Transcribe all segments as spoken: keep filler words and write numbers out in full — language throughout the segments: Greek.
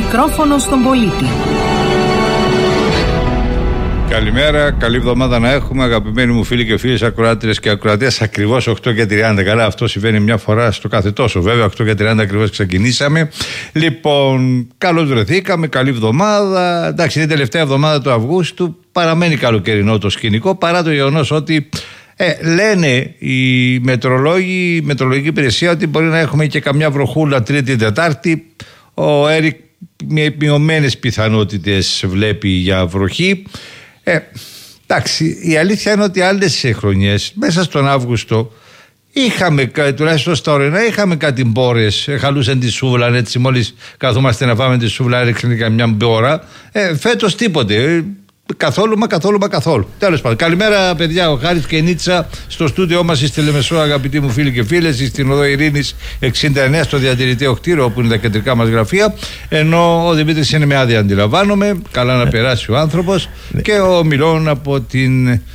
μικρόφωνο στον πολίτη. Καλημέρα, καλή εβδομάδα να έχουμε, αγαπημένοι μου φίλοι και φίλες ακροάτριες και ακροατές. Ακριβώς οκτώ και τριάντα. Καλά, αυτό συμβαίνει μια φορά στο κάθε τόσο. Βέβαια, οκτώ και τριάντα ακριβώς ξεκινήσαμε. Λοιπόν, καλώς βρεθήκαμε, καλή εβδομάδα. Εντάξει, είναι η τελευταία εβδομάδα του Αυγούστου. Παραμένει καλοκαιρινό το σκηνικό, παρά το γεγονός ότι ε, λένε οι μετρολόγοι, η μετρολογική υπηρεσία, ότι μπορεί να έχουμε και καμιά βροχούλα Τρίτη-Τετάρτη. Ο Έρικ με μειωμένες πιθανότητες βλέπει για βροχή. Ε, εντάξει, η αλήθεια είναι ότι άλλες χρονιές μέσα στον Αύγουστο είχαμε, τουλάχιστον στα ορεινά, είχαμε κάτι μπόρες, χαλούσαν τη σούβλα, έτσι μόλις καθόμαστε να φάμε τη σούβλα έριξαν καμιά μπόρα. Ε, φέτος τίποτε, καθόλου μα καθόλου μα καθόλου. Τέλος πάντων, καλημέρα παιδιά, ο Χάρης και η Νίτσα στο στούντιό μας στη Λεμεσό, αγαπητοί μου φίλοι και φίλες, στην οδό Ειρήνης εξήντα εννέα στο διατηρητικό κτίριο όπου είναι τα κεντρικά μας γραφεία, ενώ ο Δημήτρης είναι με άδεια, αντιλαμβάνομαι, καλά να περάσει ο άνθρωπος, και ο Μιλών από την ε,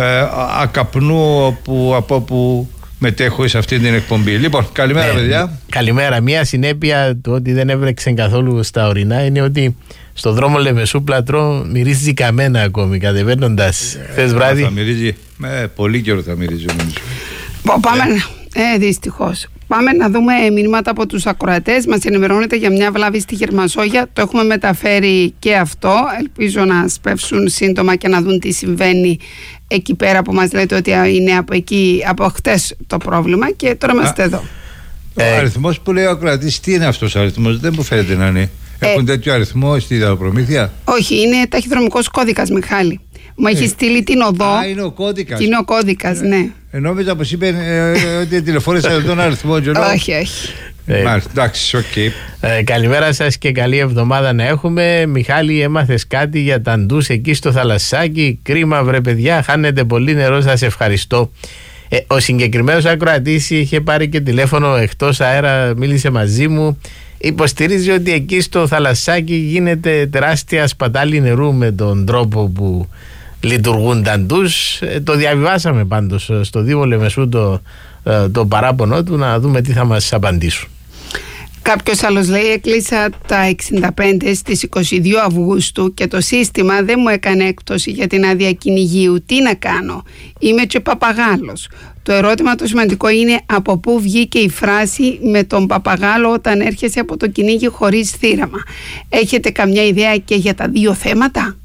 Ακαπνού, όπου, από όπου μετέχω σε αυτή την εκπομπή. Λοιπόν, καλημέρα ε, παιδιά. Καλημέρα. Μία συνέπεια του ότι δεν έβρεξε καθόλου στα ορεινά είναι ότι στο δρόμο Λεμεσού Πλατρό μυρίζει καμένα ακόμη κατεβαίνοντας ε, χθες βράδυ. Θα μυρίζει, ε, πολύ καιρό θα μυρίζει νομίζω. Πάμε, ε, δυστυχώς. Πάμε να δούμε μηνύματα από τους ακροατές. Μας ενημερώνεται για μια βλάβη στη Γερμασόγεια. Το έχουμε μεταφέρει και αυτό. Ελπίζω να σπεύσουν σύντομα και να δουν τι συμβαίνει εκεί πέρα που μας λέτε ότι είναι από εκεί, από χτες το πρόβλημα, και τώρα είμαστε εδώ. Ο ε, αριθμός που λέει ο ακροατής, τι είναι αυτός ο αριθμός? Δεν μου φαίνεται να είναι. Έχουν ε, τέτοιο αριθμό στη δωροπρομήθεια? Όχι, είναι ταχυδρομικός κώδικας, Μιχάλη. Μου έχει στείλει την οδό. Α, είναι ο κώδικας. Είναι ο κώδικας, ε, ναι. Ε, νόμιζα πως είπε ε, ότι τηλεφώνησα τον αριθμό. Όχι, όχι. Ε, Μάλιστα, εντάξει, οκ. Okay. Ε, καλημέρα σας και καλή εβδομάδα να έχουμε. Μιχάλη, έμαθες κάτι για τα ντους εκεί στο θαλασσάκι? Κρίμα βρε παιδιά, χάνετε πολύ νερό, σας ευχαριστώ. Ε, ο συγκεκριμένος ακροατής είχε πάρει και τηλέφωνο εκτός αέρα, μίλησε μαζί μου. Υποστηρίζει ότι εκεί στο θαλασσάκι γίνεται τεράστια σπατάλη νερού με τον τρόπο που λειτουργούν τα ντους. Ε, το διαβιβάσαμε πάντως στο Δήμο Λεμεσού το, το παράπονο του, να δούμε τι θα μας απαντήσουν. Κάποιος άλλος λέει: έκλεισα τα εξήντα πέντε στις είκοσι δύο Αυγούστου και το σύστημα δεν μου έκανε έκπτωση για την άδεια κυνηγίου. Τι να κάνω? Είμαι και παπαγάλος. Το ερώτημα το σημαντικό είναι από πού βγήκε η φράση με τον παπαγάλο όταν έρχεσαι από το κυνήγι χωρίς θύραμα. Έχετε καμιά ιδέα και για τα δύο θέματα?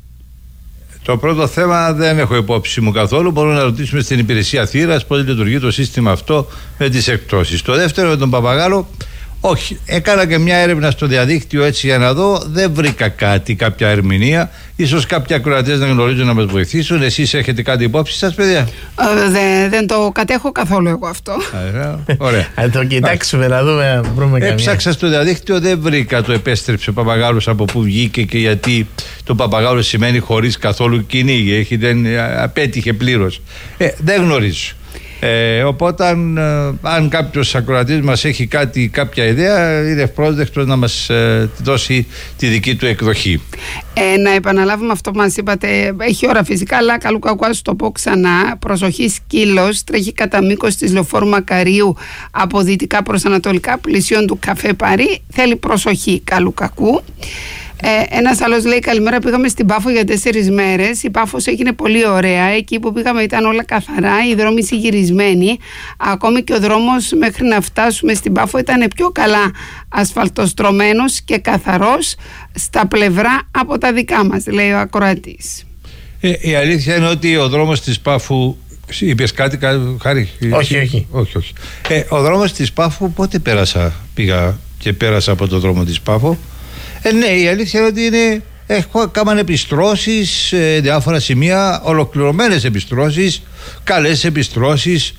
Το πρώτο θέμα δεν έχω υπόψη μου καθόλου. Μπορούμε να ρωτήσουμε στην υπηρεσία θύρας πώς λειτουργεί το σύστημα αυτό με τις εκπτώσεις. Το δεύτερο, με τον παπαγάλο, όχι. Έκανα και μια έρευνα στο διαδίκτυο έτσι για να δω. Δεν βρήκα κάτι, κάποια ερμηνεία. Ίσως κάποιοι ακροατές να γνωρίζουν να μας βοηθήσουν. Εσείς έχετε κάτι υπόψη σας, παιδιά? Ε, δε, δεν το κατέχω καθόλου εγώ αυτό. Ωραία. Θα το κοιτάξουμε να δούμε αν βρούμε καμία. Έψαξα στο διαδίκτυο, δεν βρήκα το επέστρεψε ο παπαγάλος από πού βγήκε και γιατί το παπαγάλο σημαίνει χωρίς καθόλου κυνήγι. Έχει, δεν, απέτυχε πλήρως. Ε, δεν γνωρίζω. Ε, οπότε αν, αν κάποιος ακροατής μας έχει κάτι, κάποια ιδέα, είναι ευπρόσδεκτος να μας ε, δώσει τη δική του εκδοχή. Ε, να επαναλάβουμε αυτό που μας είπατε. Έχει ώρα φυσικά, αλλά καλού κακού ας το πω ξανά. Προσοχή, σκύλος τρέχει κατά μήκος της Λεωφόρου Μακαρίου από δυτικά προς ανατολικά, πλησίον του Καφέ Παρί. Θέλει προσοχή, καλού κακού. Ε, ένας άλλος λέει: καλημέρα, πήγαμε στην Πάφο για τέσσερις μέρες. Η Πάφος έγινε πολύ ωραία. Εκεί που πήγαμε ήταν όλα καθαρά, οι δρόμοι συγυρισμένοι. Ακόμη και ο δρόμος μέχρι να φτάσουμε στην Πάφο ήταν πιο καλά ασφαλτοστρωμένος και καθαρός στα πλευρά από τα δικά μας, λέει ο ακροατής. Ε, η αλήθεια είναι ότι ο δρόμος της Πάφου. Είπες κάτι, Χάρη? Όχι, όχι. όχι, όχι. Ε, ο δρόμος της Πάφου, πότε πέρασα? Πήγα και πέρασα από το δρόμο της Πάφου. Ε, ναι, η αλήθεια είναι ότι είναι, έχω, κάμανε επιστρώσεις σε διάφορα σημεία, ολοκληρωμένες επιστρώσεις, καλές επιστρώσεις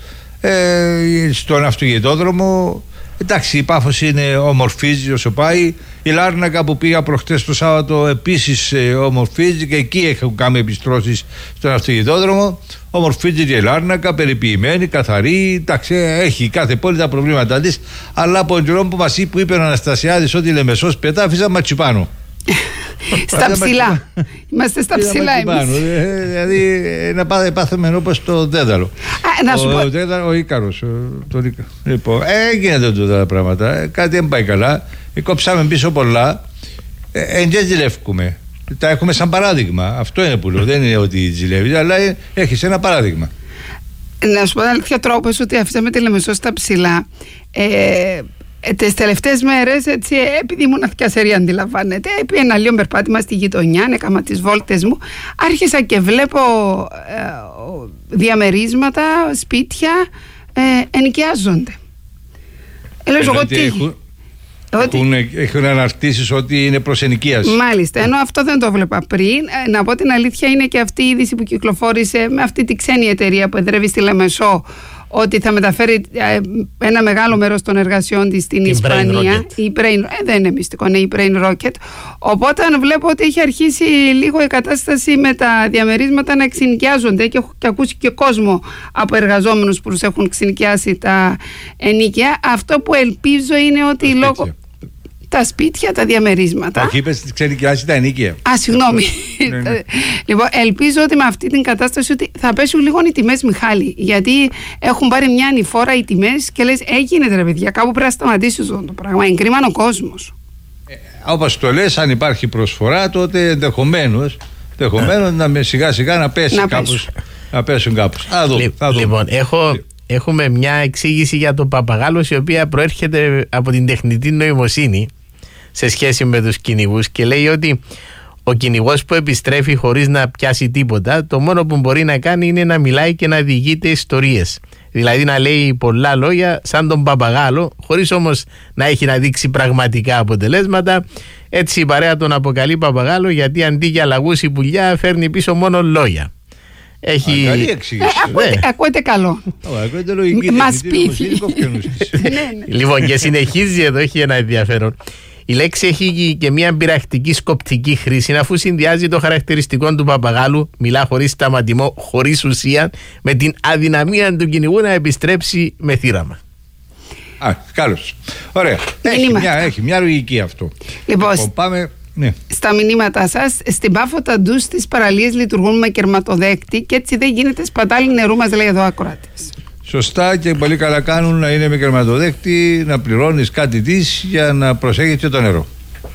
ε, στον αυτοκινητόδρομο. Εντάξει, η Πάφος είναι ομορφίζει όσο πάει. Η Λάρνακα που πήγα προχτές το Σάββατο επίσης ε, ομορφίζει, και εκεί έχουν κάνει επιστρώσεις στον αυτοκινητόδρομο. Ομορφίζει και η Λάρνακα, περιποιημένη, καθαρή. Εντάξει, έχει κάθε πόλη τα προβλήματά της. Αλλά από τον καιρό που μας είπε, που είπε ο Αναστασιάδης ότι η Λεμεσός πετά, αφήσαμε πάνω. Στα ψηλά. Είμαστε στα ψηλά εμείς. Δηλαδή να πάθαμε όπως το Δέδαλο. Ο Δέδαλο, ο Ίκαρος. Λοιπόν, έγινε τότε τα πράγματα. Κάτι δεν πάει καλά. Κόψαμε πίσω πολλά. Ε, Εν ζηλεύουμε. Τα έχουμε σαν παράδειγμα. Αυτό είναι που λέω. Δεν είναι ότι ζηλεύει, αλλά έχει ένα παράδειγμα. Να σου πω αλήθεια, τρόπος ότι αφήσαμε τη Λεμεσό στα ψηλά. Ε, τις τελευταίες μέρες, έτσι, επειδή ήμουν αθηκιασερή, αντιλαμβάνεται, πήγαινα λίγο περπάτημα στη γειτονιά, έκανα τις βόλτες μου, άρχισα και βλέπω ε, διαμερίσματα, σπίτια ε, ενοικιάζονται. Ε, λέω εγώ τι. Έχουν, ότι... έχουν, έχουν αναρτήσεις ότι είναι προς ενοικίαση. Μάλιστα, ενώ αυτό δεν το βλέπα πριν. Ε, να πω την αλήθεια, είναι και αυτή η είδηση που κυκλοφόρησε με αυτή τη ξένη εταιρεία που εδρεύει στη Λεμεσό, ότι θα μεταφέρει ε, ένα μεγάλο μέρος των εργασιών της στην Ισπανία. Η Brain, ε, δεν είναι μυστικό, είναι η Brain Rocket. Οπότε βλέπω ότι έχει αρχίσει λίγο η κατάσταση με τα διαμερίσματα να εξενοικιάζονται, και έχω και ακούσει και κόσμο από εργαζόμενους που τους έχουν ξενοικιάσει τα ενίκια. Αυτό που ελπίζω είναι ότι λόγω... Τα σπίτια, τα διαμερίσματα. Όχι, είπες ότι ξενοικιάσει τα ενίκια. Α, συγγνώμη. ναι, ναι. Λοιπόν, ελπίζω ότι με αυτή την κατάσταση ότι θα πέσουν λίγο οι τιμές, Μιχάλη. Γιατί έχουν πάρει μια ανηφόρα οι τιμές και λες, έγινε ρε παιδιά, κάπου πρέπει να σταματήσει αυτό το πράγμα. Εγκρίμαν ο κόσμος. Ε, όπως το λες, αν υπάρχει προσφορά, τότε ενδεχομένως να με σιγά σιγά να πέσει να κάπως. Να πέσουν κάπως. Θα δω, θα δω. Λοιπόν, έχω. Έχουμε μια εξήγηση για τον παπαγάλος, η οποία προέρχεται από την τεχνητή νοημοσύνη σε σχέση με τους κυνηγούς, και λέει ότι ο κυνηγός που επιστρέφει χωρίς να πιάσει τίποτα, το μόνο που μπορεί να κάνει είναι να μιλάει και να διηγείται ιστορίες. Δηλαδή να λέει πολλά λόγια σαν τον παπαγάλο, χωρίς όμως να έχει να δείξει πραγματικά αποτελέσματα. Έτσι η παρέα τον αποκαλεί παπαγάλο, γιατί αντί για λαγούς η πουλιά φέρνει πίσω μόνο λόγια. Έχει... Α, καλή εξήγηση. Ακούτε, ακούτε καλό. Μας πείθει. Λοιπόν, και συνεχίζει εδώ, έχει ένα ενδιαφέρον. Η λέξη έχει και μια πειραχτική σκοπτική χρήση, αφού συνδυάζει το χαρακτηριστικό του παπαγάλου, μιλά χωρίς σταματημό, χωρίς ουσία, με την αδυναμία του κυνηγού να επιστρέψει με θύραμα. Α, καλώς. Ωραία. Έχει μια, έχει μια λογική αυτό. Λοιπόν, λοιπόν πάμε... Ναι. Στα μηνύματά σας, στην Πάφο τα ντους στις παραλίες λειτουργούν με κερματοδέκτη και έτσι δεν γίνεται σπατάλη νερού, μας λέει εδώ ακροάτης. Σωστά, και πολύ καλά κάνουν να είναι με κερματοδέκτη, να πληρώνεις κάτι της για να προσέχεις και το νερό.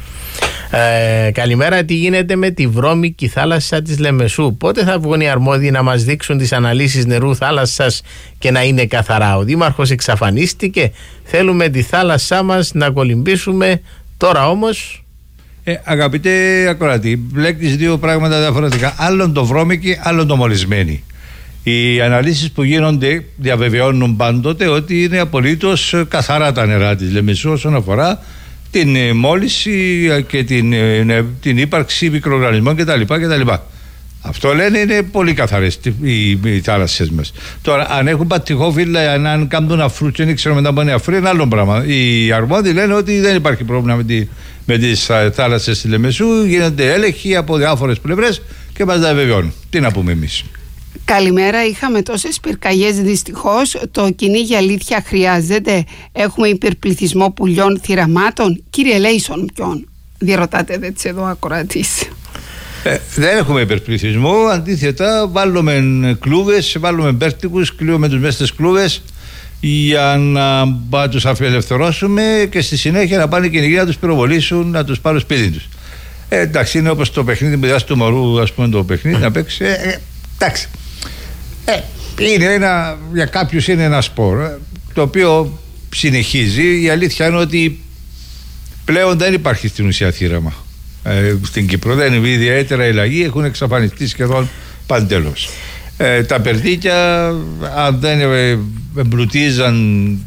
Ε, καλημέρα, τι γίνεται με τη βρώμικη θάλασσα της Λεμεσού? Πότε θα βγουν οι αρμόδιοι να μας δείξουν τις αναλύσεις νερού θάλασσας και να είναι καθαρά? Ο Δήμαρχος εξαφανίστηκε, θέλουμε τη θάλασσά μας να κολυμπήσουμε, τώρα όμως... Ε, αγαπητέ ακροατή, μπλέκεις δύο πράγματα διαφορετικά. Άλλον το βρώμικη, άλλον το μολυσμένη. Οι αναλύσεις που γίνονται διαβεβαιώνουν πάντοτε ότι είναι απολύτως καθαρά τα νερά της Λεμεσού όσον αφορά την μόλυνση και την, την ύπαρξη μικροοργανισμών κτλ. κτλ. Αυτό λένε, είναι πολύ καθαρές οι, οι θάλασσες μας. Τώρα, αν έχουν πατυχόφυλλα, αν κάνουν αφρού και δεν ξέρουμε μετά από είναι αφρού, είναι άλλο πράγμα. Οι αρμόδιοι λένε ότι δεν υπάρχει πρόβλημα με, τη, με τις θάλασσες της Λεμεσού, γίνονται έλεγχοι από διάφορες πλευρές και μας τα βεβαιώνουν. Τι να πούμε εμείς. Καλημέρα, είχαμε τόσες πυρκαγιές δυστυχώς. Το κυνήγι αλήθεια χρειάζεται? Έχουμε υπερπληθυσμό πουλιών θυραμάτων? Κύριε Λέισον, ποιον? Διερωτάτε έτσι εδώ ακροατής. Ε, δεν έχουμε υπερπληθυσμό, αντίθετα βάλουμε κλούβες, βάλουμε μπέρτικους, κλείουμε τους μέσα στις κλούβες για να τους απελευθερώσουμε και στη συνέχεια να πάνε οι κυνηγοί να τους πυροβολήσουν, να τους πάρουν σπίτι τους. Ε, εντάξει, είναι όπως το παιχνίδι που διάσει του μωρού, ας πούμε, το παιχνίδι να παίξει. Ε, ε, εντάξει. Ε, είναι ένα, για κάποιους είναι ένα σπορ, ε, το οποίο συνεχίζει. Η αλήθεια είναι ότι πλέον δεν υπάρχει στην ουσία θύραμα. Ε, στην Κύπρο δεν είναι ιδιαίτερα οι λαγοί, έχουν εξαφανιστεί σχεδόν παντελώς. Ε, τα περδίκια, αν δεν εμπλουτίζαν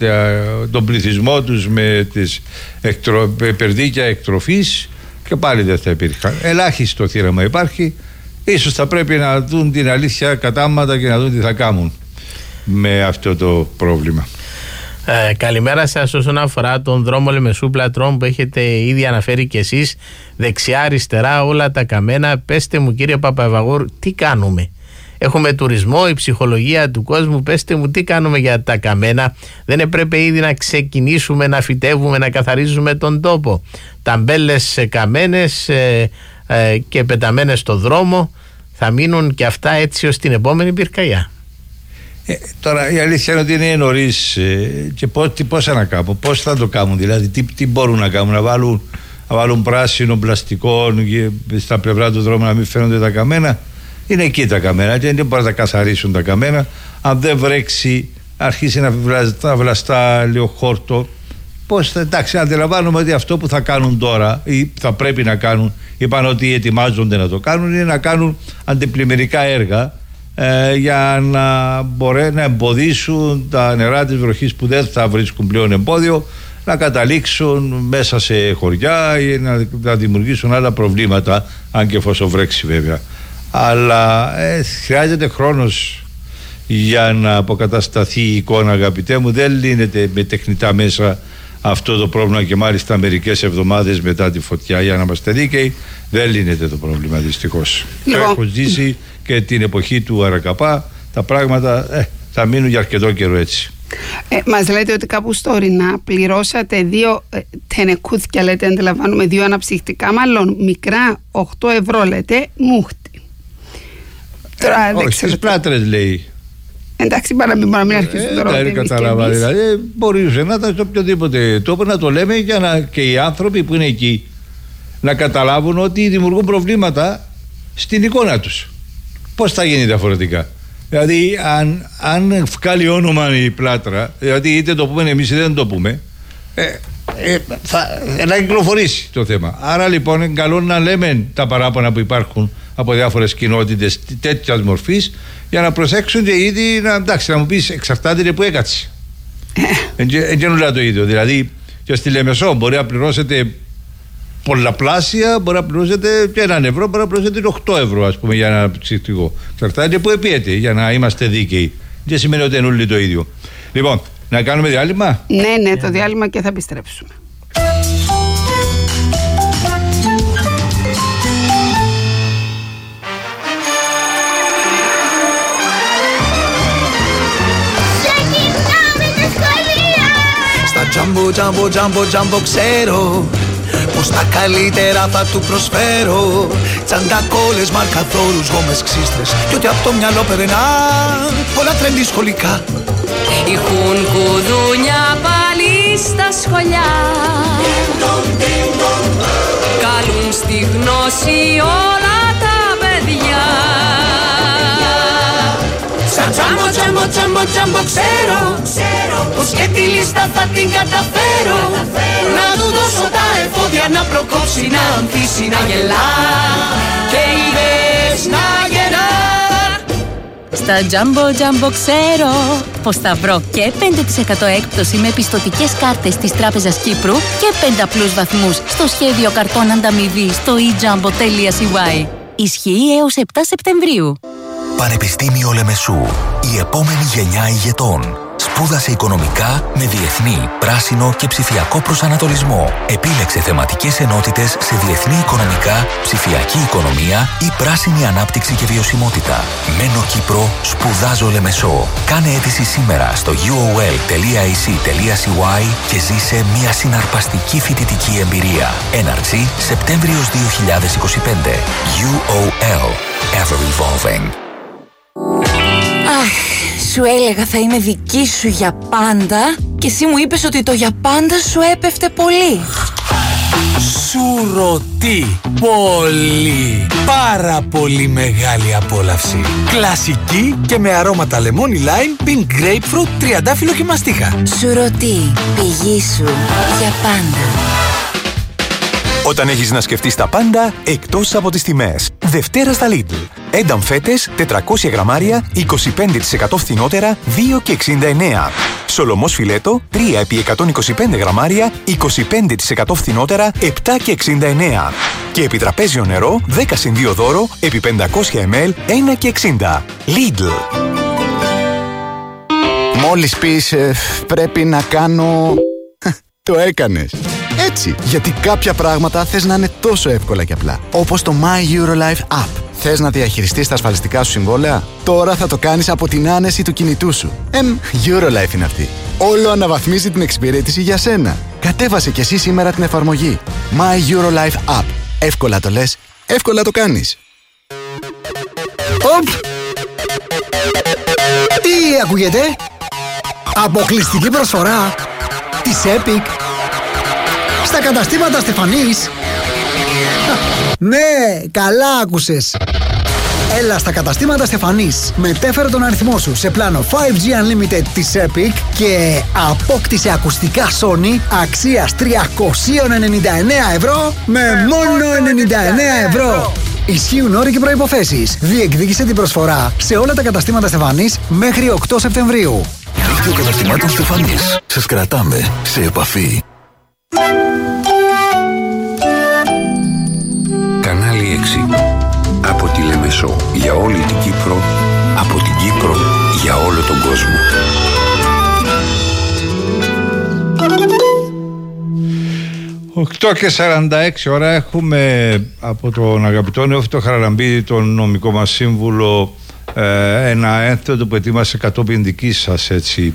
τον πληθυσμό τους με τις εκτρο, περδίκια εκτροφής, και πάλι δεν θα υπήρχαν. Ελάχιστο θύραμα υπάρχει. Ίσως θα πρέπει να δουν την αλήθεια κατάματα και να δουν τι θα κάνουν με αυτό το πρόβλημα. Ε, καλημέρα σας. Όσον αφορά τον δρόμο Λεμεσού Πλατρών που έχετε ήδη αναφέρει κι εσείς, δεξιά αριστερά όλα τα καμένα, πέστε μου κύριε Παπαευαγόρου, τι κάνουμε? Έχουμε τουρισμό, η ψυχολογία του κόσμου, πέστε μου τι κάνουμε για τα καμένα? Δεν έπρεπε ήδη να ξεκινήσουμε να φυτεύουμε, να καθαρίζουμε τον τόπο? Ταμπέλες καμένες ε, ε, και πεταμένες στο δρόμο, θα μείνουν και αυτά έτσι ως την επόμενη πυρκαγιά. Ε, τώρα η αλήθεια είναι ότι είναι νωρίς ε, και πώς, τι, πώς να κάνουν, πώς θα το κάνουν, δηλαδή τι, τι μπορούν να κάνουν, να βάλουν να βάλουν πράσινο πλαστικό στα πλευρά του δρόμου να μην φαίνονται τα καμένα. Είναι εκεί τα καμένα και δεν μπορεί να τα καθαρίσουν τα καμένα. Αν δεν βρέξει, αρχίσει να βλαστά, βλαστά λίγο χόρτο. Πώς θα, εντάξει, αντιλαμβάνομαι ότι αυτό που θα κάνουν τώρα ή θα πρέπει να κάνουν, είπαν ότι ετοιμάζονται να το κάνουν, είναι να κάνουν αντιπλημμυρικά έργα ε, για να μπορέσουν να εμποδίσουν τα νερά της βροχής που δεν θα βρίσκουν πλέον εμπόδιο να καταλήξουν μέσα σε χωριά ή να, να δημιουργήσουν άλλα προβλήματα, αν και εφόσον βρέξει βέβαια. Αλλά ε, χρειάζεται χρόνος για να αποκατασταθεί η εικόνα, αγαπητέ μου. Δεν λύνεται με τεχνητά μέσα αυτό το πρόβλημα, και μάλιστα μερικές εβδομάδες μετά τη φωτιά, για να είμαστε δίκαιοι. Δεν λύνεται το πρόβλημα, δυστυχώς. Λοιπόν. Έχω ζήσει και την εποχή του Αρακαπά. Τα πράγματα ε, θα μείνουν για αρκετό καιρό έτσι. Ε, μας λέτε ότι κάπου στο Ορεινά πληρώσατε δύο ε, τενεκούθια, λέτε, αντιλαμβάνουμε, δύο αναψυχτικά, μάλλον μικρά, οκτώ ευρώ, λέτε, μούχτη. Τώρα, ε, όχι, στις Πλάτρες λέει. Εντάξει, παρά μην, μην αρχίσουν τώρα. Δεν κατάλαβα. Δηλαδή, μπορεί να ήταν σε οποιοδήποτε τόπο να το λέμε για να και οι άνθρωποι που είναι εκεί να καταλάβουν ότι δημιουργούν προβλήματα στην εικόνα τους. Πώς θα γίνει διαφορετικά? Δηλαδή, αν, αν βγάλει όνομα η Πλάτρα, δηλαδή είτε το πούμε εμείς είτε δεν το πούμε, ε, ε, θα να κυκλοφορήσει το θέμα. Άρα λοιπόν είναι καλό να λέμε τα παράπονα που υπάρχουν από διάφορες κοινότητες τέτοιας μορφής, για να προσέξουν και ήδη να, εντάξει, να μου πεις εξαρτάται που έκατσε. Εγγενούλα το ίδιο. Δηλαδή και στη Λεμεσό μπορεί να πληρώσετε πολλαπλάσια, μπορεί να πληρώσετε και έναν ευρώ, μπορεί να πληρώσετε οκτώ ευρώ, ας πούμε, για ένα ψυχτικό. Εξαρτάται που επίεται, για να είμαστε δίκαιοι. Δεν σημαίνει ότι είναι όλοι το ίδιο. Λοιπόν, να κάνουμε διάλειμμα. Ναι, ναι, το διάλειμμα και θα επιστρέψουμε. Τζάμπο, τζάμπο, τζάμπο, τζάμπο, ξέρω πως τα καλύτερα θα του προσφέρω. Τσαντακόλες, μαρκαδόρους, γόμες, ξύστρες κι ό,τι απ' το μυαλό περνά, όλα τρέντι σχολικά. Έχουν κουδούνια πάλι στα σχολιά, καλούν στη γνώση όλα τα παιδιά. Σαν τζάμπο, τζάμπο, τζάμπο, τζάμπο, ξέρω πως και τη λίστα θα την καταφέρω. Να του δώσω τα εφόδια να προκόψει, να ανθίσει, να γελά και είδες να γεννά. Στα Jumbo Jumbo ξέρω πως θα βρω και πέντε τοις εκατό έκπτωση με πιστωτικές κάρτες της Τράπεζας Κύπρου και πέντε απλούς βαθμούς στο σχέδιο καρτών ανταμοιβή στο e jumbo τελεία c y. Ισχύει έως επτά Σεπτεμβρίου. Πανεπιστήμιο Λεμεσού. Η επόμενη γενιά ηγετών. Σπούδασε οικονομικά με διεθνή, πράσινο και ψηφιακό προσανατολισμό. Επίλεξε θεματικές ενότητες σε διεθνή οικονομικά, ψηφιακή οικονομία ή πράσινη ανάπτυξη και βιωσιμότητα. Μένω Κύπρο, σπουδάζω Λεμεσό. Κάνε αίτηση σήμερα στο γιου ο ελ τελεία έι σι τελεία σι γουάι και ζήσε μια συναρπαστική φοιτητική εμπειρία. Έναρξη Σεπτέμβριος δύο χιλιάδες είκοσι πέντε. γιου ο ελ. Ever evolving. Αχ, σου έλεγα θα είμαι δική σου για πάντα και εσύ μου είπες ότι το για πάντα σου έπεφτε πολύ. Σου ρωτή πολύ, πάρα πολύ μεγάλη απόλαυση. Κλασική και με αρώματα λεμόνι lime, pink grapefruit, τριαντάφυλλο και μαστίχα. Σου ρωτή, πηγή σου για πάντα. Όταν έχεις να σκεφτείς τα πάντα, εκτός από τις τιμές. Δευτέρα στα Lidl. Ένταμ φέτες, τετρακόσια γραμμάρια, είκοσι πέντε τοις εκατό φθηνότερα, δύο και εξήντα εννέα. Σολομός φιλέτο, τρία επί εκατόν είκοσι πέντε γραμμάρια, είκοσι πέντε τοις εκατό φθηνότερα, επτά και εξήντα εννέα. Και επιτραπέζιο νερό, δέκα συν δύο δώρο, επί πεντακόσια μιλιλίτρα, ένα και εξήντα. Lidl. Μόλις πεις ε, πρέπει να κάνω... Το έκανες. Έτσι, γιατί κάποια πράγματα θες να είναι τόσο εύκολα και απλά. Όπως το My Eurolife App. Θες να διαχειριστείς τα ασφαλιστικά σου συμβόλαια? Τώρα θα το κάνεις από την άνεση του κινητού σου. Εμ, Eurolife είναι αυτή. Όλο αναβαθμίζει την εξυπηρέτηση για σένα. Κατέβασε κι εσύ σήμερα την εφαρμογή My Eurolife App. Εύκολα το λες, εύκολα το κάνεις. Οπ! Τι ακούγεται? Αποκλειστική προσφορά της Epic στα καταστήματα Στεφανής Ναι, καλά άκουσες. Έλα στα καταστήματα Στεφανής. Μετέφερε τον αριθμό σου σε πλάνο φάιβ τζι Unlimited της Epic και απόκτησε ακουστικά Sony αξίας τριακόσια ενενήντα εννέα ευρώ με μόνο ενενήντα εννέα ευρώ. Ισχύουν όροι και προϋποθέσεις. Διεκδίκησε την προσφορά σε όλα τα καταστήματα Στεφανής μέχρι οκτώ Σεπτεμβρίου. Δίκτυο καταστημάτων Στεφανής. Σας κρατάμε σε επαφή. Κανάλι έξι. Από τη Λεμεσό για όλη την Κύπρο, από την Κύπρο για όλο τον κόσμο. οκτώ και σαράντα έξι ώρα έχουμε από τον αγαπητό Νεόφυτο Χαραλαμπίδη, τον νομικό μας σύμβουλο, ένα ένθετο που ετοίμασε κατόπιν δική σας έτσι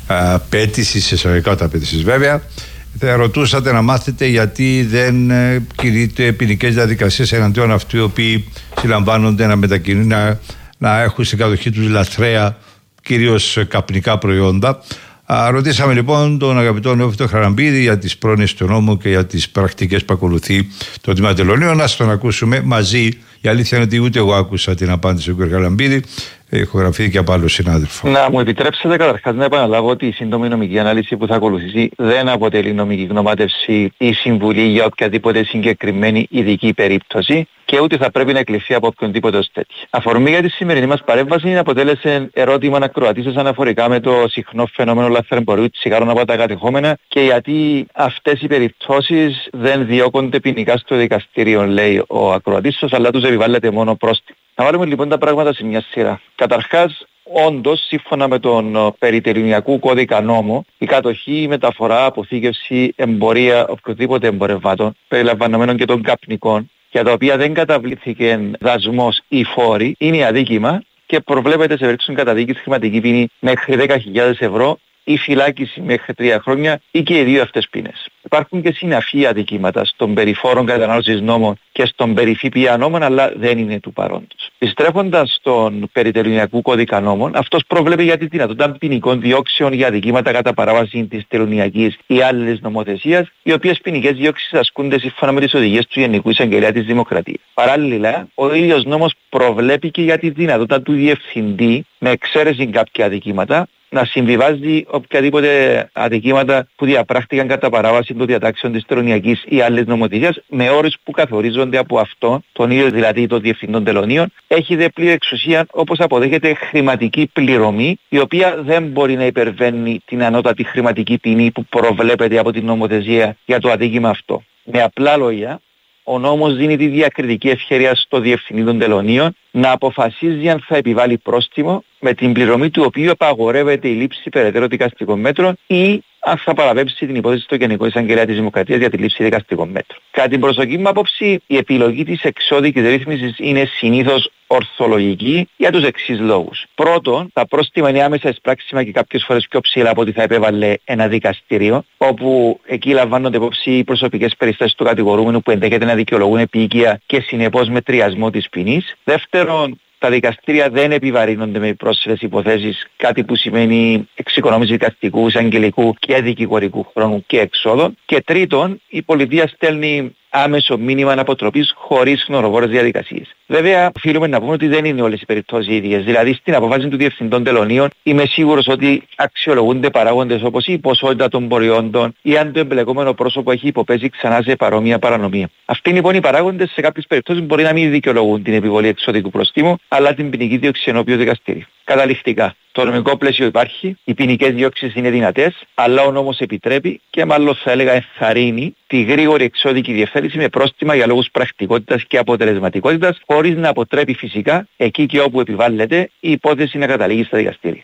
πέτησης, εισαγωγικά τα πέτησης βέβαια. Θα ρωτούσατε να μάθετε γιατί δεν ε, κηρύττει ποινικές διαδικασίες εναντίον αυτού οι οποίοι συλλαμβάνονται να μετακινούν, να, να έχουν στην κατοχή τους λαθρέα κυρίως καπνικά προϊόντα. Α, ρωτήσαμε λοιπόν τον αγαπητό Νεόφυτο Χαραλαμπίδη για τις πρόνοιες του νόμου και για τις πρακτικές που ακολουθεί το Τμήμα Τελωνίων. Να τον ακούσουμε μαζί. Η αλήθεια είναι ότι ούτε εγώ άκουσα την απάντηση του κ. Χαραλαμπίδη. Ηχογραφεί και από άλλο συνάδελφο. Να μου επιτρέψετε καταρχάς να επαναλάβω ότι η σύντομη νομική ανάλυση που θα ακολουθήσει δεν αποτελεί νομική γνωμάτευση ή συμβουλή για οποιαδήποτε συγκεκριμένη ειδική περίπτωση και ούτε θα πρέπει να εκλειφθεί από οποιονδήποτε ως τέτοια. Αφορμή για τη σημερινή μας παρέμβαση αποτέλεσε ερώτημα ακροατήσεως αναφορικά με το συχνό φαινόμενο λαθρεμπορίου τσιγάρων από τα κατεχόμενα και γιατί αυτές οι περιπτώσεις δεν διώκονται ποινικά στο δικαστήριο, λέει ο ακροατήσεως, αλλά τους επιβάλλεται μόνο πρόστιμο. Να βάλουμε λοιπόν τα πράγματα σε μια σειρά. Καταρχάς, όντως, σύμφωνα με τον περιτελωνιακού κώδικα νόμο, η κατοχή, η μεταφορά, αποθήκευση, εμπορία οποιοδήποτε εμπορευμάτων, περιλαμβανομένων και των καπνικών, για τα οποία δεν καταβλήθηκε δασμός ή φόροι, είναι αδίκημα και προβλέπεται σε περίπτωση καταδίκης χρηματική ποινή μέχρι δέκα χιλιάδες ευρώ ή φυλάκιση μέχρι τρία χρόνια ή και οι δύο αυτές ποινές. Υπάρχουν και συναφή αδικήματα στον περιφόρων κατανάλωσης νόμων και στον περί ΦΠΑ νόμων, αλλά δεν είναι του παρόντος. Επιστρέφοντας στον περιτελωνιακού κώδικα νόμων, αυτός προβλέπει για τη δυνατότητα ποινικών διώξεων για αδικήματα κατά παράβαση της τελωνιακής ή άλλης νομοθεσίας, οι οποίες ποινικές διώξεις ασκούνται σύμφωνα με τις οδηγίες του Γενικού Εισαγγελέα της Δημοκρατίας. Παράλληλα, ο ίδιος νόμος προβλέπει και για τη δυνατότητα του διευθυντή, με εξαίρεση κάποια αδικήματα, να συμβιβάζει οποιαδήποτε αδικήματα που διαπράχτηκαν κατά παράβαση των διατάξεων της τελωνιακής ή άλλης νομοθεσίας με όρους που καθορίζονται από αυτό, τον ίδιο δηλαδή των διευθυντών τελωνίων, έχει δε πλήρη εξουσία όπως αποδέχεται χρηματική πληρωμή, η οποία δεν μπορεί να υπερβαίνει την ανώτατη χρηματική ποινή που προβλέπεται από την νομοθεσία για το αδίκημα αυτό. Με απλά λόγια, ο νόμος δίνει τη διακριτική ευκαιρία στο διευθυντή των τελωνίων να αποφασίζει αν θα επιβάλλει πρόστιμο, με την πληρωμή του οποίου απαγορεύεται η λήψη περαιτέρω δικαστικών μέτρων ή αν θα παραπέμψει την υπόθεση στο Γενικό Εισαγγελέα της Δημοκρατίας για τη λήψη δικαστικών μέτρων. Κατά την προσωπική μου άποψη, η επιλογή της εξώδικης ρύθμισης είναι συνήθως ορθολογική για τους εξής λόγους. Πρώτον, τα πρόστιμα είναι άμεσα εισπράξιμα και κάποιες φορές πιο ψηλά από ό,τι θα επέβαλε ένα δικαστήριο, όπου εκεί λαμβάνονται υπόψη οι προσωπικές περιστάσεις του κατηγορούμενου που ενδέχεται να δικαιολογούν επίοικια και συνεπώς μετριασμό της ποινής. Δεύτερον, τα δικαστήρια δεν επιβαρύνονται με πρόσθετες υποθέσεις, κάτι που σημαίνει εξοικονόμηση δικαστικού, εισαγγελικού και δικηγορικού χρόνου και εξόδων. Και τρίτον, η πολιτεία στέλνει άμεσο μήνυμα αναποτροπής χωρίς γνωροβόρες διαδικασίες. Βέβαια, οφείλουμε να πούμε ότι δεν είναι όλες οι περιπτώσεις ίδιες. Δηλαδή, στην αποφάση του Διευθυντών Τελωνίων, είμαι σίγουρος ότι αξιολογούνται παράγοντες όπως η ποσότητα των προϊόντων ή αν το εμπλεκόμενο πρόσωπο έχει υποπέσει ξανά σε παρόμοια παρανομία. Αυτοί λοιπόν οι παράγοντες σε κάποιες περιπτώσεις μπορεί να μην δικαιολογούν την επιβολή εξωδικού προστίμου, αλλά την ποινική δίωξη ενώπιον δικαστήριου. Καταληκτικά, το νομικό πλαίσιο υπάρχει, οι ποινικές διώξεις είναι δυνατές, αλλά ο νόμος επιτρέπει και μάλλον θα έλεγα ενθαρρύνει τη γρήγορη εξώδικη διευθέτηση με πρόστιμα για λόγους πρακτικότητας και αποτελεσματικότητας, χωρίς να αποτρέπει φυσικά εκεί και όπου επιβάλλεται η υπόθεση να καταλήγει στα δικαστήρια.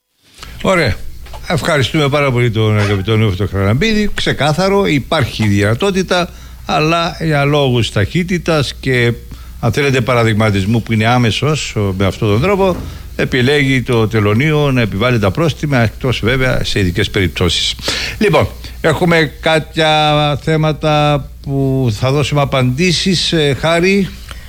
Ωραία. Ευχαριστούμε πάρα πολύ τον αγαπητό Νεόφυτο Χαραλαμπίδη. Ξεκάθαρο, υπάρχει δυνατότητα, αλλά για λόγους ταχύτητας και αν θέλετε παραδειγματισμού που είναι άμεσος με αυτόν τον τρόπο, επιλέγει το τελωνείο να επιβάλλει τα πρόστιμα, εκτός βέβαια σε ειδικές περιπτώσεις. Λοιπόν, έχουμε κάποια θέματα που θα δώσουμε απαντήσεις, ε, Χάρη.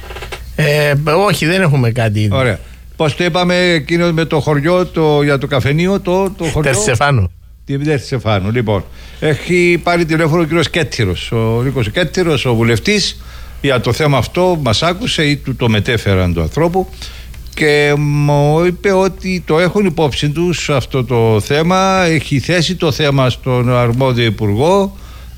Ε, όχι, δεν έχουμε κάτι. Ωραία. Πώς το είπαμε εκείνο με το χωριό το, για το καφενείο, το, το χωριό. Τερσεφάνου. Τη Τερσεφάνου, λοιπόν. Έχει πάρει τηλέφωνο ο κύριος Κέττυρος, ο Νίκος Κέττυρος, ο βουλευτής, για το θέμα αυτό, μας άκουσε ή του το μετέφεραν του ανθρώπου και μου είπε ότι το έχουν υπόψη τους αυτό το θέμα, έχει θέσει το θέμα στον αρμόδιο υπουργό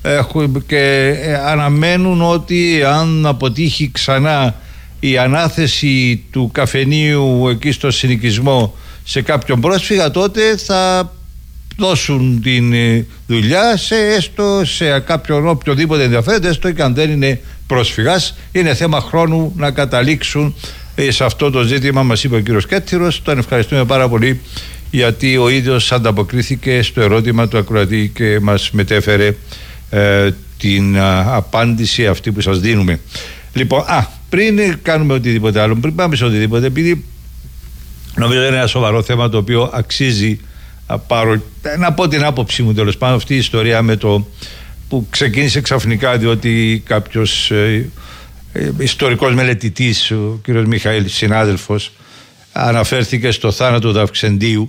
και αναμένουν ότι αν αποτύχει ξανά η ανάθεση του καφενείου εκεί στο συνοικισμό σε κάποιον πρόσφυγα, τότε θα δώσουν την δουλειά σε, έστω σε κάποιον οποιοδήποτε ενδιαφέρεται, έστω και αν δεν είναι πρόσφυγας. Είναι θέμα χρόνου να καταλήξουν σε αυτό το ζήτημα, μας είπε ο κύριος Κέτθυρος. Τον ευχαριστούμε πάρα πολύ, γιατί ο ίδιος ανταποκρίθηκε στο ερώτημα του ακροατή και μας μετέφερε ε, την α, απάντηση αυτή που σας δίνουμε. Λοιπόν, α, πριν κάνουμε οτιδήποτε άλλο, πριν πάμε σε οτιδήποτε, επειδή νομίζω είναι ένα σοβαρό θέμα το οποίο αξίζει να πάρω, να πω την άποψή μου τέλος πάντων, αυτή η ιστορία με το που ξεκίνησε ξαφνικά διότι κάποιος ε, ε, ιστορικός μελετητής, ο κύριος Μιχαήλ, συνάδελφος, αναφέρθηκε στο θάνατο του Αυξεντίου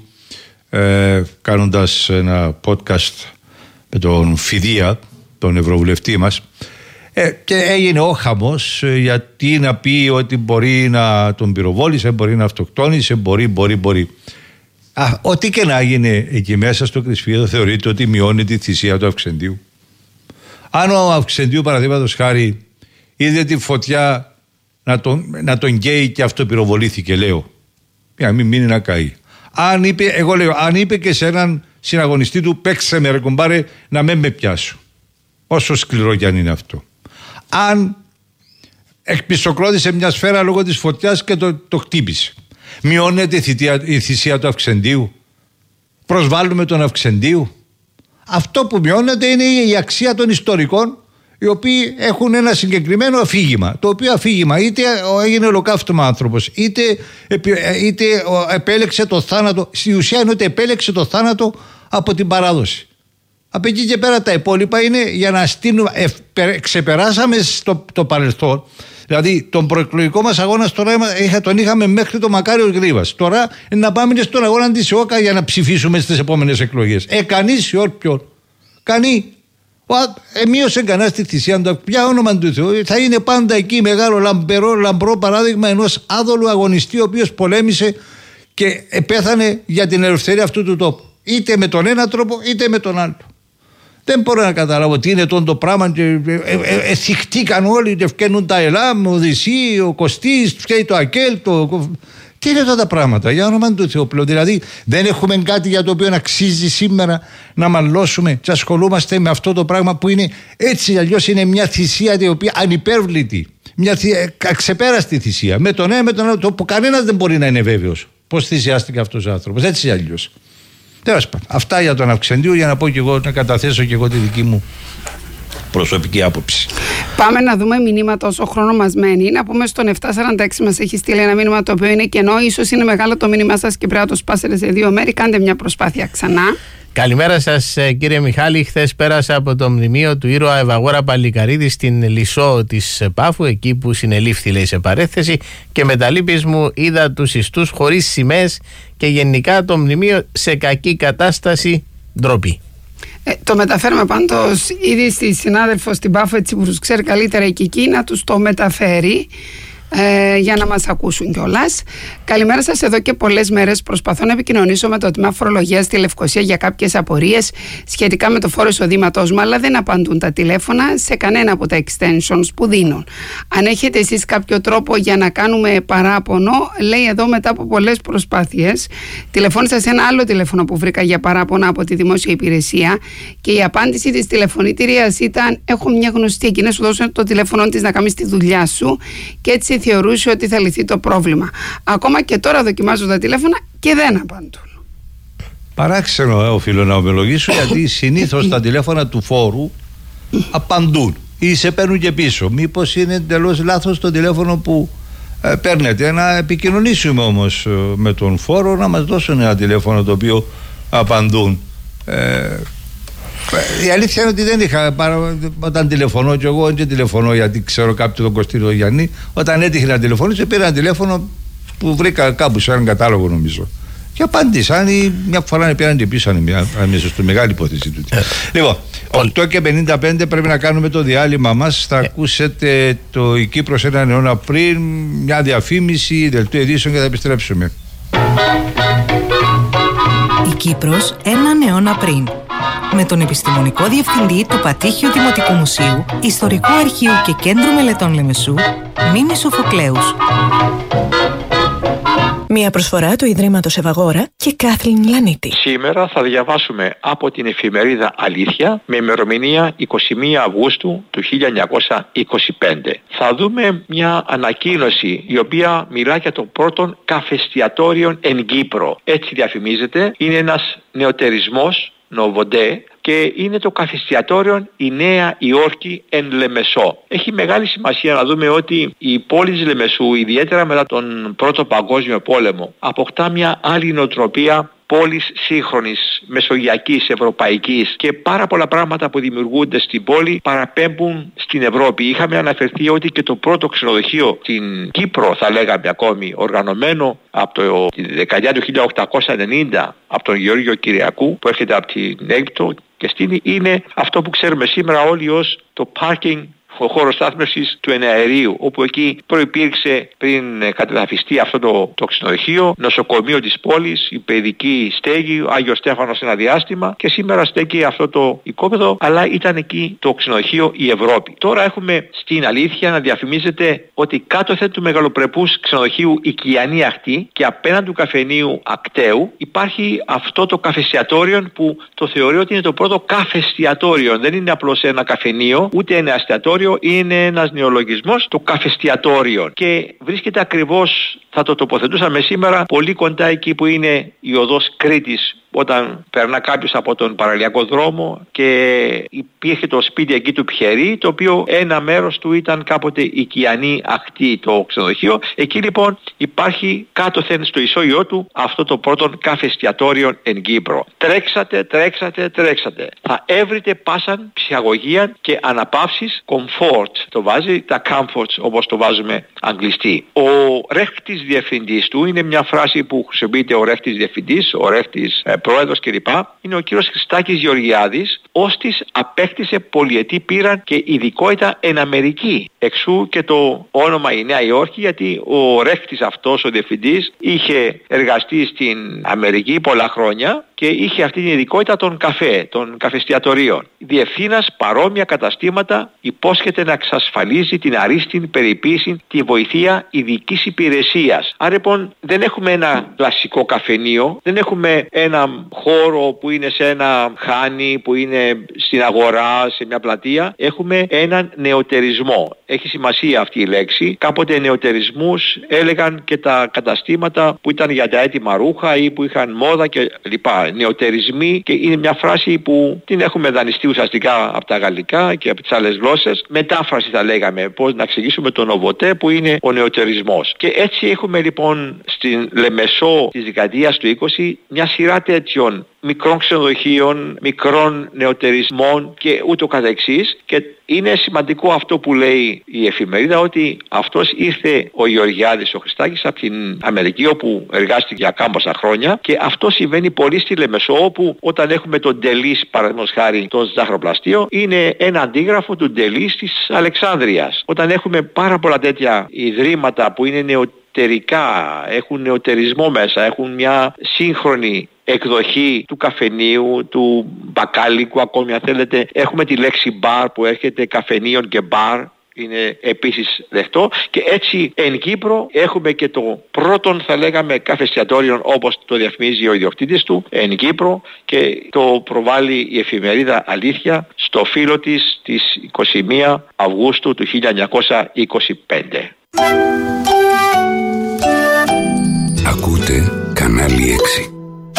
ε, κάνοντας ένα podcast με τον Φιδία, τον ευρωβουλευτή μας, ε, και έγινε ο χαμός, ε, γιατί να πει ότι μπορεί να τον πυροβόλησε, μπορεί να αυτοκτόνησε, μπορεί, μπορεί, μπορεί. Α, ό,τι και να γίνει εκεί μέσα στο Κρυσφύγεδο θεωρείται ότι μειώνει τη θυσία του Αυξεντίου. Αν ο Αυξεντίου, παραδείγματος χάρη, είδε τη φωτιά να τον, να τον καίει και αυτοπυροβολήθηκε, λέω, για να μην μείνει να καεί. Αν είπε, εγώ λέω, αν είπε και σε έναν συναγωνιστή του, παίξε με ρε κομπάρε να μην με πιάσω, όσο σκληρό κι αν είναι αυτό. Αν εκπισοκρότησε μια σφαίρα λόγω της φωτιάς και το, το χτύπησε, μειώνεται η, θητεία, η θυσία του Αυξεντίου, προσβάλλουμε τον Αυξεντίου. Αυτό που μειώνεται είναι η αξία των ιστορικών, οι οποίοι έχουν ένα συγκεκριμένο αφήγημα, το οποίο αφήγημα είτε έγινε ολοκαύτωμα άνθρωπος, είτε, είτε επέλεξε το θάνατο. Στη ουσία είναι ότι επέλεξε το θάνατο από την παράδοση. Από εκεί και πέρα τα υπόλοιπα είναι για να στείλουμε. Ε, ξεπεράσαμε στο, το παρελθόν. Δηλαδή τον προεκλογικό μας αγώνα τώρα τον είχαμε μέχρι το Μακάριος Γρήβας. Τώρα να πάμε στον αγώνα της ΟΚΑ για να ψηφίσουμε στις επόμενες εκλογές. Ε, κανείς ή όποιον. Κανεί. Ε, μείωσε κανένα τη θυσία του. Ποια όνομα του Θεού. Θα είναι πάντα εκεί μεγάλο λαμπερό, λαμπρό παράδειγμα ενός άδολου αγωνιστή, ο οποίος πολέμησε και πέθανε για την ελευθερία αυτού του τόπου. Είτε με τον ένα τρόπο είτε με τον άλλο. Δεν μπορώ να καταλάβω τι είναι το πράγμα. Εθιχτήκαν όλοι, ευκαινούν τα Ελάμ, ο Οδυσσή, ο Κωστής, φταίει το Ακέλ. Το... Τι είναι αυτά τα πράγματα, για όνομα του Θεού πλέον. Δηλαδή, δεν έχουμε κάτι για το οποίο αξίζει σήμερα να μαλώσουμε και ασχολούμαστε με αυτό το πράγμα που είναι έτσι αλλιώς είναι μια θυσία η οποία ανυπέρβλητη. Μια αξεπέραστη θυσία. Με τον ένα, με τον άλλο, το που κανένας δεν μπορεί να είναι βέβαιος πώς θυσιάστηκε αυτός ο άνθρωπος. Έτσι αλλιώς. Τέλος πάντων, αυτά για τον Αυξεντίου, για να πω και εγώ, να καταθέσω και εγώ τη δική μου προσωπική άποψη. Πάμε να δούμε μηνύματα όσο χρόνο μας μένει. Να πούμε στον επτά σαράντα έξι μας έχει στείλει ένα μήνυμα το οποίο είναι κενό. Ίσως είναι μεγάλο το μήνυμά σας και πρέπει να το σπάσετε σε δύο μέρη. Κάντε μια προσπάθεια ξανά. Καλημέρα σας κύριε Μιχάλη. Χθες πέρασα από το μνημείο του ήρωα Ευαγόρα Παλικαρίδη στην Λυσό της Πάφου, εκεί που συνελήφθη, λέει, σε παρέθεση, και με τα λύπης μου είδα τους ιστούς χωρίς σημαίες και γενικά το μνημείο σε κακή κατάσταση. Ντροπή. Ε, το μεταφέρουμε πάντως ήδη στη συνάδελφο στην Πάφο, έτσι που τους ξέρει καλύτερα και εκεί, να τους το μεταφέρει. Ε, για να μας ακούσουν κιόλας. Καλημέρα σας. Εδώ και πολλές μέρες προσπαθώ να επικοινωνήσω με το Τμήμα Φορολογίας στη Λευκοσία για κάποιες απορίες σχετικά με το φόρο εισοδήματός μου, αλλά δεν απαντούν τα τηλέφωνα σε κανένα από τα extensions που δίνουν. Αν έχετε εσείς κάποιο τρόπο για να κάνουμε παράπονο, λέει εδώ μετά από πολλές προσπάθειες, τηλεφώνησα σε ένα άλλο τηλέφωνο που βρήκα για παράπονα από τη δημόσια υπηρεσία και η απάντηση της τηλεφωνήτριας ήταν: έχω μια γνωστή, εκείνη σου δώσουν το τηλέφωνο της να κάνεις τη δουλειά σου, και έτσι θεωρούσε ότι θα λυθεί το πρόβλημα. Ακόμα και τώρα δοκιμάζω τα τηλέφωνα και δεν απαντούν. Παράξενο, ε, οφείλω να ομολογήσω, γιατί συνήθως τα τηλέφωνα του φόρου απαντούν ή σε παίρνουν και πίσω. Μήπως είναι εντελώς λάθος το τηλέφωνο που ε, παίρνετε? Να επικοινωνήσουμε όμως ε, με τον φόρο να μας δώσουν ένα τηλέφωνο το οποίο απαντούν. Ε, Η αλήθεια είναι ότι δεν είχα. Όταν τηλεφωνώ, και εγώ δεν τηλεφωνώ γιατί ξέρω κάποιον, τον Κωστήριο Γιάννη, όταν έτυχε να τηλεφωνήσω, πήρα ένα τηλέφωνο που βρήκα κάπου σε έναν κατάλογο, νομίζω. Και απάντησαν, μια φορά πήραν και πίσω, μια αμέσως, μεγάλη υπόθεση του. Ε, λοιπόν, οκτώ και πενήντα πέντε πρέπει να κάνουμε το διάλειμμα μας. Θα ε. ακούσετε το «Η Κύπρος έναν αιώνα πριν», μια διαφήμιση, δελτίο ειδήσεων και θα επιστρέψουμε. Η Κύπρος έναν αιώνα πριν. Με τον επιστημονικό διευθυντή του Πατήχιου Δημοτικού Μουσείου, Ιστορικού Αρχείου και Κέντρου Μελετών Λεμεσού, Μίμη Σοφοκλέους. Μια προσφορά του Ιδρύματος Ευαγόρα και Κάθλιν Λανίτη. Σήμερα θα διαβάσουμε από την εφημερίδα Αλήθεια με ημερομηνία εικοστή πρώτη Αυγούστου του χίλια εννιακόσια είκοσι πέντε. Θα δούμε μια ανακοίνωση η οποία μιλά για το πρώτο καφεστιατόριο εν Κύπρο. Έτσι διαφημίζεται. Είναι ένας νεοτερισμός, Νοβοντέ, και είναι το καφεστιατόριο η Νέα Υόρκη εν Λεμεσό. Έχει μεγάλη σημασία να δούμε ότι η πόλη της Λεμεσού, ιδιαίτερα μετά τον Πρώτο Παγκόσμιο Πόλεμο, αποκτά μια άλλη νοοτροπία πόλης σύγχρονης, μεσογειακής, ευρωπαϊκής, και πάρα πολλά πράγματα που δημιουργούνται στην πόλη παραπέμπουν στην Ευρώπη. Είχαμε αναφερθεί ότι και το πρώτο ξενοδοχείο στην Κύπρο, θα λέγαμε ακόμη, οργανωμένο από το, τη δεκαετία του χίλια οκτακόσια ενενήντα από τον Γεώργιο Κυριακού, που έρχεται από την Αίγυπτο και στην, είναι αυτό που ξέρουμε σήμερα όλοι ως το parking, ο χώρος στάθμευσης του εναερίου, όπου εκεί προϋπήρξε πριν κατεδαφιστεί αυτό το, το ξενοδοχείο, νοσοκομείο της πόλης, η παιδική στέγη, ο Άγιος Στέφανος ένα διάστημα, και σήμερα στέκει αυτό το οικόπεδο, αλλά ήταν εκεί το ξενοδοχείο η Ευρώπη. Τώρα έχουμε στην Αλήθεια να διαφημίζεται ότι κάτωθεν του μεγαλοπρεπούς ξενοδοχείου η Κιανή Αχτή και απέναντι του καφενείου Ακτέου υπάρχει αυτό το καφεστιατόριο που το θεωρεί ότι είναι το πρώτο καφεστιατόριο. Δεν είναι απλώς ένα καφενείο, ούτε ένα εστιατόριο, είναι ένας νεολογισμός, το καφεστιατόριο, και βρίσκεται ακριβώς, θα το τοποθετούσαμε σήμερα, πολύ κοντά εκεί που είναι η οδός Κρήτης, όταν περνά κάποιος από τον παραλιακό δρόμο, και υπήρχε το σπίτι εκεί του Πιερή, το οποίο ένα μέρος του ήταν κάποτε η Κιανή Ακτή, το ξενοδοχείο. Εκεί λοιπόν υπάρχει κάτωθεν στο ισόγειό του αυτό το πρώτο καφεστιατόριο εν Κύπρο. Τρέξατε, τρέξατε, τρέξατε. Θα έβριτε πάσαν ψυχαγωγία και αναπαύσεις, comfort το βάζει, τα comforts όπως το βάζουμε αγγλιστή. Ο ρέχτης διευθυντής του, είναι μια φράση που χρησιμοποιείται ο ρέχτης διευθυντής, ο ρέχτης ε, πρόεδρος κλπ. Είναι ο κύριος Χριστάκης Γεωργιάδης, ώστις απέκτησε πολυετή πείρα και ειδικότητα εν Αμερική. Εξού και το όνομα η Νέα Υόρκη, γιατί ο ρέχτης αυτός, ο διευθυντής, είχε εργαστεί στην Αμερική πολλά χρόνια και είχε αυτή την ειδικότητα των καφέ, των καφεστιατορίων. Διευθύνας παρόμοια καταστήματα υπόσχεται να εξασφαλίζει την αρίστην περιποίηση, τη βοηθεία ειδικής υπηρεσίας. Άρα λοιπόν δεν έχουμε ένα κλασικό καφενείο, δεν έχουμε ένα χώρο που είναι σε ένα χάνι, που είναι στην αγορά, σε μια πλατεία. Έχουμε έναν νεοτερισμό. Έχει σημασία αυτή η λέξη. Κάποτε νεοτερισμούς έλεγαν και τα καταστήματα που ήταν για τα έτοιμα ρούχα ή που είχαν μόδα κλπ. Νεοτερισμοί, και είναι μια φράση που την έχουμε δανειστεί ουσιαστικά από τα γαλλικά και από τις άλλες γλώσσες. Μετάφραση θα λέγαμε, πώς να εξηγήσουμε τον Νοβοτέ που είναι ο νεοτερισμός. Και έτσι έχουμε λοιπόν στην Λεμεσό της δεκαετίας του είκοσι μια σειρά τέτοιων μικρών ξενοδοχείων, μικρών νεοτερισμών και ούτω καθεξής, και είναι σημαντικό αυτό που λέει η εφημερίδα, ότι αυτός ήρθε ο Γεωργιάδης ο Χριστάκης από την Αμερική, όπου εργάστηκε για κάμποσα χρόνια, και αυτό συμβαίνει πολύ στη Λεμεσό, όπου όταν έχουμε τον Ντελής, παραδείγματος χάρη, το ζαχαροπλαστείο, είναι ένα αντίγραφο του Ντελής της Αλεξάνδρειας. Όταν έχουμε πάρα πολλά τέτοια ιδρύματα που είναι νεοτερικά, έχουν νεοτερισμό μέσα, έχουν μια σύγχρονη εκδοχή του καφενείου, του μπακάλικου ακόμη αν θέλετε. Έχουμε τη λέξη μπαρ που έρχεται, καφενείων και μπαρ, είναι επίσης δεχτό, και έτσι εν Κύπρο έχουμε και το πρώτον θα λέγαμε καφεστιατόριο όπως το διαφημίζει ο ιδιοκτήτης του εν Κύπρο, και το προβάλλει η εφημερίδα Αλήθεια στο φύλλο της της εικοστή πρώτη Αυγούστου του χίλια εννιακόσια είκοσι πέντε. Ακούτε κανάλι έξι.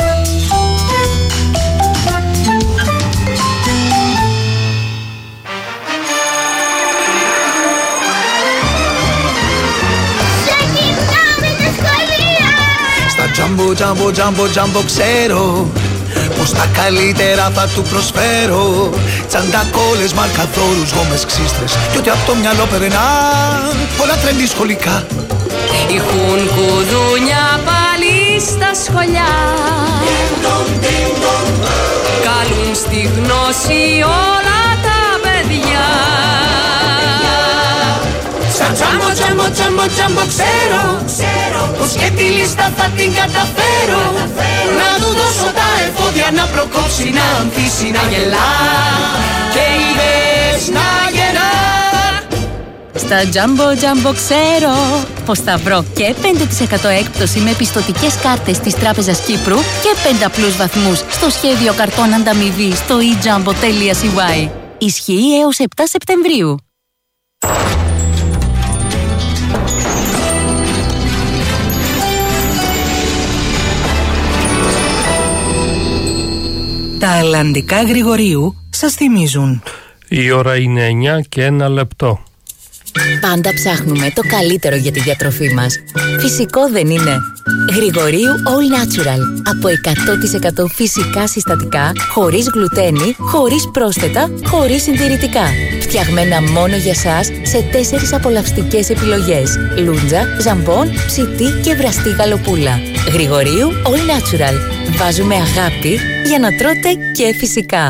Τζάμπο, τζάμπο, τζάμπο, τζάμπο ξέρω πως τα καλύτερα θα του προσφέρω. Τσαντακόλες, μαρκαδόρους, γόμες, ξύστρες κι ό,τι απ' το μυαλό περνά, όλα τρέντι σχολικά. Έχουν κουδούνια πάλι στα σχολιά. Καλούν στη γνώση όλα τα παιδιά. Σαν τζάμπο, τζάμπο, τζάμπο, τζάμπο ξέρω, πως και τη λίστα θα την καταφέρω. Να του δώσω τα εφόδια να προκόψει, να ανθίσει, να γελά και ιδέες να γεννά. Στα Jumbo Jumbo ξέρω πως θα βρω και πέντε τοις εκατό έκπτωση με πιστωτικές κάρτες της Τράπεζας Κύπρου και πέντε απλούς βαθμούς στο σχέδιο καρτών ανταμοιβή στο e jumbo τελεία c y. Ισχύει έως επτά Σεπτεμβρίου. Τα αλλαντικά Γρηγορίου σας θυμίζουν. Η ώρα είναι εννιά και ένα λεπτό. Πάντα ψάχνουμε το καλύτερο για τη διατροφή μας. Φυσικό δεν είναι? Γρηγορίου All Natural. Από εκατό τοις εκατό φυσικά συστατικά, χωρίς γλουτένι, χωρίς πρόσθετα, χωρίς συντηρητικά. Φτιαγμένα μόνο για σας σε τέσσερις απολαυστικές επιλογές. Λούντζα, ζαμπόν, ψητή και βραστή γαλοπούλα. Γρηγορίου All Natural. Βάζουμε αγάπη για να τρώτε και φυσικά.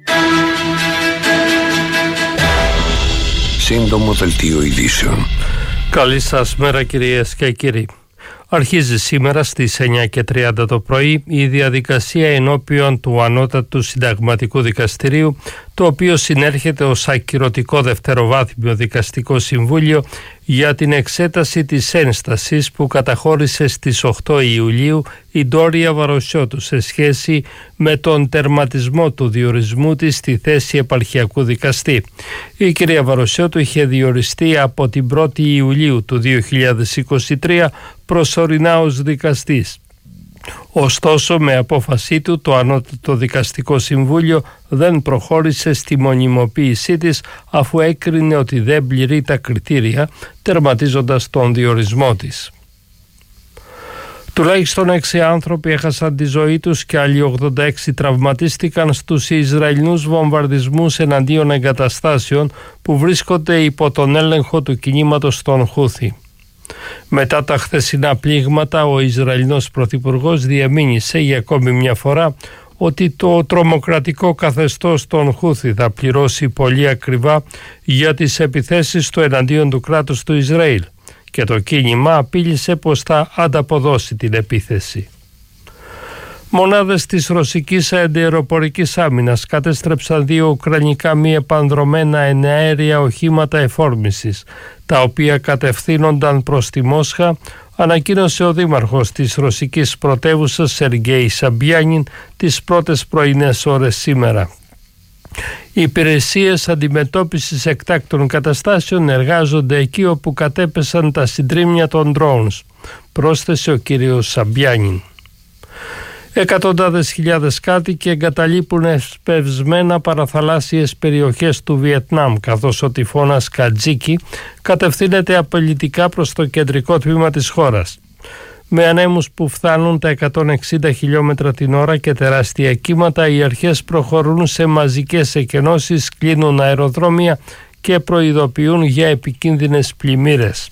Σύντομο δελτίο ειδήσεων. Καλή σας μέρα κυρίες και κύριοι. Αρχίζει σήμερα στις εννιά και τριάντα το πρωί η διαδικασία ενώπιον του Ανώτατου Συνταγματικού Δικαστηρίου, το οποίο συνέρχεται ως ακυρωτικό δευτεροβάθμιο δικαστικό συμβούλιο για την εξέταση της ένστασης που καταχώρησε στις οκτώ Ιουλίου η Ντόρια Βαροσιώτου σε σχέση με τον τερματισμό του διορισμού της στη θέση επαρχιακού δικαστή. Η κυρία Βαροσιώτου είχε διοριστεί από την πρώτη Ιουλίου του δύο χιλιάδες είκοσι τρία προσωρινά ως δικαστής. Ωστόσο, με απόφασή του, το Ανώτατο Δικαστικό Συμβούλιο δεν προχώρησε στη μονιμοποίησή της, αφού έκρινε ότι δεν πληρεί τα κριτήρια, τερματίζοντας τον διορισμό της. Τουλάχιστον έξι άνθρωποι έχασαν τη ζωή τους και άλλοι ογδόντα έξι τραυματίστηκαν στους Ισραηλινούς βομβαρδισμούς εναντίον εγκαταστάσεων που βρίσκονται υπό τον έλεγχο του κινήματος των Χούθι. Μετά τα χθεσινά πλήγματα, ο Ισραηλινός Πρωθυπουργός διεμήνυσε για ακόμη μια φορά ότι το τρομοκρατικό καθεστώς των Χούθι θα πληρώσει πολύ ακριβά για τις επιθέσεις του εναντίον του κράτους του Ισραήλ, και το κίνημα απείλησε πως θα ανταποδώσει την επίθεση. Μονάδες της ρωσικής αντιαεροπορικής άμυνας κατέστρεψαν δύο ουκρανικά μη επανδρομένα εναέρια οχήματα εφόρμησης, τα οποία κατευθύνονταν προς τη Μόσχα, ανακοίνωσε ο δήμαρχος της ρωσικής πρωτεύουσας Σεργέη Σαμπιάνιν τις πρώτες πρωινές ώρες σήμερα. Οι υπηρεσίες αντιμετώπισης εκτάκτων καταστάσεων εργάζονται εκεί όπου κατέπεσαν τα συντρίμμια των drones, πρόσθεσε ο κύριος Σαμπιάνιν. Εκατοντάδες χιλιάδες κάτοικοι εγκαταλείπουν εσπευσμένα παραθαλάσσιες περιοχές του Βιετνάμ, καθώς ο τυφώνας Κατζίκι κατευθύνεται απειλητικά προς το κεντρικό τμήμα της χώρας. Με ανέμους που φτάνουν τα εκατόν εξήντα χιλιόμετρα την ώρα και τεράστια κύματα, οι αρχές προχωρούν σε μαζικές εκενώσεις, κλείνουν αεροδρόμια και προειδοποιούν για επικίνδυνες πλημμύρες.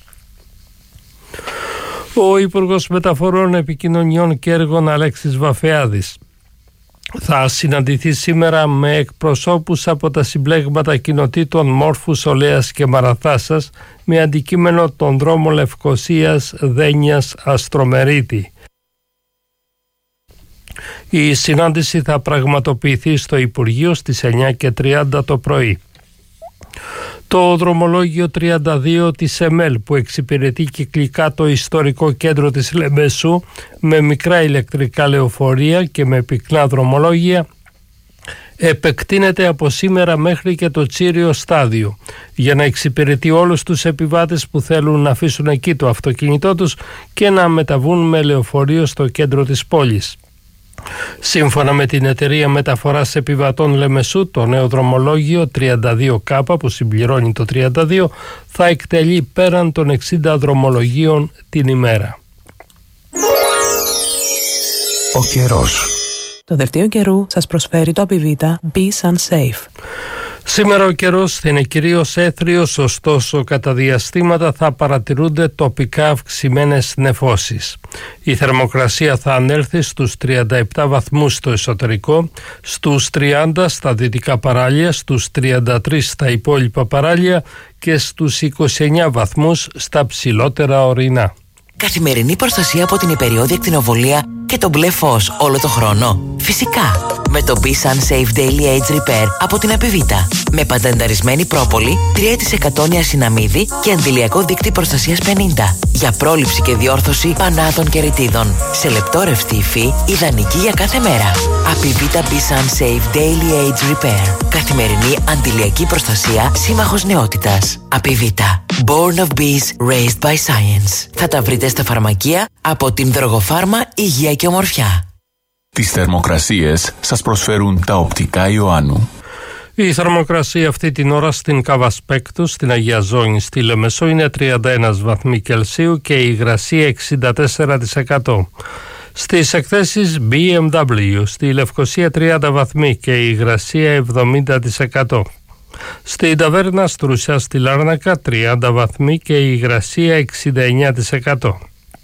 Ο Υπουργός Μεταφορών, Επικοινωνιών και Έργων Αλέξης Βαφεάδης θα συναντηθεί σήμερα με εκπροσώπους από τα συμπλέγματα κοινοτήτων Μόρφους, Ολέας και Μαραθάσας με αντικείμενο τον δρόμο Λευκωσίας, Δένιας, Αστρομερίτη. Η συνάντηση θα πραγματοποιηθεί στο Υπουργείο στις εννιά και τριάντα το πρωί. Το δρομολόγιο τριάντα δύο της ΕΜΕΛ, που εξυπηρετεί κυκλικά το ιστορικό κέντρο της Λεμεσού με μικρά ηλεκτρικά λεωφορεία και με πυκνά δρομολόγια, επεκτείνεται από σήμερα μέχρι και το Τσίριο στάδιο για να εξυπηρετεί όλους τους επιβάτες που θέλουν να αφήσουν εκεί το αυτοκίνητό τους και να μεταβούν με λεωφορείο στο κέντρο της πόλης. Σύμφωνα με την εταιρεία μεταφοράς επιβατών Λεμεσού, το νέο δρομολόγιο τριάντα δύο Κ που συμπληρώνει το τριάντα δύο θα εκτελεί πέραν των εξήντα δρομολογίων την ημέρα. Ο καιρός. Το δελτίο καιρού σας προσφέρει το Απιβίτα Be Sun Safe. Σήμερα ο καιρός θα είναι κυρίως έθριος, ωστόσο κατά διαστήματα θα παρατηρούνται τοπικά αυξημένες νεφώσεις. Η θερμοκρασία θα ανέλθει στους τριάντα επτά βαθμούς στο εσωτερικό, στους τριάντα στα δυτικά παράλια, στους τριάντα τρία στα υπόλοιπα παράλια και στους είκοσι εννέα βαθμούς στα ψηλότερα ορεινά. Καθημερινή προστασία από την υπεριόδια ακτινοβολία και το μπλε φως όλο το χρόνο. Φυσικά, με το B-Sun Safe Daily Age Repair από την Απιβίτα. Με πατενταρισμένη πρόπολη, τρία τοις εκατό νιασιναμίδι και αντιλιακό δίκτυ προστασίας πενήντα. Για πρόληψη και διόρθωση πανάτων και ρητίδων. Σε λεπτόρευστη υφή, ιδανική για κάθε μέρα. Απιβίτα B-Sun Safe Daily Age Repair. Καθημερινή αντιλιακή προστασία, σύμμαχος νεότητας. Απιβίτα. Born of Bees, Raised by Science. Θα τα βρείτε στα φαρμακεία από την Δρογοφάρμα Υγεία και Ομορφιά. Τις θερμοκρασίες σας προσφέρουν τα οπτικά Ιωάννου. Η θερμοκρασία αυτή την ώρα στην Καβασπέκτου, στην Αγία Ζώνη, στη Λεμεσό είναι τριάντα ένα βαθμοί Κελσίου και η υγρασία εξήντα τέσσερα τοις εκατό. Στις εκθέσεις μπι εμ ντάμπλιου, στη Λευκοσία τριάντα βαθμοί και η υγρασία εβδομήντα τοις εκατό. Στην ταβέρνα Στρουσιά στη Λάρνακα τριάντα βαθμοί και η υγρασία εξήντα εννέα τοις εκατό.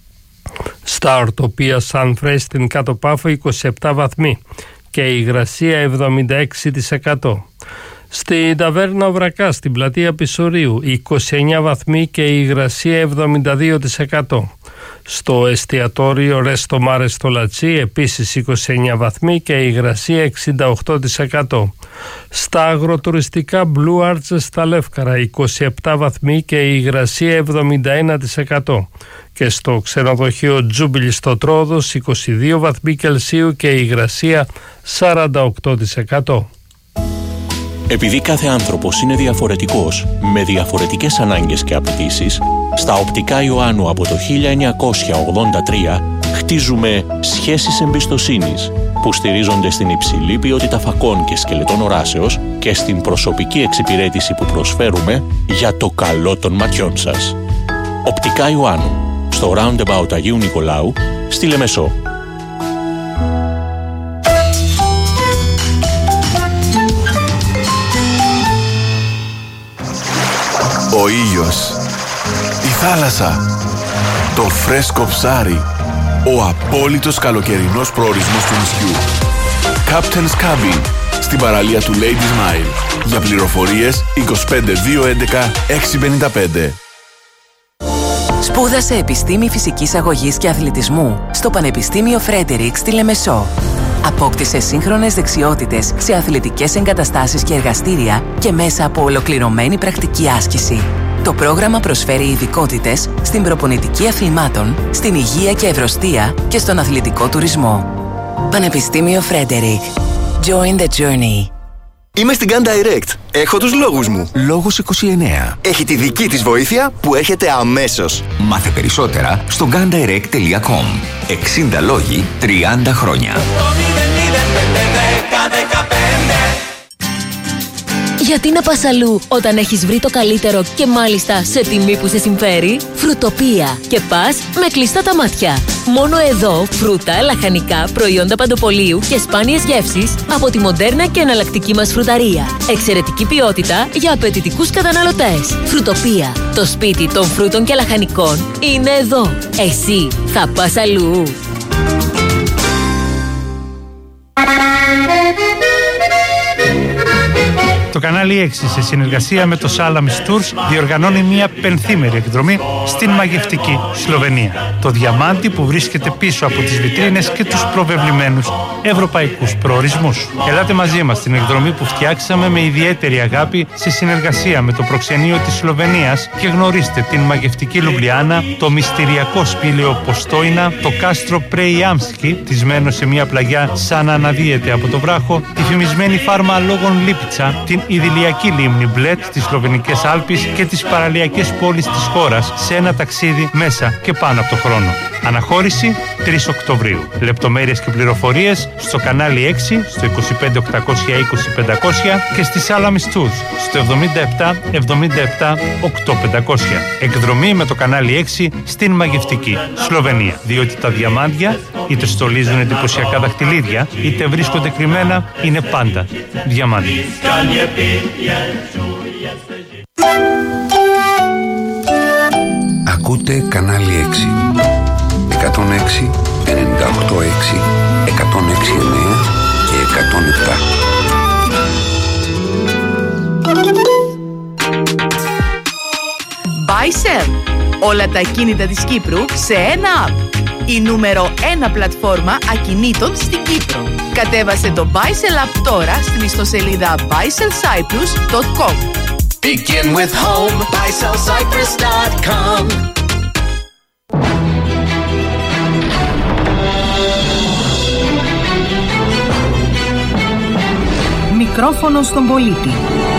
Στα Ορτοπία Σανφρέ στην Κάτω Πάφο είκοσι επτά βαθμοί και η υγρασία εβδομήντα έξι τοις εκατό. Στην ταβέρνα Βρακά στην πλατεία Πισουρίου είκοσι εννέα βαθμοί και η υγρασία εβδομήντα δύο τοις εκατό. Στο εστιατόριο Ρέστο Μάρε στο Λατσί επίσης είκοσι εννέα βαθμοί και η υγρασία εξήντα οκτώ τοις εκατό. Στα αγροτουριστικά Blue Arts στα Λεύκαρα είκοσι επτά βαθμοί και η υγρασία εβδομήντα ένα τοις εκατό. Και στο ξενοδοχείο Τζούμπιλι στο Τρόδος είκοσι δύο βαθμοί Κελσίου και η υγρασία σαράντα οκτώ τοις εκατό. Επειδή κάθε άνθρωπος είναι διαφορετικός, με διαφορετικές ανάγκες και απαιτήσεις, στα οπτικά Ιωάννου από το χίλια εννιακόσια ογδόντα τρία χτίζουμε σχέσεις εμπιστοσύνης που στηρίζονται στην υψηλή ποιότητα φακών και σκελετών οράσεως και στην προσωπική εξυπηρέτηση που προσφέρουμε για το καλό των ματιών σας. Οπτικά Ιωάννου, στο Roundabout Αγίου Νικολάου, στη Λεμεσό. Ο ήλιος, η θάλασσα, το φρέσκο ψάρι, ο απόλυτος καλοκαιρινός προορισμός του νησιού. Captain's Cabin, στην παραλία του Ladies Mile. Για πληροφορίες είκοσι πέντε δύο έντεκα έξι πενήντα πέντε. Σπούδασε επιστήμη φυσικής αγωγής και αθλητισμού στο Πανεπιστήμιο Φρέντερικ στη Λεμεσό. Απόκτησε σύγχρονες δεξιότητες σε αθλητικές εγκαταστάσεις και εργαστήρια και μέσα από ολοκληρωμένη πρακτική άσκηση. Το πρόγραμμα προσφέρει ειδικότητες στην προπονητική αθλημάτων, στην υγεία και ευρωστία και στον αθλητικό τουρισμό. Πανεπιστήμιο Φρέντερικ. Join the journey. Είμαι στην Gun Direct. Έχω τους λόγους μου. Λόγος είκοσι εννέα. Έχει τη δική της βοήθεια που έρχεται αμέσως. Μάθε περισσότερα στο gun direct τελεία com. εξήντα λόγοι, τριάντα χρόνια. Γιατί να πας αλλού όταν έχεις βρει το καλύτερο και μάλιστα σε τιμή που σε συμφέρει? Φρουτοπία. Και πας με κλειστά τα μάτια. Μόνο εδώ φρούτα, λαχανικά, προϊόντα παντοπολίου και σπάνιες γεύσεις από τη μοντέρνα και εναλλακτική μας φρουταρία. Εξαιρετική ποιότητα για απαιτητικούς καταναλωτές. Φρουτοπία. Το σπίτι των φρούτων και λαχανικών είναι εδώ. Εσύ θα πας αλλού? Το κανάλι έξι σε συνεργασία με το Salamis Tours διοργανώνει μια πενθήμερη εκδρομή στην μαγευτική Σλοβενία. Το διαμάντι που βρίσκεται πίσω από τις βιτρίνες και τους προβεβλημένους ευρωπαϊκούς προορισμούς. Ελάτε μαζί μας στην εκδρομή που φτιάξαμε με ιδιαίτερη αγάπη σε συνεργασία με το προξενείο της Σλοβενίας και γνωρίστε την μαγευτική Λουμπλιάνα, το μυστηριακό σπήλαιο Ποστόινα, το κάστρο Πρεϊάμσκι, τισμένο σε μια πλαγιά σαν να αναδύεται από το βράχο, τη φημισμένη φάρμα Λόγων Λίπιτσα, την ιδηλιακή λίμνη Μπλέτ, τις Σλοβενικές Άλπεις και τις παραλιακές πόλεις της χώρας σε ένα ταξίδι μέσα και πάνω από το χρόνο. Αναχώρηση τρεις Οκτωβρίου. Λεπτομέρειες και πληροφορίες στο κανάλι έξι, στο είκοσι πέντε οκτακόσια είκοσι πεντακόσια και στη Salamis Tours στο εβδομήντα επτά εβδομήντα επτά οκτώ πεντακόσια. Εκδρομή με το κανάλι έξι στην Μαγευτική, Σλοβενία. Διότι τα διαμάντια είτε στολίζουν εντυπωσιακά δαχτυλίδια, είτε βρίσκονται κρυμμένα, είναι πάντα διαμάντια. Ακούτε κανάλι έξι. εκατόν έξι, ενενήντα οκτώ έξι, εκατόν έξι εννέα και εκατόν επτά. Buy-Sell. Όλα τα ακίνητα της Κύπρου σε ένα app. Η νούμερο ένα πλατφόρμα ακινήτων στην Κύπρο. Κατέβασε το Buy-Sell app τώρα στην ιστοσελίδα buy sell cyprus dot com. Begin with home, buy sell cyprus dot com. Μικρόφωνο στον πολίτη.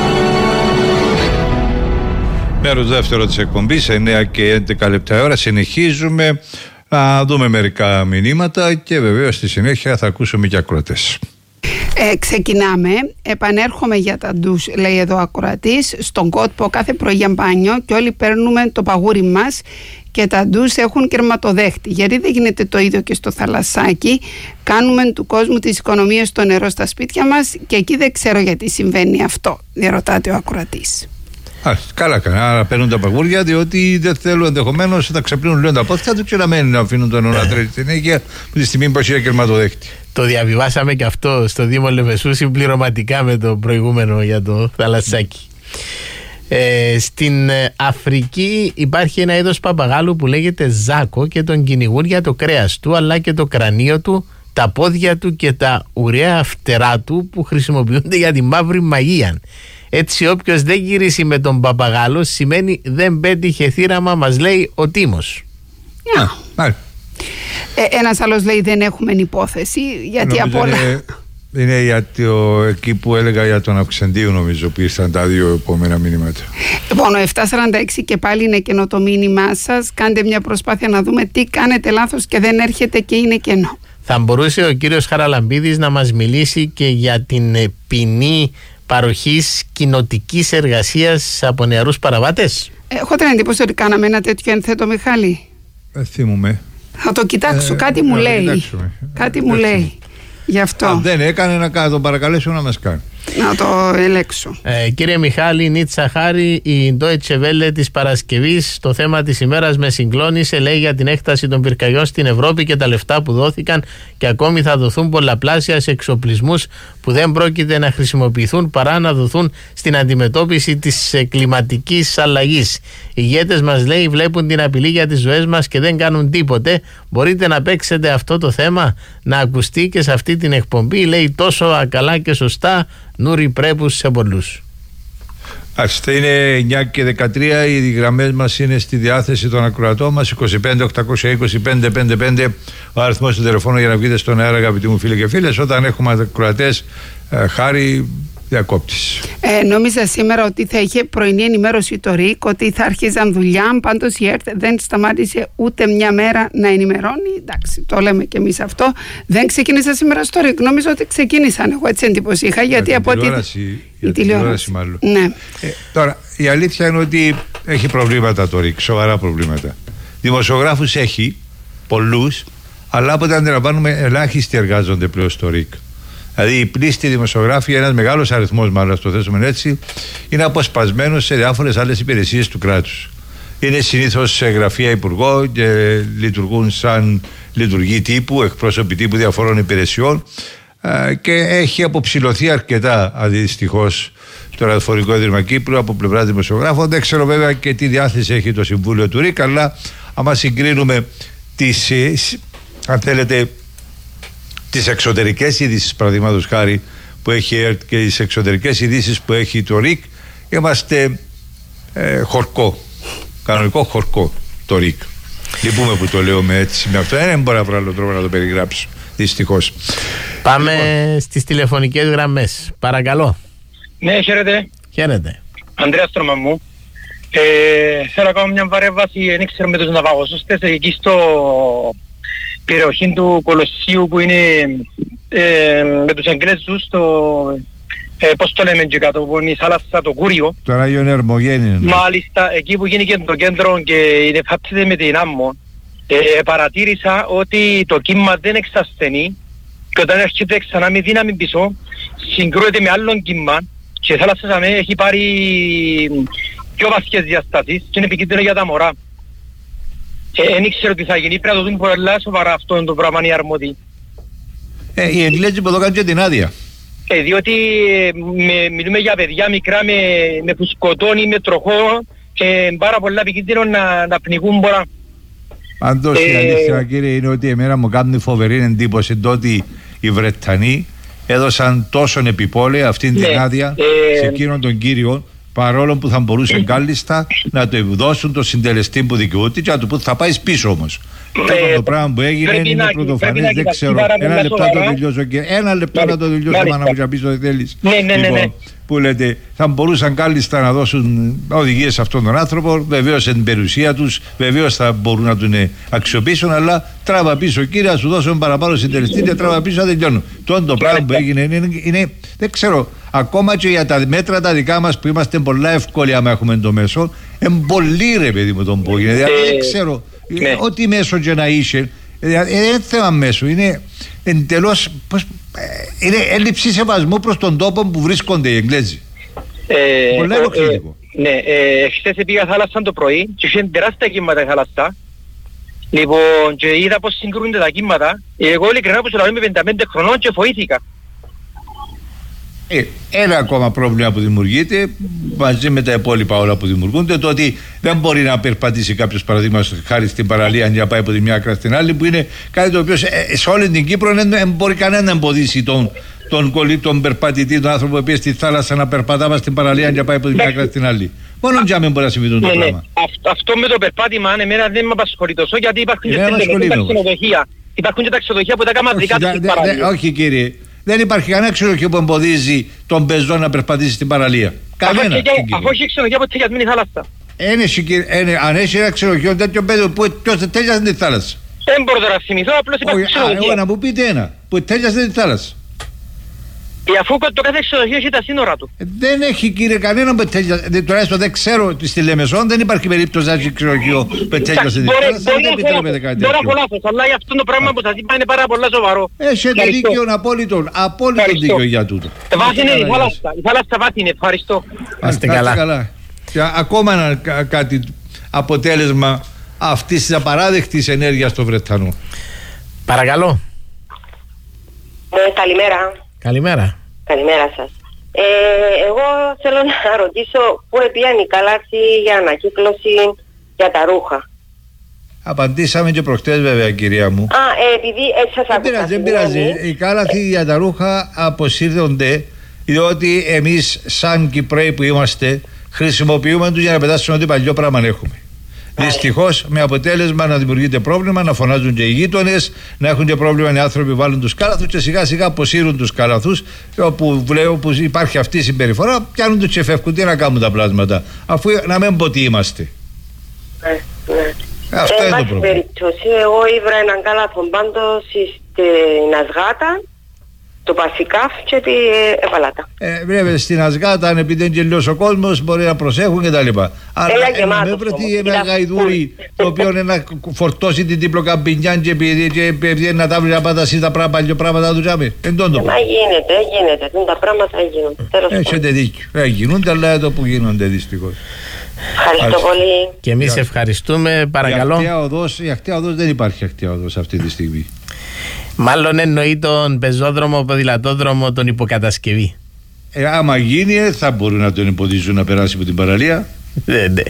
Μέρος δεύτερο της εκπομπής, εννέα και έντεκα λεπτά ώρα. Συνεχίζουμε να δούμε μερικά μηνύματα και βεβαίως στη συνέχεια θα ακούσουμε και ακροατές. Ε, ξεκινάμε. Επανέρχομαι για τα ντους, λέει εδώ ο ακροατής, στον κότπο κάθε πρωί για μπάνιο και όλοι παίρνουμε το παγούρι μας και τα ντους έχουν κερματοδέχτη. Γιατί δεν γίνεται το ίδιο και στο θαλασσάκι? Κάνουμε του κόσμου τις οικονομίες στο νερό στα σπίτια μας και εκεί δεν ξέρω γιατί συμβαίνει αυτό, διαρωτάται ο ακροατής. Α, καλά, καλά. Άρα παίρνουν τα παγούρια διότι δεν θέλουν ενδεχομένως να ξεπλύνουν λίγο τα πόδια του και να μένουν να αφήνουν τον να τρέχει στην συνέχεια που τη στιγμή που έχει κερματοδέχτη. Το διαβιβάσαμε και αυτό στο Δήμο Λεμεσού συμπληρωματικά με το προηγούμενο για το θαλασσάκι. Ε, στην Αφρική υπάρχει ένα είδος παπαγάλου που λέγεται ζάκο και τον κυνηγούν για το κρέας του, αλλά και το κρανίο του, τα πόδια του και τα ουραία φτερά του που χρησιμοποιούνται για τη μαύρη μαγεία. Έτσι όποιος δεν γυρίσει με τον παπαγάλο σημαίνει δεν πέτυχε θύραμα, μας λέει ο Τίμος. Yeah. Ε, ένας άλλος λέει δεν έχουμε υπόθεση γιατί από όλα... Είναι, είναι γιατί ο, εκεί που έλεγα για τον Αυξεντίου νομίζω που ήρθαν τα δύο επόμενα μηνύματα. Λοιπόν, ο επτά σαράντα έξι και πάλι είναι κενό το μήνυμά σας. Κάντε μια προσπάθεια να δούμε τι κάνετε λάθος και δεν έρχεται και είναι κενό. Θα μπορούσε ο κύριος Χαραλαμπίδης να μας μιλήσει και για την ποινή παροχής κοινοτικής εργασίας από νεαρούς παραβάτες? Έχω την εντύπωση ότι κάναμε ένα τέτοιο ένθετο, Μιχάλη. Ε, θυμούμαι. Θα το κοιτάξω, ε, κάτι μου λέει. Κοιτάξουμε. Κάτι μου λέει. Γι' αυτό. Αν δεν έκανε, να τον παρακαλέσω να μας κάνει. Να το ελέξω. Ε, κύριε Μιχάλη, Νίτσα Χάρη, η Deutsche Welle της Παρασκευής, το θέμα της ημέρας με συγκλώνησε, λέει για την έκταση των πυρκαγιών στην Ευρώπη και τα λεφτά που δόθηκαν και ακόμη θα δοθούν πολλαπλάσια σε εξοπλισμούς που δεν πρόκειται να χρησιμοποιηθούν παρά να δοθούν στην αντιμετώπιση της κλιματικής αλλαγής. Οι ηγέτες μας, λέει, βλέπουν την απειλή για τις ζωές μας και δεν κάνουν τίποτε. Μπορείτε να παίξετε αυτό το θέμα να ακουστεί και σε αυτή την εκπομπή, λέει, τόσο ακαλά και σωστά. Νούρι πρέπους σε πολλούς. Άξτε, είναι εννιά και δεκατρία, οι γραμμές μας είναι στη διάθεση των ακροατών μας, είκοσι πέντε οκτακόσια είκοσι πέντε πενήντα πέντε ο αριθμός του τηλεφώνου για να βγείτε στον αέρα, αγαπητοί μου φίλοι και φίλες. Όταν έχουμε ακροατές, ε, Χάρη, διακόπτης. Ε, νόμιζα σήμερα ότι θα είχε πρωινή ενημέρωση το ΡΙΚ, ότι θα άρχιζαν δουλειά. Πάντως η ΕΡΤ δεν σταμάτησε ούτε μια μέρα να ενημερώνει. Εντάξει, το λέμε και εμείς αυτό. Δεν ξεκίνησα σήμερα στο ΡΙΚ. Νόμιζα ότι ξεκίνησαν. Εγώ έτσι εντύπωση είχα. Γιατί από ό,τι. Η τηλεόραση, μάλλον. Ναι. Ε, τώρα, η αλήθεια είναι ότι έχει προβλήματα το ΡΙΚ, σοβαρά προβλήματα. Δημοσιογράφους έχει πολλούς, αλλά από ό,τι αντιλαμβάνουμε, ελάχιστοι εργάζονται πλέον στο ΡΙΚ. Δηλαδή, οι πλήστοι δημοσιογράφοι, ένας μεγάλος αριθμός, μάλλον το θέσουμε έτσι, είναι αποσπασμένος σε διάφορες άλλες υπηρεσίες του κράτους. Είναι συνήθως σε γραφεία υπουργών και λειτουργούν σαν λειτουργοί τύπου, εκπρόσωποι τύπου διαφορών υπηρεσιών και έχει αποψηλωθεί αρκετά αντιστοιχώς στο Ραδιοφωνικό Ίδρυμα Κύπρου από πλευρά δημοσιογράφων. Δεν ξέρω βέβαια και τι διάθεση έχει το Συμβούλιο του ΡΙΚ, αλλά άμα συγκρίνουμε τις, αν θέλετε, τις εξωτερικές ειδήσεις, παραδείγματος χάρη, που έχει η ΕΡΤ και τις εξωτερικές ειδήσεις που έχει το ΡΙΚ, είμαστε ε, χορκό, κανονικό χορκό το ΡΙΚ. Λυπούμε που το λέω με έτσι, με αυτό δεν μπορώ να βρω άλλο τρόπο να το περιγράψω, δυστυχώς. Πάμε λοιπόν στις τηλεφωνικές γραμμές, παρακαλώ. Ναι, χαίρετε. Χαίρετε. Ανδρέας Τρομαμού. Ε, θέλω να κάνω μια παρέμβαση, δεν ξέρω με τους ναυαγοσώστες εκεί στο περιοχή του Κολοσσίου που είναι ε, με τους Εγγλέζους στο, ε, πώς το λέμε και κάτω, που είναι η θάλασσα, το Κούριο. Το Άγιον Ερμογέννη. Μάλιστα, εκεί που γίνει και το κέντρο και είναι φάπτεται με την άμμο, ε, παρατήρησα ότι το κύμα δεν εξασθενεί και όταν έρχεται ξανά με δύναμη πίσω, συγκρούεται με άλλον κύμα και η θάλασσα έχει πάρει πιο βασικές διαστάσεις και είναι επικίνδυνο για τα μωρά. Δεν ήξερα τι θα γίνει, πρέπει να το δουν πολλά σοβαρά αυτό το πράγμα οι αρμόδιοι. Ε, οι Εγγλέζοι που εδώ κάνουν και την άδεια. Ε, διότι ε, με, μιλούμε για παιδιά μικρά με, με που σκοτώνει, με τροχό και πάρα πολλά επικίνδυνο να, να πνιγούν μωρά. Πάντως η αλήθεια κύριε είναι ότι εμένα μου κάνουν φοβερή εντύπωση το ότι οι Βρετανοί έδωσαν τόσον επιπόλαια αυτήν την ναι, άδεια ε, σε εκείνον τον κύριο, παρόλο που θα μπορούσε κάλλιστα να το δώσουν το συντελεστή που δικαιούται και να του πούν θα πάει πίσω όμως. Ε, το πράγμα που έγινε είναι πρωτοφανές, δεν ξέρω. Ένα λεπτό να το τελειώσω και ένα λεπτό να το τελειώσω, μα να μου πεις ότι θέλεις. Ναι, ναι, ναι, ναι. Που λέτε, θα μπορούσαν κάλλιστα να δώσουν οδηγίες σε αυτόν τον άνθρωπο, βεβαίως στην περιουσία τους, βεβαίως θα μπορούν να τον αξιοποιήσουν, αλλά τράβα πίσω κύριε, να σου δώσουν παραπάνω συντελεστή και τράβα πίσω, δεν τελειώνουν. Τώρα το πράγμα που έγινε είναι, είναι, δεν ξέρω, ακόμα και για τα μέτρα τα δικά μας που είμαστε πολλά εύκολοι άμα έχουμε το μέσο, είναι πολύ ρε παιδί μου τον που έγινε, δηλαδή δεν ξέρω. Ναι. Ό,τι μέσο και να είσαι, δηλαδή, δεν είναι θέμα μέσου, είναι εντελώς πώς, είναι έλλειψη σεβασμού προς τον τόπο που βρίσκονται οι Εγγλέζοι. Ε, Πολλά ενοχλητικό. Ε, ναι, ε, χθες πήγα θάλασσα το πρωί και είχαν τεράστια κύματα η θάλασσα. Λοιπόν, και είδα πως συγκρούνται τα κύματα. Εγώ ειλικρινά που σου λέω είμαι πενήντα πέντε χρονών και φοήθηκα. Ε, ένα ακόμα πρόβλημα που δημιουργείται μαζί με τα υπόλοιπα όλα που δημιουργούνται, το ότι δεν μπορεί να περπατήσει κάποιος παραδείγματος χάρη στην παραλία για να πάει από τη μια άκρα στην άλλη, που είναι κάτι το οποίο σε, σε όλη την Κύπρο δεν μπορεί κανένα να εμποδίσει τον, τον, τον, τον περπατητή, τον άνθρωπο που πήγε στη θάλασσα να περπατά στην παραλία για να πάει από τη μια άκρα στην άλλη. Μόνο για μην μπορεί να συμβεί το ναι, πράγμα. Ναι. Αυτό, αυτό με το περπάτημα εμένα δεν με απασχολεί τόσο, γιατί υπάρχουν και τα ξενοδοχεία. Υπάρχουν και τα ξενοδοχεία που τα κάνουν δικά τους στην παραλία. Όχι κύριε. Δεν υπάρχει κανένα ξενοδοχείο που εμποδίζει τον πεζό να περπατήσει στην παραλία. Κανένα. Αφού έχει ξενοδοχείο από τελειασμένη θάλασσα. Αν έχει ένα ξενοδοχείο τέτοιο πεζό που τέλειασε την θάλασσα. Δεν μπορώ να θυμηθώ, απλώς υπάρχει ξενοδοχείο. Εγώ να μου πείτε ένα που τέλειασε την θάλασσα. Αφού το κάθε ξενοδοχείο έχει τα σύνορα του. Δεν έχει κύριε κανένα που τέλειασε. Τουλάχιστον δεν ξέρω στη Λεμεσόν δεν υπάρχει περίπτωση να έχει ξενοδοχείο που τέλειασε την θάλασσα. Δεν επιτρέπεται κάτι τέτοιο. Τώρα έχω λάθος, αλλά για αυτό το πράγμα που σας είπα είναι πάρα πολύ σοβαρό. Έχετε δίκιο απόλυτο, απόλυτο δίκιο για τούτο. Βάση είναι η θάλασσα, η θάλασσα βάση είναι, ευχαριστώ. Είστε καλά. Ακόμα ένα κάτι αποτέλεσμα αυτής της απαράδεκτης ενέργειας των Βρετανών. Παρακαλώ. Καλημέρα. Καλημέρα. Καλημέρα σας. Ε, εγώ θέλω να ρωτήσω πού επίαν η κάλαθη για ανακύκλωση για τα ρούχα. Απαντήσαμε και προχτές βέβαια κυρία μου. Α, ε, επειδή έτσι σας άκουσα. Δεν πειράζει, δεν πειράζει. Οι κάλαθη για τα ρούχα αποσύρονται διότι εμείς σαν Κυπραίοι που είμαστε χρησιμοποιούμε τους για να πετάσουμε ό,τι παλιό πράγμα έχουμε. Δυστυχώς με αποτέλεσμα να δημιουργείται πρόβλημα, να φωνάζουν και οι γείτονες, να έχουν και πρόβλημα οι άνθρωποι που βάλουν τους κάλαθους και σιγά σιγά αποσύρουν τους κάλαθους. Όπου βλέπω που υπάρχει αυτή η συμπεριφορά, πιάνουν τους και φεύγουν. Τι να κάνουν τα πλάσματα, αφού να μην πω τι είμαστε. Ναι, ναι. Αυτό ε, είναι το πρόβλημα. Περίπτωση, εγώ ήβρα έναν κάλαθο πάντως στην Ασγάτα, το Πασικάφ και τη Επαλάτα. Ε, βλέπετε στην Ασγάτα, αν επειδή είναι γελιός ο κόσμος, μπορεί να προσέχουν κτλ. Αλλά με βρεθεί ένα γαϊδούρι το οποίο να φορτώσει την τύπλοκαμπινιά και επειδή να τα βρει να πάτα εσύ τα πράγματα, πράγματα του τζάμε. Εντών το πράγμα. Μα γίνεται, γίνεται. Τα πράγματα γίνονται. Έχετε δίκιο. Γίνονται, αλλά εδώ που γίνονται δυστυχώς. Ευχαριστώ πολύ. Και εμείς ευχαριστούμε, παρακαλώ. Η ακτέα οδός δεν υπάρχει ακτέα οδός αυτή τη στιγμή. Μάλλον εννοεί τον πεζόδρομο, ποδηλατόδρομο, τον υποκατασκευή. Ε, άμα γίνει θα μπορούν να τον υποδίζουν να περάσει από την παραλία. Ναι, ναι.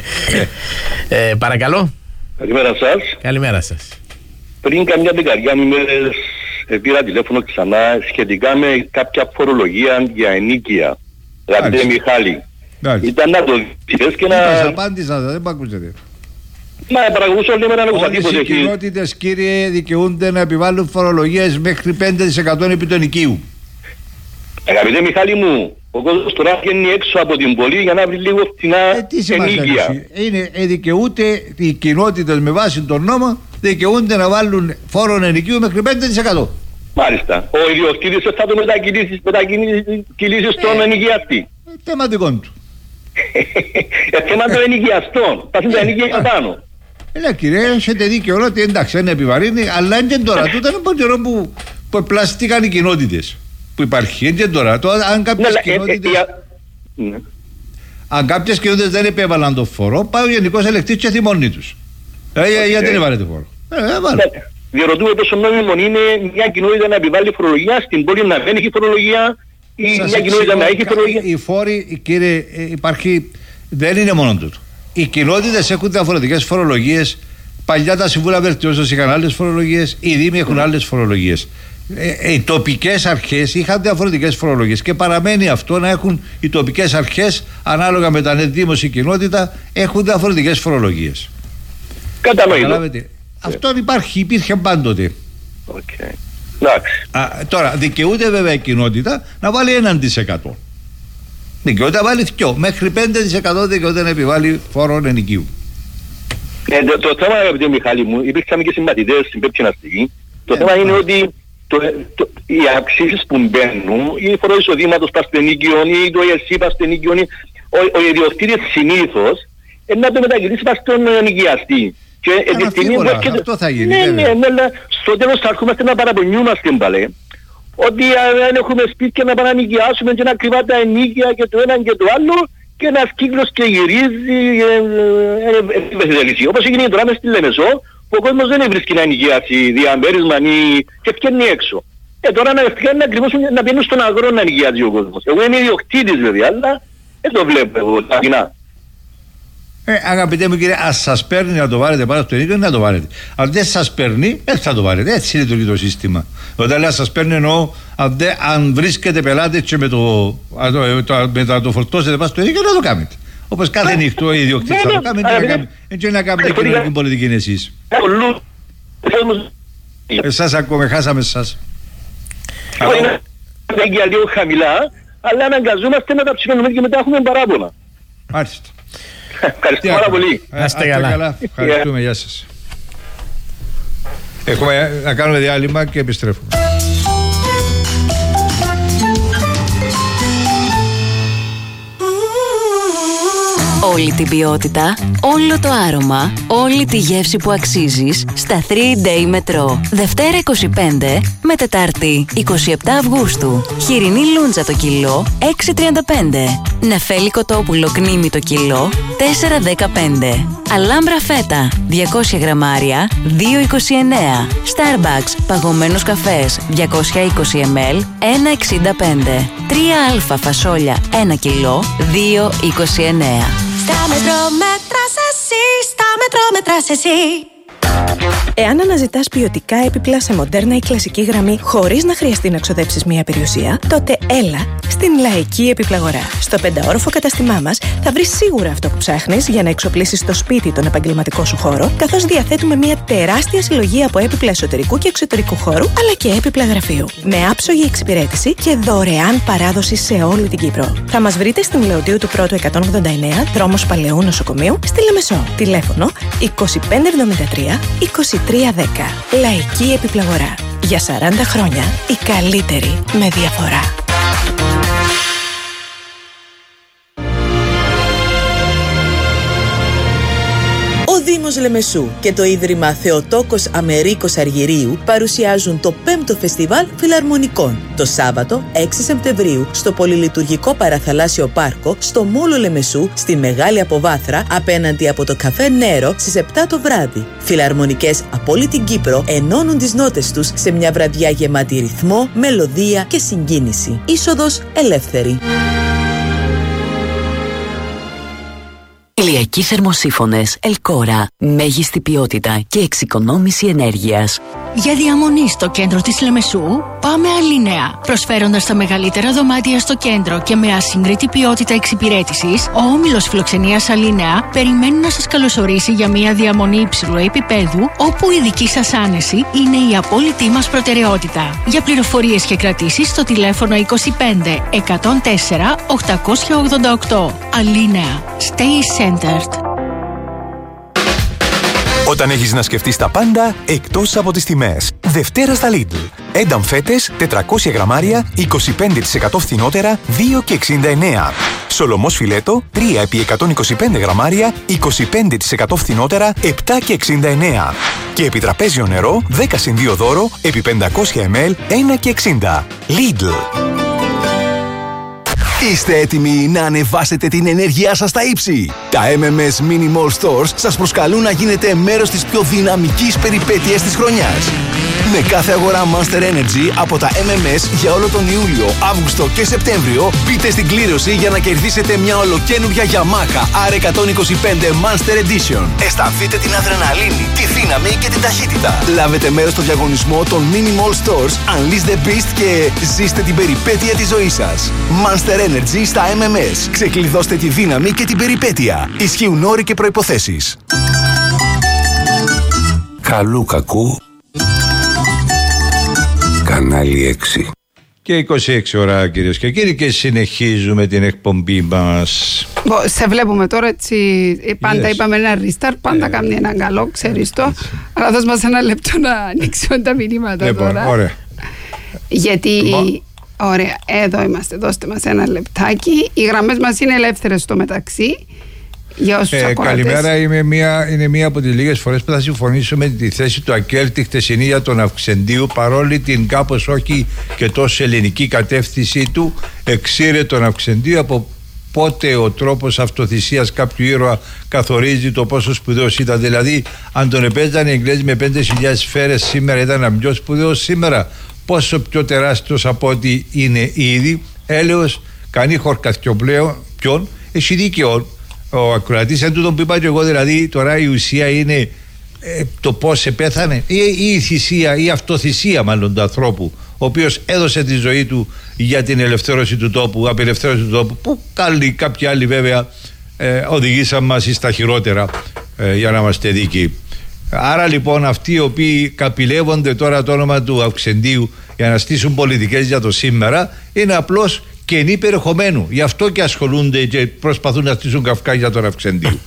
ε, παρακαλώ. Καλημέρα σας. Καλημέρα σας. Πριν καμιά δεκαετία μέρες πήρα τηλέφωνο ξανά σχετικά με κάποια φορολογία για ενίκεια. Αγαπητέ Μιχάλη. Άλυση. Ήταν να το δεις και να... Σας απάντησα, δεν μ' ακούσετε. Μα παρακολουθούσα όλη μέρα να ακούσα τίποτε. Όλες οι κοινότητες κύριε δικαιούνται να επιβάλλουν φορολογίες μέχρι πέντε τοις εκατό επί του ενοικίου. Αγαπητέ Μιχάλη μου, Ο κόσμος τώρα βγαίνει έξω από την πόλη για να βρει λίγο φθηνά ενοίκια. Είναι ε, δικαιούται οι κοινότητες με βάση τον νόμο, δικαιούνται να βάλουν φόρο ενοικίου μέχρι πέντε τοις εκατό. Μάλιστα. Ο ιδιοκτήτης θα το μετακυλήσει, μετακυλήσει στον ενοικιαστή. Θεματικό του. Θέμα των ενοικιαστών. Πας τα ενοικία πάνω. Ναι κύριε, έχετε δίκιο ότι εντάξει δεν επιβαρύνει, αλλά είναι και τώρα. Τούτα είναι από καιρό που, που πλαστήκαν οι κοινότητες που υπάρχει. Είναι και τώρα. Τώρα αν κάποιες ναι, κοινότητες... Ε, ε, ε, αν κάποιες κοινότητες δεν επέβαλαν το φόρο, πάει ο Γενικός Ελεκτής και θυμώνει τους. Ε, okay. Γιατί δεν βάλετε φόρο. Ε, ε, ναι. Διερωτούμε πόσο νόμιμο είναι μια κοινότητα να επιβάλλει φορολογία, στην πόλη να δεν έχει φορολογία ή σας μια κοινότητα να έχει φορολογία. Οι φόροι, κύριε, υπάρχει, δεν είναι μόνο τούτο. Οι κοινότητες έχουν διαφορετικές φορολογίες. Παλιά τα συμβούλια βελτιώσεως είχαν άλλες φορολογίες, οι δήμοι έχουν mm. άλλες φορολογίες. Ε, οι τοπικές αρχές είχαν διαφορετικές φορολογίες και παραμένει αυτό να έχουν οι τοπικές αρχές ανάλογα με τα ναι, δήμος ή κοινότητα έχουν διαφορετικές φορολογίες. Κατανοητό. Αυτό υπάρχει, υπήρχε πάντοτε. Okay. Α, τώρα δικαιούται βέβαια η κοινότητα να βάλει ένα τοις εκατό. Δικαιούται να βάλει δυο. Μέχρι πέντε τοις εκατό δικαιούται να επιβάλλει φόρο ενοικίου. Ε, το, το θέμα, αγαπητέ Μιχάλη μου, υπήρξαμε και συμπατητές στην Πέπτυνα Αστική. Το ε, θέμα είναι ε, ότι το, το, οι αυξήσεις που μπαίνουν, η φορό εισοδήματος πας στο ενοίκιο ή το ΕΣΥ πας στο ενοίκιο, ο, ο ιδιοκτήτης συνήθως ε, να το μετακυλήσει πας στον ενοικιαστή. Και τη στιγμή που έρχεται... Αυτό θα γίνει. Ναι, ναι, ναι, αλλά στο τέλος θα αρχόμαστε να παραπονιούμαστε παλέ. Ότι αν έχουμε σπίτια να παρανοικιάσουμε και να κρυβά τα ενίκια και το ένα και το άλλο και ένας κύκλος και γυρίζει ε, όπως έγινε τώρα μες στη Λεμεσό που ο κόσμος δεν βρίσκει να ενοικιάσει διαμέρισμα και φτιάχνει έξω. Ε, τώρα να φτιάχνει ακριβώς να πιένουν στον αγρό να ενοικιάζει ο κόσμος. Εγώ είμαι ιδιοκτήτης βέβαια, αλλά δεν το βλέπω εγώ ταπεινά. Ε, αγαπητέ μου κύριε, ας σας παίρνει να το βάλετε πάνω στο ενοίκιο, να το βάλετε. Αν δεν σας παίρνει, δεν θα το βάλετε. Έτσι λειτουργεί το σύστημα. Όταν λέω σας παίρνει, εννοώ αν, δε, αν βρίσκετε πελάτες και με το, το, το, με το, το φορτώσετε πάνω στο ενοίκιο, να το κάνετε. Όπως κάθε νύχτο οι ιδιοκτήτες θα το κάνετε. Έτσι να κάνετε κοινωνική πολιτική είναι εσείς. Εσάς ακόμα, χάσαμε εσάς. Είναι λίγο χαμηλά, αλλά αναγκαζόμαστε να τα ψηφίσουμε και μετά έχουμε παράπονα. Μάλιστα. Ευχαριστώ πάρα πολύ. Να είστε καλά. Ευχαριστούμε, γεια σας. Έχουμε να κάνουμε διάλειμμα και επιστρέφουμε. Όλη την ποιότητα, όλο το άρωμα, όλη τη γεύση που αξίζεις στα θρι ντέι Μετρό. Δευτέρα είκοσι πέντε με Τετάρτη είκοσι επτά Αυγούστου. Χοιρινή λούντζα το κιλό έξι τριάντα πέντε. Νεφέλη κοτόπουλο κνήμι το κιλό τέσσερα δεκαπέντε. Αλάμπρα φέτα διακόσια γραμμάρια δύο είκοσι εννέα. Starbucks παγωμένος καφές διακόσια είκοσι μιλιλίτρα ένα εξήντα πέντε. τρία α φασόλια ένα κιλό δύο είκοσι εννέα. Στα μετρό μέτρας εσύ, στα μετρό μέτρας εσύ. Εάν αναζητάς ποιοτικά έπιπλα σε μοντέρνα ή κλασική γραμμή χωρίς να χρειαστεί να ξοδέψεις μία περιουσία, τότε έλα στην Λαϊκή Επιπλαγορά. Στο πενταόροφο καταστημά μας θα βρεις σίγουρα αυτό που ψάχνεις για να εξοπλίσεις το σπίτι τον επαγγελματικό σου χώρο, καθώς διαθέτουμε μία τεράστια συλλογή από έπιπλα εσωτερικού και εξωτερικού χώρου, αλλά και έπιπλα γραφείου. Με άψογη εξυπηρέτηση και δωρεάν παράδοση σε όλη την Κύπρο. Θα μας βρείτε στην Λεωτίου του Πρώτου εκατόν ογδόντα εννέα, δρόμος Παλαιού Νοσοκομείου, στη Λεμεσό. Τηλέφωνο είκοσι πέντε εβδομήντα τρία είκοσι τρία δέκα. Λαϊκή Επιπλαγορά. Για σαράντα χρόνια η καλύτερη με διαφορά. Ο Δήμος Λεμεσού και το Ίδρυμα Θεοτόκος Αμερίκος Αργυρίου παρουσιάζουν το πέμπτο Φεστιβάλ Φιλαρμονικών το Σάββατο έξι Σεπτεμβρίου στο πολυλειτουργικό παραθαλάσσιο πάρκο στο Μόλο Λεμεσού στη Μεγάλη Αποβάθρα απέναντι από το καφέ Νέρο στις επτά το βράδυ. Φιλαρμονικές από όλη την Κύπρο ενώνουν τις νότες τους σε μια βραδιά γεμάτη ρυθμό, μελωδία και συγκίνηση. Είσοδος ελεύθερη. Ηλιακοί θερμοσύφωνες Ελκόρα. Μέγιστη ποιότητα και εξοικονόμηση ενέργειας. Για διαμονή στο κέντρο της Λεμεσού, πάμε Αλίνεα. Προσφέροντας τα μεγαλύτερα δωμάτια στο κέντρο και με ασύγκριτη ποιότητα εξυπηρέτησης, ο όμιλος φιλοξενίας Αλίνεα περιμένει να σας καλωσορίσει για μια διαμονή υψηλού επίπεδου, όπου η δική σας άνεση είναι η απόλυτη μας προτεραιότητα. Για πληροφορίες και κρατήσεις στο τηλέφωνο είκοσι πέντε εκατόν τέσσερα οκτακόσια ογδόντα οκτώ. Αλίνεα. Stay centered. Όταν έχεις να σκεφτείς τα πάντα εκτός από τις τιμές. Δευτέρα στα Lidl. Ένταμ φέτες τετρακόσια γραμμάρια, είκοσι πέντε τοις εκατό φθηνότερα, δύο και εξήντα εννέα. Σολομός φιλέτο τρία επί εκατόν είκοσι πέντε γραμμάρια, είκοσι πέντε τοις εκατό φθηνότερα, επτά και εξήντα εννέα. Και επιτραπέζιο νερό δέκα συν δύο δώρο επί πεντακόσια μιλιλίτρα, ένα και εξήντα. Lidl. Είστε έτοιμοι να ανεβάσετε την ενέργειά σας στα ύψη? Τα εμ εμ ες Mini Mall Stores σας προσκαλούν να γίνετε μέρος της πιο δυναμικής περιπέτειας της χρονιάς. Με κάθε αγορά Monster Energy από τα εμ εμ ες για όλο τον Ιούλιο, Αύγουστο και Σεπτέμβριο, μπείτε στην κλήρωση για να κερδίσετε μια ολοκαίνουργια Yamaha αρ εκατόν είκοσι πέντε Monster Edition. Αισθανθείτε την αδρεναλίνη, τη δύναμη και την ταχύτητα. Λάβετε μέρος στο διαγωνισμό των Mini Mall Stores, Unleash the Beast και ζήστε την περιπέτεια της ζωής σας. Monster Energy στα εμ εμ ες. Ξεκλειδώστε τη δύναμη και την περιπέτεια. Ισχύουν όροι και προϋποθέσεις. Καλού κακού. Κανάλι έξι. Και είκοσι έξι ώρα, κυρίες και κύριοι, και συνεχίζουμε την εκπομπή μας. Σε βλέπουμε τώρα έτσι. Πάντα yes. είπαμε ένα restart, πάντα yeah. κάνει έναν καλό, ξέρεις το. Αλλά δώσ' μας ένα λεπτό να ανοίξουν τα μηνύματα λοιπόν, τώρα. Ωραία. Γιατί. Μα... Ωραία, εδώ είμαστε. Δώστε μας ένα λεπτάκι. Οι γραμμές μας είναι ελεύθερες στο μεταξύ. Για όσους ε, καλημέρα, είμαι μία, είναι μία από τις λίγες φορές που θα συμφωνήσω με τη θέση του Ακέλ τη χτεσινή για τον Αυξεντίου, παρόλη την κάπως όχι και τόσο ελληνική κατεύθυνση του. Εξήρε τον Αυξεντίου από πότε ο τρόπος αυτοθυσίας κάποιου ήρωα καθορίζει το πόσο σπουδαίος ήταν. Δηλαδή, αν τον επέζανε οι Εγγλέζοι με πέντε χιλιάδες σφαίρες σήμερα, ήταν πιο σπουδαίος σήμερα. Πόσο πιο τεράστιος από ό,τι είναι ήδη. Έλεος, κανεί χορκαθιό πλέον, ποιον, έχει δίκαιο ο ακροατής, εν τούτον που είπα και εγώ, δηλαδή τώρα η ουσία είναι ε, το πώς επέθανε ή, ή η θυσία ή η αυτοθυσία μάλλον του ανθρώπου, ο οποίος έδωσε τη ζωή του για την ελευθέρωση του τόπου, απελευθέρωση του τόπου, που άλλοι, κάποιοι άλλοι βέβαια ε, οδηγήσαν μας στα χειρότερα, ε, για να είμαστε δίκαιοι. Άρα λοιπόν αυτοί οι οποίοι καπηλεύονται τώρα το όνομα του Αυξεντίου για να στήσουν πολιτικές για το σήμερα, είναι απλώς κενή περιεχομένου. Γι' αυτό και ασχολούνται και προσπαθούν να στήσουν καυκά για τον Αυξεντίου.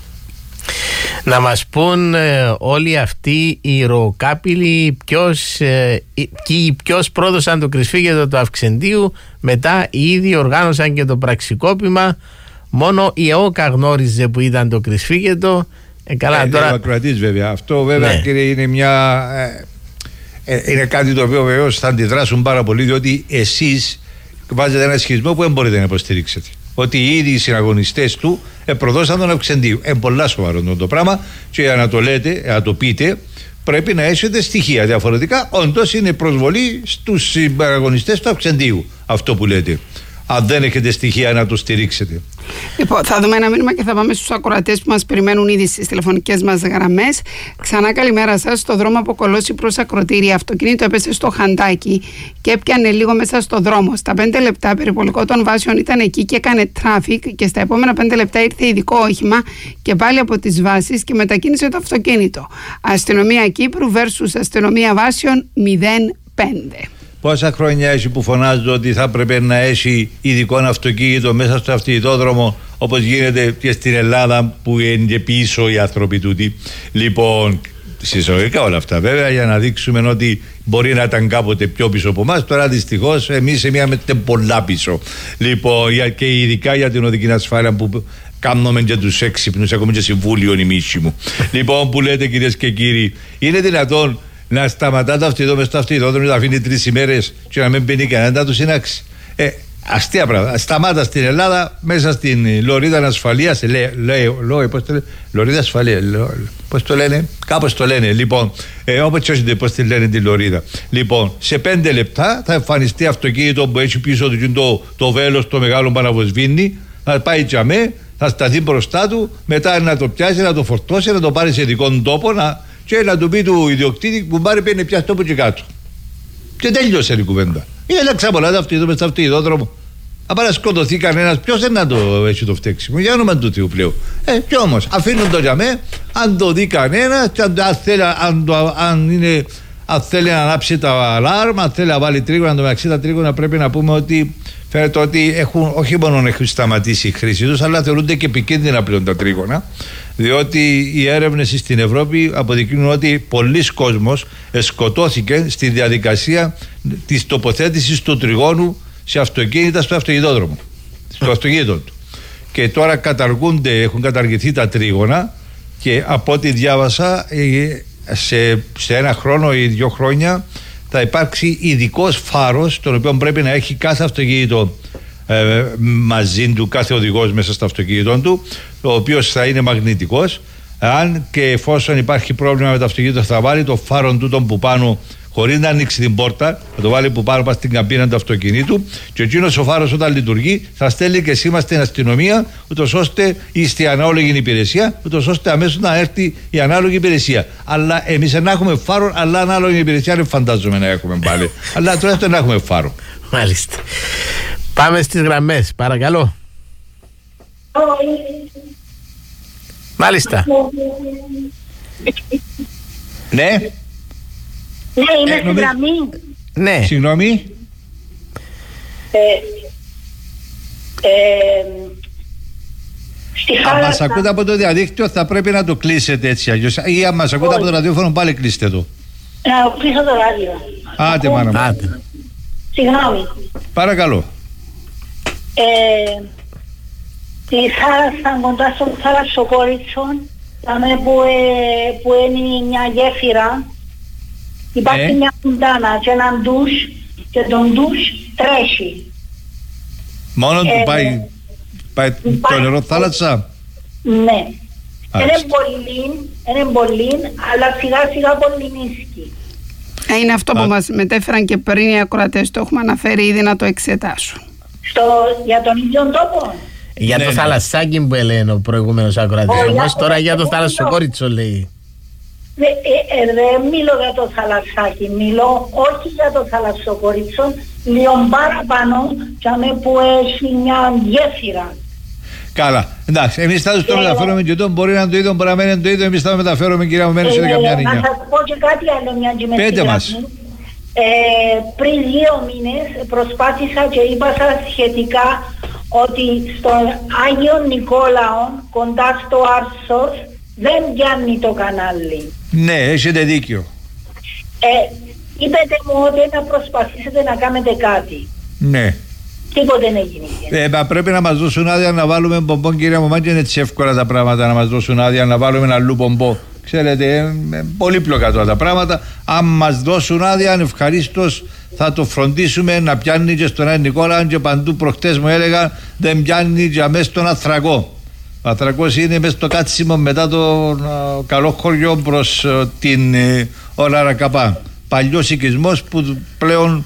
Να μας πούν ε, όλοι αυτοί οι ροοκάπηλοι ποιος, ε, και ποιος πρόδωσαν το κρυσφύγετο του Αυξεντίου. Μετά οι ίδιοι οργάνωσαν και το πραξικόπημα. Μόνο η ΕΟΚΑ γνώριζε που ήταν το κρυσφύγετο. Ε, καλά, ε, τώρα... Είναι ο ακροατής βέβαια. Αυτό βέβαια, ναι, κύριε, είναι μια ε, ε, είναι κάτι το οποίο βεβαίως θα αντιδράσουν πάρα πολύ, διότι εσείς βάζετε ένα σχισμό που δεν μπορείτε να υποστηρίξετε. Ότι οι ίδιοι οι συναγωνιστές του προδώσαν τον Αυξεντίου. Είναι πολλά σοβαρό το πράγμα, και για να το λέτε, να το πείτε, πρέπει να έχετε στοιχεία. Διαφορετικά, όντως είναι προσβολή στους συναγωνιστές του Αυξεντίου αυτό που λέτε. Αν δεν έχετε στοιχεία να το στηρίξετε. Λοιπόν, θα δούμε ένα μήνυμα και θα πάμε στους ακροατές που μας περιμένουν ήδη στις τηλεφωνικές μας γραμμές. Ξανά καλημέρα σας. Στο δρόμο από Κολώση προς Ακροτήρια, αυτοκίνητο έπεσε στο χαντάκι και έπιανε λίγο μέσα στο δρόμο. Στα πέντε λεπτά περιπολικό των βάσεων ήταν εκεί και έκανε τράφικ, και στα επόμενα πέντε λεπτά ήρθε ειδικό όχημα και πάλι από τις βάσεις και μετακίνησε το αυτοκίνητο. Αστυνομία Κύπρου versus αστυνομία βάσεων μηδέν πέντε. Πόσα χρόνια έχει που φωνάζω ότι θα έπρεπε να έχει ειδικό αυτοκίνητο μέσα στο αυτοκινητόδρομο, όπως γίνεται και στην Ελλάδα που είναι και πίσω οι άνθρωποι τούτοι. Λοιπόν, συσσωρικά όλα αυτά βέβαια, για να δείξουμε ότι μπορεί να ήταν κάποτε πιο πίσω από εμάς. Τώρα δυστυχώς εμείς είμαστε πολλά πίσω. Λοιπόν, και ειδικά για την οδική ασφάλεια που κάνουμε και τους έξυπνους, ακόμη και συμβούλιο νημίσι μου. Λοιπόν, που λέτε, κυρίες και κύριοι, είναι δυνατόν να σταματά το αυτοκίνητο στο αυτοκίνητο, να αφήνει τρεις ημέρες και να μην μπαίνει κανένα να το συνάξει? Ε, αστεία πράγματα. Σταμάτα στην Ελλάδα, μέσα στην λωρίδα ασφαλείας. Λωρίδα ασφαλείας. Πώς το λένε? Κάπως το λένε. Λοιπόν, ε, όπως τσόσετε πώς τη λένε τη λωρίδα. Λοιπόν, σε πέντε λεπτά θα εμφανιστεί αυτοκίνητο που έχει πίσω του το, το βέλος, το μεγάλο παναβοσβήνει, θα πάει τζαμέ, θα σταθεί μπροστά του, μετά να το πιάσει, να το φορτώσει, να το πάρει σε ειδικό τόπο, να. και να του πει του ιδιοκτήτη που πάρει παίρνει πια τόπο και κάτω. Και τέλειωσε η κουβέντα. Είναι να ξαπολάτε αυτό εδώ μες στο αυτοκινητόδρομο. Αν να σκοτωθεί κανένας, ποιος δεν να το έχει το φταίξιμο, για όνομα του Θεού πλέον. Ε, κι όμως, αφήνουν το για μέ, αν το δει κανένας, και αν, αν, θέλει, αν, το, αν, είναι, αν θέλει να ανάψει τα αλάρμα, αν θέλει να βάλει τρίγωνα, το μεταξύ τα τρίγωνα πρέπει να πούμε ότι φαίνεται ότι έχουν, όχι μόνο έχουν σταματήσει η χρήση τους, αλλά θεωρούνται και επικίνδυνα πλέον τα τρίγωνα, διότι οι έρευνες στην Ευρώπη αποδεικνύουν ότι πολλοί κόσμος σκοτώθηκε στη διαδικασία της τοποθέτησης του τριγώνου σε αυτοκίνητα στο αυτοκινητόδρομο, στο αυτοκίνητο του. Και τώρα καταργούνται, έχουν καταργηθεί τα τρίγωνα και από ό,τι διάβασα σε, σε ένα χρόνο ή δύο χρόνια θα υπάρξει ειδικός φάρος τον οποίο πρέπει να έχει κάθε αυτοκίνητο ε, μαζί του, κάθε οδηγός μέσα στο αυτοκίνητο του, ο οποίος θα είναι μαγνητικός. Αν και εφόσον υπάρχει πρόβλημα με το αυτοκίνητο θα βάλει το φάρο του τον που πάνω χωρίς να ανοίξει την πόρτα, θα το βάλει που πάνω πας στην καμπίνα του αυτοκινήτου και εκείνος ο φάρος όταν λειτουργεί θα στέλνει και σήμα στην αστυνομία ούτως ώστε ή στη ανάλογη υπηρεσία ούτως ώστε αμέσως να έρθει η ανάλογη υπηρεσία. Αλλά εμείς δεν έχουμε φάρο, αλλά ανάλογη υπηρεσία δεν φαντάζομαι να έχουμε πάλι. Αλλά τουλάχιστον να έχουμε φάρο. Μάλιστα. Πάμε στις γραμμές, παρακαλώ. Μάλιστα. Ναι. Ναι, είμαι ε, στην γραμμή. Ναι. Συγγνώμη. Ε, ε, στη αν θάλασσα... μας ακούτε από το διαδίκτυο θα πρέπει να το κλείσετε έτσι αλλιώς. Ή αν μας ακούτε από το ραδιόφωνο πάλι κλείστε το. Να κλείσω το ράδιο. Άντε μάνα μου. Άντε. Συγγνώμη. Παρακαλώ. Ε, τη θάλασσα κοντά στο θάλασσοκόριτσο, που, ε, που είναι μια γέφυρα. Υπάρχει ε. μια κουντάνα και έναν ντους και τον ντους τρέχει. Μόνο του ε, πάει, πάει το νερό θάλασσα. Ναι. Είναι πολύ, είναι πολύ, αλλά σιγά σιγά πολύ νίσκει. Είναι αυτό που Α. μας μετέφεραν και πριν οι ακροατές, το έχουμε αναφέρει ήδη να το εξετάσουν. Στο, για τον ίδιο τόπο. Για ναι, το ναι. θαλασσάκι που έλεγε ο προηγούμενος ακροατής, όμως τώρα για το θαλασσοκόριτσο λέει. Δεν ε, ε, δε μιλώ για το θαλασσάκι, μιλώ όχι για το θαλασσοκόριτσο, λίγο παραπάνω και που έχει μια γέφυρα. Καλά, εντάξει, εμείς θα το μεταφέρουμε και το μπορεί να είναι το ίδιο, μπορεί να μένει το ίδιο, εμείς θα το μεταφέρουμε κυρία μου, μένει σε καμιά νύχια. Να σας πω και κάτι άλλο μια και Πέτε μας. Ε, πριν δύο μήνες προσπάθησα και είπα σας σχετικά ότι στον Άγιο Νικόλαο κοντά στο Άρσος δεν πιάνει το κανάλι. Ναι, έχετε δίκιο. Ε, είπετε μου ότι να προσπαθήσετε να κάνετε κάτι. Ναι. Τίποτε δεν έγινε. Ε, μα πρέπει να μας δώσουν άδεια να βάλουμε μπομπό, κυρία μου, και είναι έτσι εύκολα τα πράγματα να μας δώσουν άδεια να βάλουμε ένα αλλού μπομπό. Ξέρετε, ε, πολύπλοκα τώρα τα πράγματα. Αν μας δώσουν άδεια, ευχαρίστως θα το φροντίσουμε να πιάνει και στον Άγιο Νικόλαο και παντού. Προχτές μου έλεγα δεν πιάνει και μέσα στον Αθρακό. Ο Αθρακός είναι μέσα στο κάτσιμο μετά το uh, καλό χωριό προς uh, την uh, Ολαρακαπά. Παλιός οικισμός που πλέον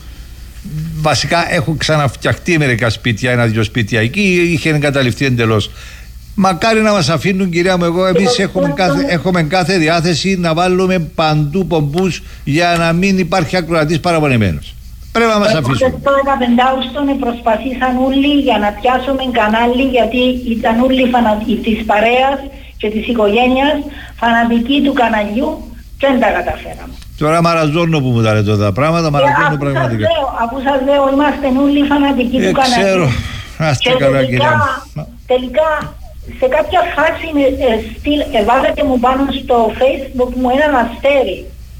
βασικά έχουν ξαναφτιαχτεί μερικά σπίτια, ένα-δυο σπίτια εκεί, είχε εγκαταλειφθεί εντελώς. Μακάρι να μας αφήνουν, κυρία μου, εγώ εμείς έχουμε κάθε, έχουμε κάθε διάθεση να βάλουμε παντού πομπούς για να μην υπάρχει ακροατής παραπονεμένος. Πρέπει να μας αφήσουν. Στο δεκαπέντε Αυγούστου προσπαθήσαν όλοι για να πιάσουμε κανάλι, γιατί ήταν όλοι φανατικοί της παρέας και της οικογένειας, φανατικοί του καναλιού και δεν τα καταφέραμε. Τώρα μαραζώνω που μου τα λέτε τα πράγματα, μαραζώνω πραγματικά. Αφού σας λέω, είμαστε όλοι φανατικοί ε, του καναλιού. Ξέρω, άστε καλά κυρία μου. Τελικά, σε κάποια φάση ε, στυλ, ε, βάζατε μου πάνω στο Facebook μου έναν αστέρι.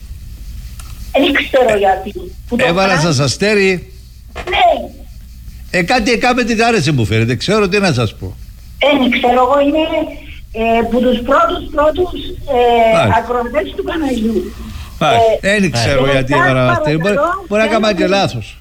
Δεν ξέρω γιατί. Έβαλα σας αστέρι. Ναι. Ε, κάτι έκαμε τι άρεσε μου φέρετε. Ξέρω τι να σας πω. Δεν ξέρω, εγώ είμαι ε, που τους πρώτους πρώτους ε, ακροατές του καναλιού. Δεν ε, ξέρω ε, γιατί έβαλα αστέρι. Μπορεί, μπορεί να κάμα και λάθος.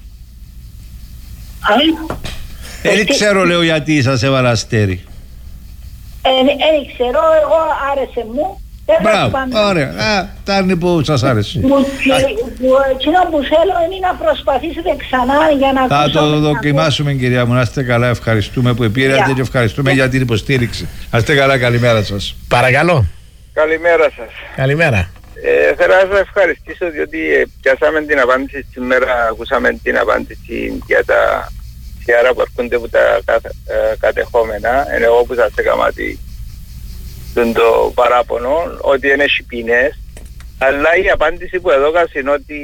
Δεν ξέρω, λέω, γιατί σας έβαλα αστέρι. Δεν ξέρω, εγώ άρεσε μου. Μπράβο, ωραία. Τάρνη που σας άρεσε. Εκείνο που θέλω είναι να προσπαθήσετε ξανά για να... Θα το δοκιμάσουμε, κυρία μου. Να είστε καλά, ευχαριστούμε που επήρατε και ευχαριστούμε για την υποστήριξη. Να είστε καλά, καλημέρα σας. Παρακαλώ. Καλημέρα σας. Καλημέρα. Ε, θέλω να σας ευχαριστήσω διότι ε, πιάσαμε την απάντηση σήμερα, ακούσαμε την απάντηση για τα σιάρα που έρχονται από τα κα, ε, κατεχόμενα. Είναι εγώ που σας έκανα το παράπονο ότι είναι ποινές, αλλά η απάντηση που έδωκα είναι ότι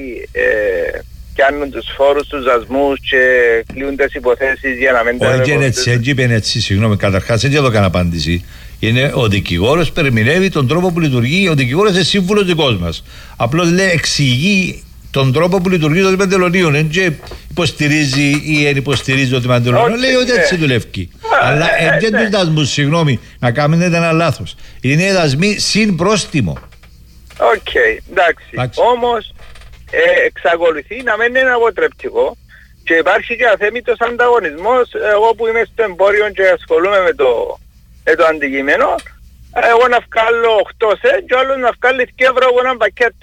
ε, πιάνουν τους φόρους, τους δασμούς και κλείουν τις υποθέσεις για να μην τα... Όχι, έτσι, έτσι είπαν έτσι, συγγνώμη, καταρχάς έτσι έδωκαν απάντηση. Είναι ο δικηγόρος περιμηνεύει τον τρόπο που λειτουργεί, ο δικηγόρος είναι σύμβουλος δικός μας. Απλώς λέει εξηγεί τον τρόπο που λειτουργεί το Τμήμα Τελωνίων. Δεν και υποστηρίζει ή δεν υποστηρίζει το Τμήμα Τελωνίων. Λέει ότι έτσι δουλεύει. Αλλά δεν τους δασμούς, συγγνώμη, να κάνετε ένα λάθος. Είναι δασμοί συν πρόστιμο. Οκ, εντάξει. Όμως ε, εξακολουθεί να μην είναι αποτρεπτικό και υπάρχει και αθέμητος ανταγωνισμός. Εγώ που είμαι στο εμπόριο και ασχολούμαι με το, με το αντικείμενο, εγώ να βγάλω οκτώ σεντ και ο άλλος να βγάλει δύο ευρώ από ένα πακέτο.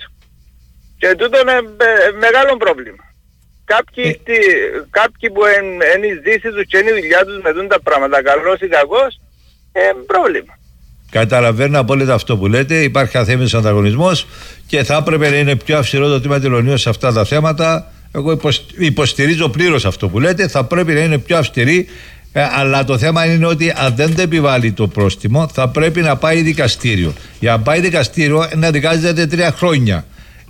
Και τούτο είναι μεγάλο πρόβλημα. Κάποιοι, ε... κάποιοι που είναι οι δύσεις τους και είναι η δουλειά τους με δουν τα πράγματα, καλός ή κακός, είναι πρόβλημα. Καταλαβαίνω απόλυτα αυτό που λέτε. Υπάρχει αθέμητος ανταγωνισμός και θα έπρεπε να είναι πιο αυστηρό το Τμήμα Τελωνίων σε αυτά τα θέματα. Εγώ υποστηρίζω πλήρως αυτό που λέτε. Θα πρέπει να είναι πιο αυστηρή. Ε, αλλά το θέμα είναι ότι αν δεν το επιβάλλει το πρόστιμο, θα πρέπει να πάει δικαστήριο. Για να πάει δικαστήριο να δικάζεται τρία χρόνια.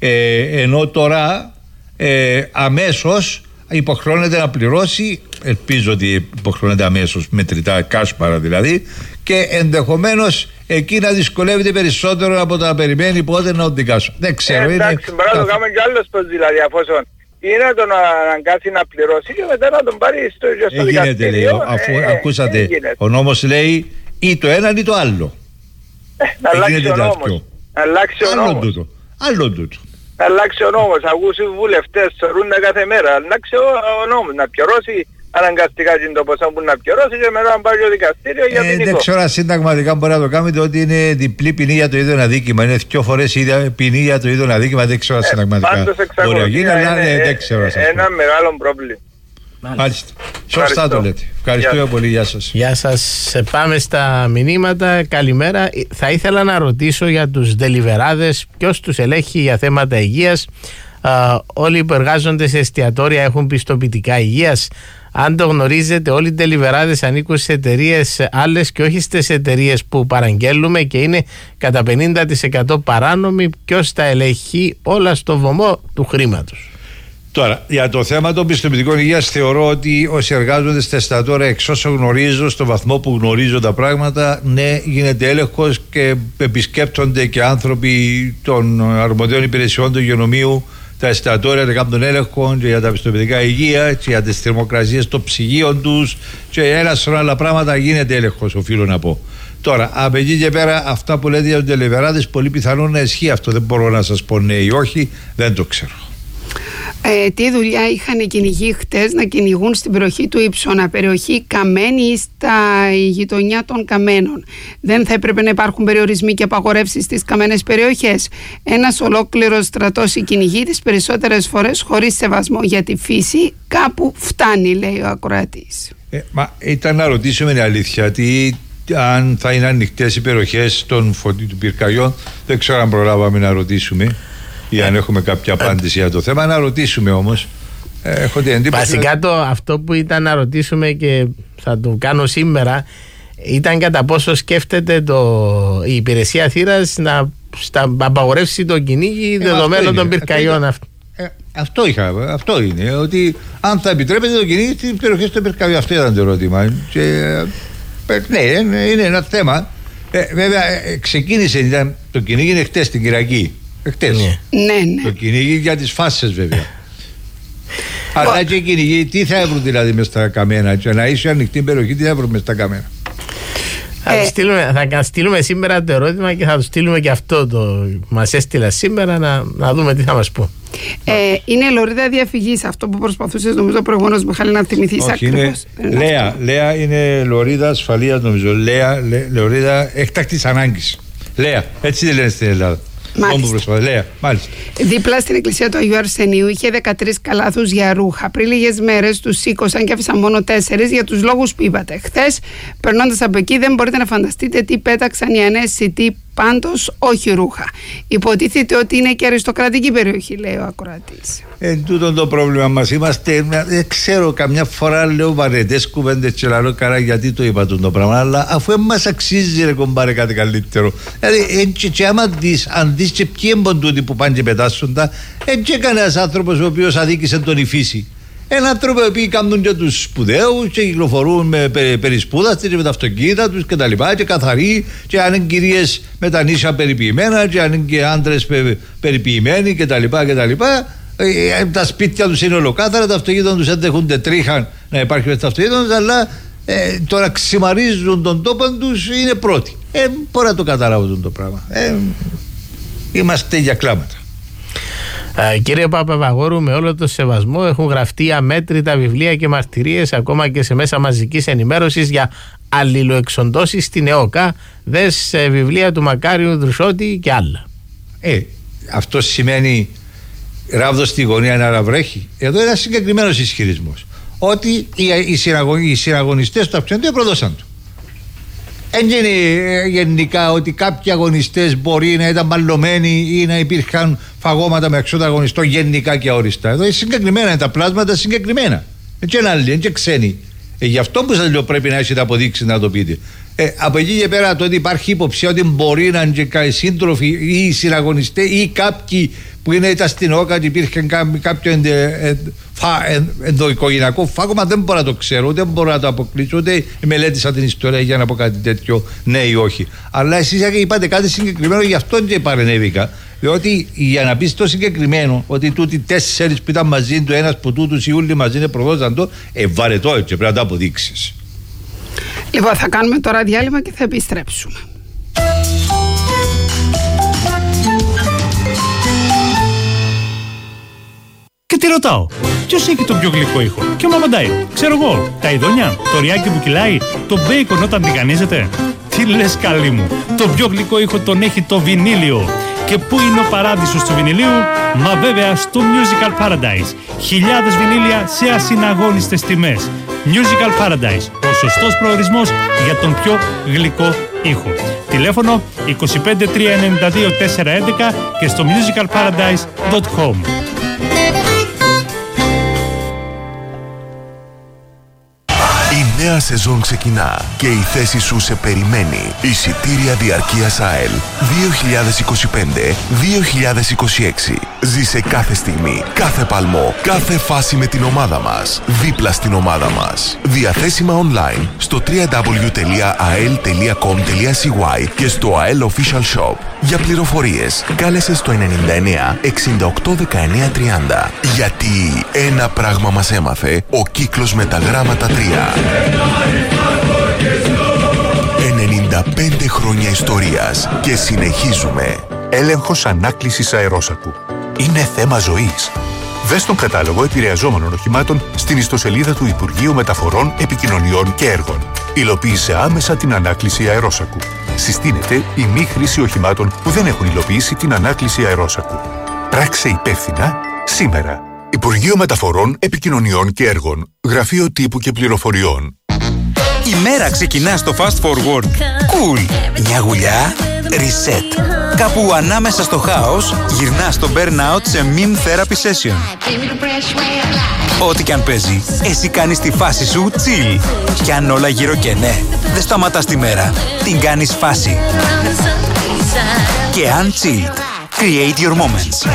Ε, ενώ τώρα ε, αμέσως υποχρεώνεται να πληρώσει, ελπίζω ότι υποχρεώνεται αμέσως μετρητά, κάσπαρα δηλαδή, και ενδεχομένως εκεί να δυσκολεύεται περισσότερο από το να περιμένει πότε να τον δικάσω. Δεν ξέρω. Ε, εντάξει, μπορεί να το κάνουμε κι άλλος πως δηλαδή, αφόσον είναι να τον αναγκάσει να πληρώσει και μετά να τον πάρει στο, στο ε, δικαστήριο. Λέει, αφού ε, ακούσατε, ε, ο νόμος λέει ή το ένα ή το άλλο. Ε, να αλλάξει ο νόμος. Να αλλάξει ο νόμος. Τούτο. Άλλο τούτο. Να αλλάξει ο νόμος. Ακούς οι βουλευτές σωρούν κάθε μέρα. Να αλλάξει ο, ο νόμος. Να πληρώσει αναγκαστικά το ποσό που να πληρώσει και μετά να πάει στο δικαστήριο για ποινικό. Ε, δεν ξέρω αν συνταγματικά μπορεί να το κάνετε ότι είναι διπλή ποινή για το ίδιο αδίκημα. Είναι δύο φορές η ίδια ποινή για το ίδιο αδίκημα. Δεν ξέρω αν συνταγματικά μπορεί να γίνει, αλλά δεν ξέρω. Ένα μεγάλο πρόβλημα. Μάλιστα. Σωστά το λέτε. Ευχαριστώ Γεια. πολύ. Γεια σας. Γεια σας. Πάμε στα μηνύματα. Καλημέρα. Θα ήθελα να ρωτήσω για τους ντελιβεράδες, ποιος τους ελέγχει για θέματα υγείας. Uh, όλοι που εργάζονται σε εστιατόρια έχουν πιστοποιητικά υγείας. Αν το γνωρίζετε, όλοι οι ντελιβεράδες ανήκουν σε εταιρείες άλλες και όχι στις εταιρείες που παραγγέλνουμε και είναι κατά πενήντα τοις εκατό παράνομοι. Ποιος τα ελέγχει όλα στο βωμό του χρήματος? Τώρα, για το θέμα των πιστοποιητικών υγείας, θεωρώ ότι όσοι εργάζονται στα εστιατόρια, εξ όσων γνωρίζω, στο βαθμό που γνωρίζω τα πράγματα, ναι, γίνεται έλεγχος και επισκέπτονται και άνθρωποι των αρμοδίων υπηρεσιών του υγειονομείου τα εστιατόρια να κάνουν έλεγχο για τα πιστοποιητικά υγεία, και για τις θερμοκρασίες των ψυγείων τους και ένα σωρό άλλα πράγματα γίνεται έλεγχος, οφείλω να πω. Τώρα, από εκεί και πέρα, αυτά που λέτε για τους τελεβεράδες, πολύ πιθανόν να ισχύει αυτό. Δεν μπορώ να σας πω ναι ή όχι, δεν το ξέρω. Ε, τι δουλειά είχαν οι κυνηγοί χτες να κυνηγούν στην περιοχή του Υψώνα, περιοχή Καμένη, στα γειτονιά των Καμένων? Δεν θα έπρεπε να υπάρχουν περιορισμοί και απαγορεύσεις στις καμένες περιοχές? Ένας ολόκληρος στρατός οι κυνηγοί τις περισσότερες φορές χωρίς σεβασμό για τη φύση κάπου φτάνει, λέει ο ακροατής. Ε, μα ήταν να ρωτήσουμε την αλήθεια, τι, αν θα είναι ανοιχτές οι περιοχές των φωτιών του πυρκαγιών. Δεν ξέρω αν προλάβαμε να ρωτήσουμε ή αν έχουμε κάποια απάντηση για το θέμα. Να ρωτήσουμε όμως. Έχω την εντύπωση. Βασικά το, αυτό που ήταν να ρωτήσουμε και θα το κάνω σήμερα ήταν κατά πόσο σκέφτεται το, η υπηρεσία θύρας να στα, απαγορεύσει το κυνήγι ε, δεδομένων των πυρκαγιών. Αυτό, ε, αυτό, είχα, αυτό είναι. Ότι αν θα επιτρέπεται το κυνήγι στις περιοχές των πυρκαγιών. Αυτό ήταν το ερώτημα. Και, ε, ναι, είναι ένα θέμα. Ε, βέβαια, ε, ξεκίνησε ήταν, το κυνήγι είναι χτες στην Κυριακή. Χτες. Ναι, ναι. Το κυνήγι για τις φάσεις βέβαια. Αλλά και οι κυνηγοί τι θα έβρουν δηλαδή μες στα καμένα? Και να είσαι ανοιχτή περιοχή, τι θα έβρουν μες στα καμένα? Θα, ε, στείλουμε, θα στείλουμε σήμερα το ερώτημα και θα το στείλουμε και αυτό το μας έστειλα σήμερα να, να δούμε τι θα μας πω. Ε, είναι λωρίδα διαφυγής αυτό που προσπαθούσες νομίζω προηγούμενος, Μιχάλη, να θυμηθείς ακριβώς? Είναι, Λέα, Λέα είναι λωρίδα ασφαλείας νομίζω. Λέα, λε, λωρίδα έκτακτης ανάγκης. Λέα, έτσι δεν λένε στην Ελλάδα. Μάλιστα. Λέα, μάλιστα. Δίπλα στην εκκλησία του Αγίου Αρσενίου είχε δεκατρείς καλάθους για ρούχα. Πριν λίγες μέρες τους σήκωσαν και άφησαν μόνο τέσσερις για τους λόγους που είπατε. Χθες, περνώντας από εκεί, δεν μπορείτε να φανταστείτε τι πέταξαν οι ανέσιτοι Πάντως όχι ρούχα. Υποτίθεται ότι είναι και αριστοκρατική περιοχή, λέει ο ακροατής. Εν τούτο το πρόβλημα μας. Είμαστε, δεν ξέρω, καμιά φορά λέω βαρετές κουβέντες και λαλώ καλά γιατί το είπα το πράγμα, αλλά αφού μας αξίζει ρε κομπάρε κάτι καλύτερο. Δηλαδή, και, και άμα δεις, αν δεις και ποιοι εμποντούτοι που πάνε και πετάσουν τα, εν και κανένας άνθρωπος ο οποίος αδίκησε τον η φύση. Ένα άνθρωπο που οποίοι κάνουν και τους σπουδαίους και κυκλοφορούν με περισπούδαστοι και με τα αυτοκίνητα τους και τα λοιπά και καθαροί, και αν είναι κυρίες με τα νύσια περιποιημένα και αν είναι και άντρες πε, περιποιημένοι και τα λοιπά και τα λοιπά. Ε, τα σπίτια τους είναι ολοκάθαρα, τα αυτοκίνητα τους δεν δέχονται τρίχα να υπάρχει με τα αυτοκίνητα τους, αλλά ε, τώρα ξημαρίζουν τον τόπο τους, είναι πρώτοι. Ε, μπορεί να το καταλάβουν το πράγμα. Ε, είμαστε για κλάματα. Uh, κύριε Παπαβαγόρου, με όλο το σεβασμό, έχουν γραφτεί αμέτρητα βιβλία και μαρτυρίες ακόμα και σε μέσα μαζικής ενημέρωσης για αλληλοεξοντώσεις στην ΕΟΚΑ, δες ε, βιβλία του Μακάριου Δρουσότη και άλλα. Ε, αυτό σημαίνει ράβδο στη γωνία να βρέχει. Εδώ είναι ένα συγκεκριμένος ισχυρισμός ότι οι, οι, συναγων, οι συναγωνιστές του αυτοκινήτου προδώσαν του. Δεν είναι γενικά ότι κάποιοι αγωνιστές μπορεί να ήταν μαλλωμένοι ή να υπήρχαν φαγώματα με εξώτα αγωνιστών γενικά και αόριστα. Εδώ είναι συγκεκριμένα, είναι τα πλάσματα συγκεκριμένα. Δεν είναι άλλοι, δεν είναι ξένοι. Ε, γι' αυτό που σας λέω πρέπει να έχετε αποδείξει να το πείτε. Ε, από εκεί και πέρα το ότι υπάρχει υποψία ότι μπορεί να είναι και σύντροφοι ή συναγωνιστές ή κάποιοι που είναι, ήταν στην ΟΚΑ και υπήρχε κάποιο ενδο, ενδοοικογενειακό φάγωμα, δεν μπορώ να το ξέρω, ούτε μπορώ να το αποκλείσω, ούτε μελέτησα την ιστορία για να πω κάτι τέτοιο, ναι ή όχι. Αλλά εσείς είπατε κάτι συγκεκριμένο, γι' αυτό και παρενέβηκα. Διότι για να πεις το συγκεκριμένο, ότι τούτοι τέσσερις που ήταν μαζί του, ένας που τούτους οι ούλοι μαζί είναι προδώσαν το, ε, βαρετό έτσι, πρέπει να το αποδείξεις. Λοιπόν, θα κάνουμε τώρα διάλειμμα και θα επιστρέψουμε. Και τι ρωτάω, ποιος έχει τον πιο γλυκό ήχο? Και μου απαντάει, ξέρω εγώ, τα ειδόνια, το ριάκι που κυλάει, το μπέικον όταν τηγανίζεται. Τι λες καλή μου, το πιο γλυκό ήχο τον έχει το βινίλιο. Και πού είναι ο παράδεισος του βινιλίου? Μα βέβαια στο Musical Paradise. Χιλιάδες βινίλια σε ασυναγώνιστες τιμές. Musical Paradise, ο σωστός προορισμός για τον πιο γλυκό ήχο. Τηλέφωνο είκοσι πέντε τρία ενενήντα δύο τετρακόσια έντεκα και στο musical paradise τελεία com. Η νέα σεζόν ξεκινά και η θέση σου σε περιμένει. Εισιτήρια διαρκείας ΑΕΛ δύο χιλιάδες είκοσι πέντε δύο χιλιάδες είκοσι έξι. Ζήσε κάθε στιγμή, κάθε παλμό, κάθε φάση με την ομάδα μας. Δίπλα στην ομάδα μας. Διαθέσιμα online στο double-u double-u double-u τελεία a e l τελεία com τελεία c y και στο ΑΕΛ Official Shop. Για πληροφορίες, κάλεσε στο ενενήντα εννέα εξήντα οκτώ δεκαεννέα τριάντα. Γιατί ένα πράγμα μας έμαθε ο κύκλος με τα γράμματα τρία. ενενήντα πέντε χρόνια ιστορίας και συνεχίζουμε. Έλεγχος ανάκλησης αερόσακου. Είναι θέμα ζωής. Δες τον κατάλογο επηρεαζόμενων οχημάτων στην ιστοσελίδα του Υπουργείου Μεταφορών, Επικοινωνιών και Έργων. Υλοποίησε άμεσα την ανάκληση αερόσακου. Συστήνεται η μη χρήση οχημάτων που δεν έχουν υλοποιήσει την ανάκληση αερόσακου. Πράξε υπεύθυνα σήμερα. Υπουργείο Μεταφορών, Επικοινωνιών και Έργων. Γραφείο Τύπου και Πληροφοριών. Η μέρα ξεκινά στο Fast Forward. Cool. Μια γουλιά. Reset. Κάπου ανάμεσα στο χάος, γυρνά στο burnout σε meme therapy session. Ό,τι κι αν παίζει, εσύ κάνεις τη φάση σου chill. Κι αν όλα γύρω και ναι, δεν σταματάς τη μέρα. Την κάνεις φάση. Και αν chill, create your moments.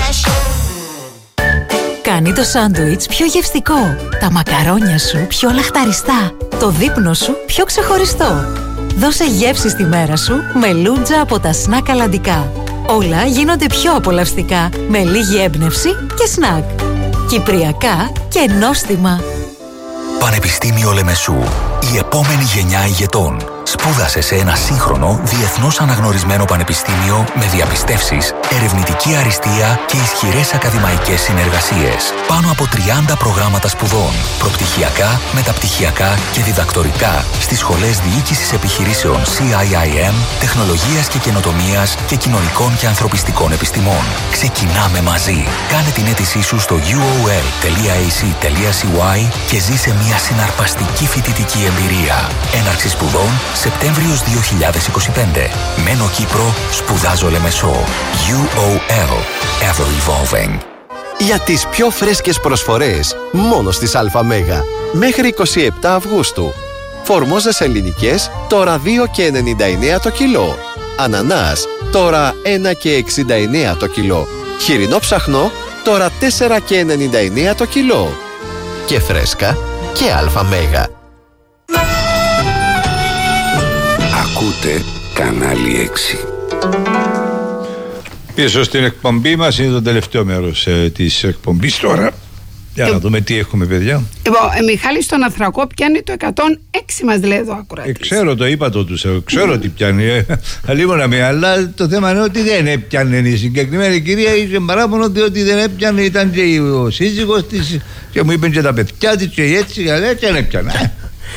Κάνει το σάντουιτς πιο γευστικό, τα μακαρόνια σου πιο λαχταριστά, το δείπνο σου πιο ξεχωριστό. Δώσε γεύση στη μέρα σου με λούτζα από τα σνακ αλλαντικά. Όλα γίνονται πιο απολαυστικά με λίγη έμπνευση και σνακ. Κυπριακά και νόστιμα. Πανεπιστήμιο Λεμεσού. Η επόμενη γενιά ηγετών. Σπούδασε σε ένα σύγχρονο, διεθνώς αναγνωρισμένο πανεπιστήμιο με διαπιστεύσεις ερευνητική αριστεία και ισχυρές ακαδημαϊκές συνεργασίες. Πάνω από τριάντα προγράμματα σπουδών, προπτυχιακά, μεταπτυχιακά και διδακτορικά στις σχολές διοίκησης επιχειρήσεων σι άι άι εμ, τεχνολογίας και καινοτομίας και κοινωνικών και ανθρωπιστικών επιστημών. Ξεκινάμε μαζί. Κάνε την αίτησή σου στο γιου ο ελ τελεία έι σι τελεία σι γουάι και ζήσε μια συναρπαστική φοιτητική εμπειρία. Έναρξη σπουδών Σεπτέμβριος δύο χιλιάδες είκοσι πέντε. Μένω Κύπρο, σπουδάζω Λεμεσό. γιου ο ελ. Ever evolving. Για τις πιο φρέσκες προσφορές, μόνο στις ΑΜΕΓΑ. Μέχρι εικοστή εβδόμη Αυγούστου. Φορμόζες ελληνικές, τώρα δύο και ενενήντα εννέα το κιλό. Ανανάς, τώρα ένα και εξήντα εννέα το κιλό. Χοιρινό ψαχνό, τώρα τέσσερα και ενενήντα εννέα το κιλό. Και φρέσκα και ΑΜΕΓΑ. Ακούτε κανάλι έξι. Πίσω στην εκπομπή μας είναι το τελευταίο μέρος ε, της εκπομπής τώρα. Για να δούμε τι έχουμε, παιδιά. Λοιπόν, ε, Μιχάλη, στον Αθρακό πιάνει το εκατόν έξι μας λέει εδώ ακροατής. Ε, ξέρω, το είπα το τους, ε, ξέρω τι πιάνει. Ε, Αλίμονα με, αλλά το θέμα είναι ότι δεν έπιανε η συγκεκριμένη κυρία. Είχε παράπονο ότι δεν έπιανε, ήταν και ο σύζυγος της και μου είπαν και τα παιδιά της και έτσι, αλλά έτσι δεν έπιανε.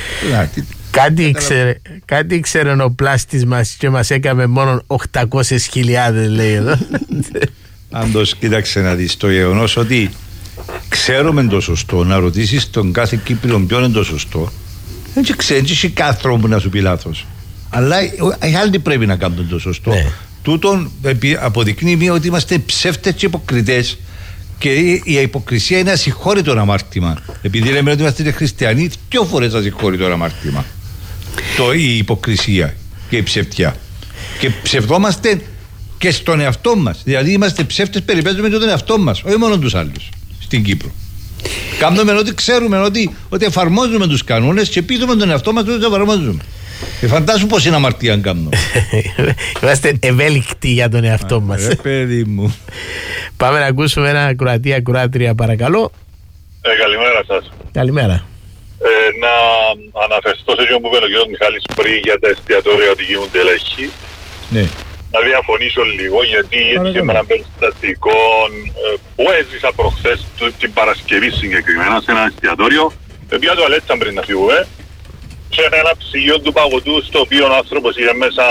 Κάτι ήξερε, κάτι ήξερε ο πλάστης μας και μας έκαμε μόνο οκτακόσιες χιλιάδες λέει εδώ. Πάντως κοίταξε να δεις το γεγονός ότι ξέρουμε το σωστό, να ρωτήσεις τον κάθε Κύπριο ποιον είναι το σωστό. Δεν ξέρει, έχει κάθε τρόπο να σου πει λάθος. Αλλά οι άλλοι πρέπει να κάνουν το σωστό. Ναι. Τούτον αποδεικνύει μία ότι είμαστε ψεύτες και υποκριτές. Και η υποκρισία είναι ασυγχώρητο αμάρτημα. Επειδή λέμε ότι είμαστε χριστιανοί, δύο φορές ασυγχώρητο αμάρτημα. Το, η υποκρισία και η ψευτιά. Και ψευδόμαστε και στον εαυτό μας. Δηλαδή είμαστε ψεύτες, περιπέζουμε και τον εαυτό μας, όχι μόνο τους άλλους στην Κύπρο. Κάνουμε ότι ξέρουμε ότι, ότι εφαρμόζουμε τους κανόνες και πείθουμε τον εαυτό μας ότι τους εφαρμόζουμε. Ε, φαντάσου πως είναι αμαρτία αν κάνουμε. Είμαστε ευέλικτοι για τον εαυτό μας. Ρε παιδί μου. Πάμε να ακούσουμε ένα κροατία κροάτρια παρακαλώ. Ε, καλημέρα σας. Καλημέρα. Ε, να αναφερθώ σε αυτό που είπε ο κ. Μιχάλης πριν για τα εστιατόρια ότι γίνονται ελέγχοι. Ναι. Να διαφωνήσω λίγο γιατί έτυχε με ένα περιστατικό ε, που έζησα προχθές την Παρασκευή συγκεκριμένα σε ένα εστιατόριο. Πια το αλέτσαν πριν να φύγουμε. Και ένα ψυγείο του παγωτού στο οποίο ο άνθρωπος είχε μέσα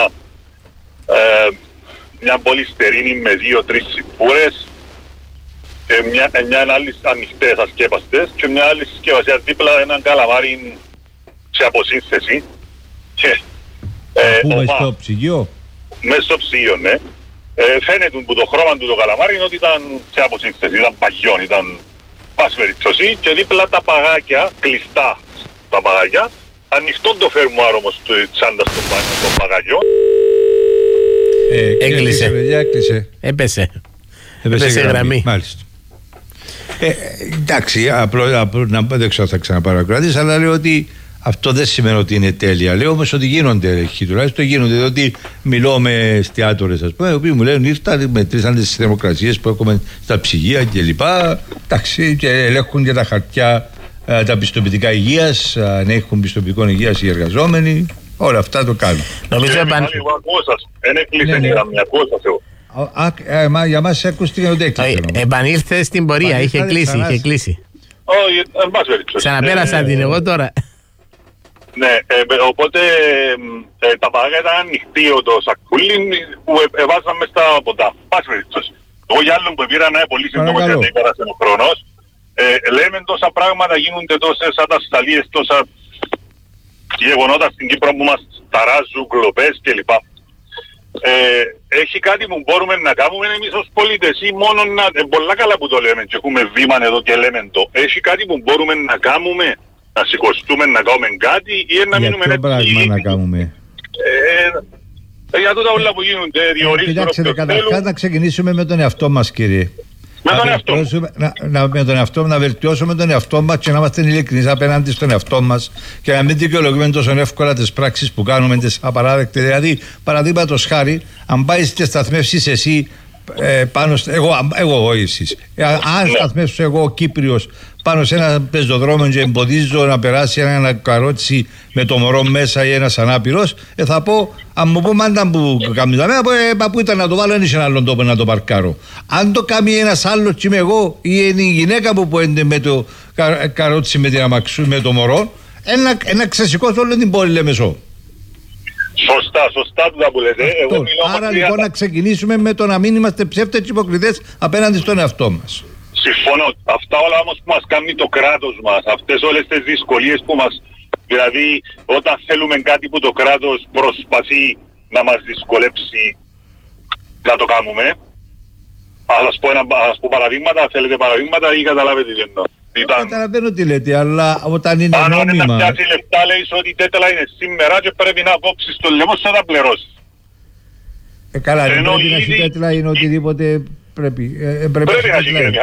ε, μια πολυστερίνη με δύο-τρεις σιπούρες, ε, μια, μια άλλη ανοιχτές ασκέπαστες και μια άλλη συσκευασία δίπλα έναν καλαμάρι σε αποσύνθεση. Και, ε, Πού μες στο ψυγείο? Μες στο ψυγείο, ναι. Ε, φαίνεται που το χρώμα του το καλαμάρι είναι ότι ήταν σε αποσύνθεση, ήταν παγιόν, ήταν πάση περιπτώσει και δίπλα τα παγάκια, κλειστά τα παγάκια, ανοιχτό το φερμουάρ όμως του τσάντας των παγαγιών. Ε, έκλεισε. Έκλεισε, έκλεισε. Έπεσε. Έπεσε, Έπεσε γραμμή. γραμμή. Μάλιστα. Ε, εντάξει, απλό, απλό, να, δεν ξέρω αν θα ξαναπαρακρατήσω, αλλά λέω ότι αυτό δεν σημαίνει ότι είναι τέλεια. Λέω όμως ότι γίνονται ελεγχοί, τουλάχιστον γίνονται. Διότι μιλώ με εστιατόρες, ας πούμε, οι οποίοι μου λένε ήρθαν, μετρήσαν τις θερμοκρασίες που έχουμε στα ψυγεία κλπ. Εντάξει, και ελέγχουν και τα χαρτιά, τα πιστοποιητικά υγείας, αν έχουν πιστοποιητικό υγείας οι εργαζόμενοι, όλα αυτά το κάνουν. Νομίζω επαν... Δεν έκλεισε η γραμμή, ακούσα εγώ. Για μας ακούστηκε ότι έκλεισε. Επανήλθε στην πορεία, είχε κλείσει, είχε κλείσει. Όχι, εν πάση περιπτώσει. Ξαναπέρασα την εγώ τώρα. Ναι, οπότε τα παγάκια ήταν ανοιχτή το σακούλι που εβάζαμε μες στα ποτά. Πάση περιπτώσει. Εγώ για άλλον που πήρα να είναι πολύ σύντομο γιατί πέρασε ο χρόνος. Ε, λέμε τόσα πράγματα, γίνονται τόσες ατασταλίες, τόσα γεγονότα στην Κύπρο που μας ταράζουν, κλοπές κλπ. Ε, έχει κάτι που μπορούμε να κάνουμε εμείς ως πολίτες ή μόνο να... Ε, πολλά καλά που το λέμε και έχουμε βήμα εδώ και λέμε το. Έχει κάτι που μπορούμε να κάνουμε, να σηκωστούμε, να κάνουμε κάτι ή να μείνουμε έτσι. Για ποιο πράγμα να κάνουμε? Ε, για τούτα όλα που γίνονται, διορίζουν... Κοιτάξτε, καταρχάς να ξεκινήσουμε με τον εαυτό μας, κύριε. Με τον εαυτό μας. Να, να, με τον εαυτό, να βελτιώσουμε τον εαυτό μας και να είμαστε ειλικρινείς απέναντι στον εαυτό μας και να μην δικαιολογούμε τόσο εύκολα τις πράξεις που κάνουμε, τις απαράδεκτες. Δηλαδή, παραδείγματος χάρη, αν πάει και σταθμεύσεις εσύ ε, πάνω, εγώ, εγώ, εγώ εσείς. Ε, αν σταθμεύσω εγώ ο Κύπριος πάνω σε ένα πεζοδρόμιο και εμποδίζω να περάσει ένα καρότσι με το μωρό μέσα ή ένας ανάπηρος, ε, θα πω, αν μου πω μάντα που κάνει τα μέρα, ε, που ήταν να το βάλω, δεν είχε άλλον τόπο να το παρκάρω. Αν το κάνει ένας άλλος και είμαι εγώ ή είναι η γυναίκα που πέντε με το κα, καρότσι με, την αμαξού, με το μωρό, ένα, ένα ξεσηκώσει όλη την πόλη Λεμεσό. Σωστά, σωστά που τα που λέτε. Εγώ Άρα λοιπόν να ξεκινήσουμε με το να μην είμαστε ψεύτες και υποκριτές απέναντι στον εαυτό μας. Συμφωνώ. Αυτά όλα όμως που μας κάνει το κράτος μας, αυτές όλες τις δυσκολίες που μας... Δηλαδή όταν θέλουμε κάτι που το κράτος προσπαθεί να μας δυσκολέψει να το κάνουμε. Ας σας πω, ένα, ας πω παραδείγματα, θέλετε παραδείγματα ή καταλάβετε τι εννοώ. Ήταν... Καταλαβαίνω τι λέτε, αλλά όταν είναι αν νόμιμα... Αν να πιάσει λεφτά λέει ότι η τέτλα είναι σήμερα και πρέπει να κόψεις το λαιμό σου να τα πληρώσεις. Ε, καλά, δεν πρέπει να έχει τέτλα είναι οτιδήποτε... Πρέπει, ε, πρέπει, πρέπει να συγκρίνει.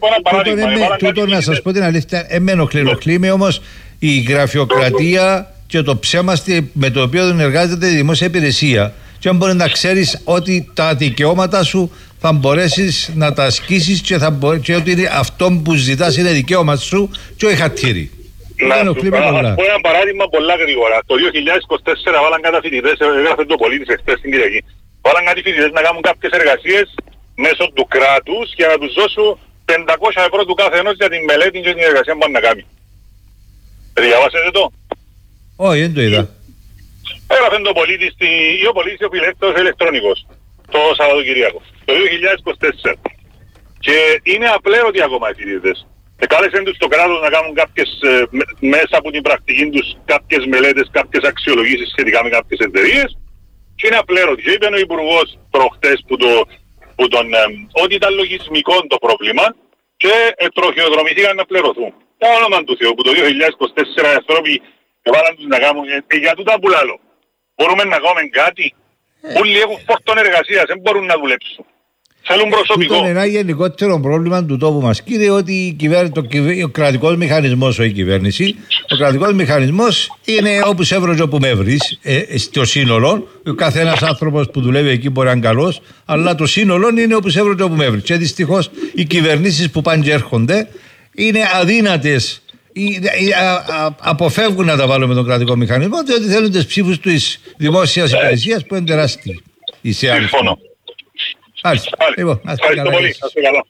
Τούτο να σας πω την αλήθεια, εμένα κληροχλήμη όμως η γραφειοκρατία και το ψέμα με το οποίο δεν εργάζεται η δημόσια υπηρεσία. Και αν μπορεί να ξέρεις ότι τα δικαιώματα σου θα μπορέσεις να τα ασκήσεις και, θα μπο... και ότι αυτό που ζητάς είναι δικαίωμα σου και όχι χατήρι. Να σου πω ένα παράδειγμα πολλά γρήγορα. Το δύο χιλιάδες είκοσι τέσσερα βάλαν κάτι φοιτητές, έγραφε το πολίτης εχθές στην Κυριακή. Βάλαν κάτι φοιτητές να κάνουν κάποιες εργασίες μέσω του κράτους για να τους δώσουν πεντακόσια ευρώ του καθενός για την μελέτη και την εργασία που πάνε να κάνει. Διαβάσετε το? Όχι, δεν το είδα. Έγραφε το πολίτη στη... ή ο πολίτης ο φιλεύθερος ηλεκτρονικός το Σαββατοκυριακό, το δύο χιλιάδες είκοσι τέσσερα. Και είναι απλέρωτοι ακόμα οι φοιτητές. Εκάλεσαν τους το κράτος να κάνουν κάποιες, ε, μέσα από την πρακτική τους κάποιες μελέτες, κάποιες αξιολογήσεις σχετικά με κάποιες εταιρείες και είναι απλέρωτοι. Και είπε ο Υπουργός προχτές που, το, που τον, ε, ότι ήταν λογισμικό το πρόβλημα και ε, τροχιοδρομηθήκαν να πληρωθούν. Το όνομα του Θεού που το δύο χιλιάδες είκοσι τέσσερα οι ανθρώποι έβαλαν τους να κάνουν ε, για τούτα που λάλλω. Μπορούμε να κάνουμε κάτι. Ε. Όλοι έχουν φόρτον εργασίας, δεν μπορούν να δουλέψουν. Θέλουν προσωπικό. Είναι ένα γενικότερο πρόβλημα του τόπου μας, κύριε, ότι η κυβέρνηση, το, ο κρατικός μηχανισμός, όχι η κυβέρνηση, ο κρατικός μηχανισμός είναι όπου σε έβρω και όπου με βρεις, ε, στο σύνολο. Ο καθένας άνθρωπος που δουλεύει εκεί μπορεί να είναι καλός, αλλά το σύνολο είναι όπου σε έβρω και όπου με βρεις. Και δυστυχώς οι κυβερνήσεις που πάνε και έρχονται είναι αδύνατες. Ή, ή, α, α, αποφεύγουν να τα βάλουν με τον κρατικό μηχανισμό, διότι θέλουν τις ψήφους της δημόσιας υπηρεσίας που είναι τεράστιοι. Συμφωνώ. Άλιστα. Λοιπόν, ευχαριστώ πολύ. Είστε καλά.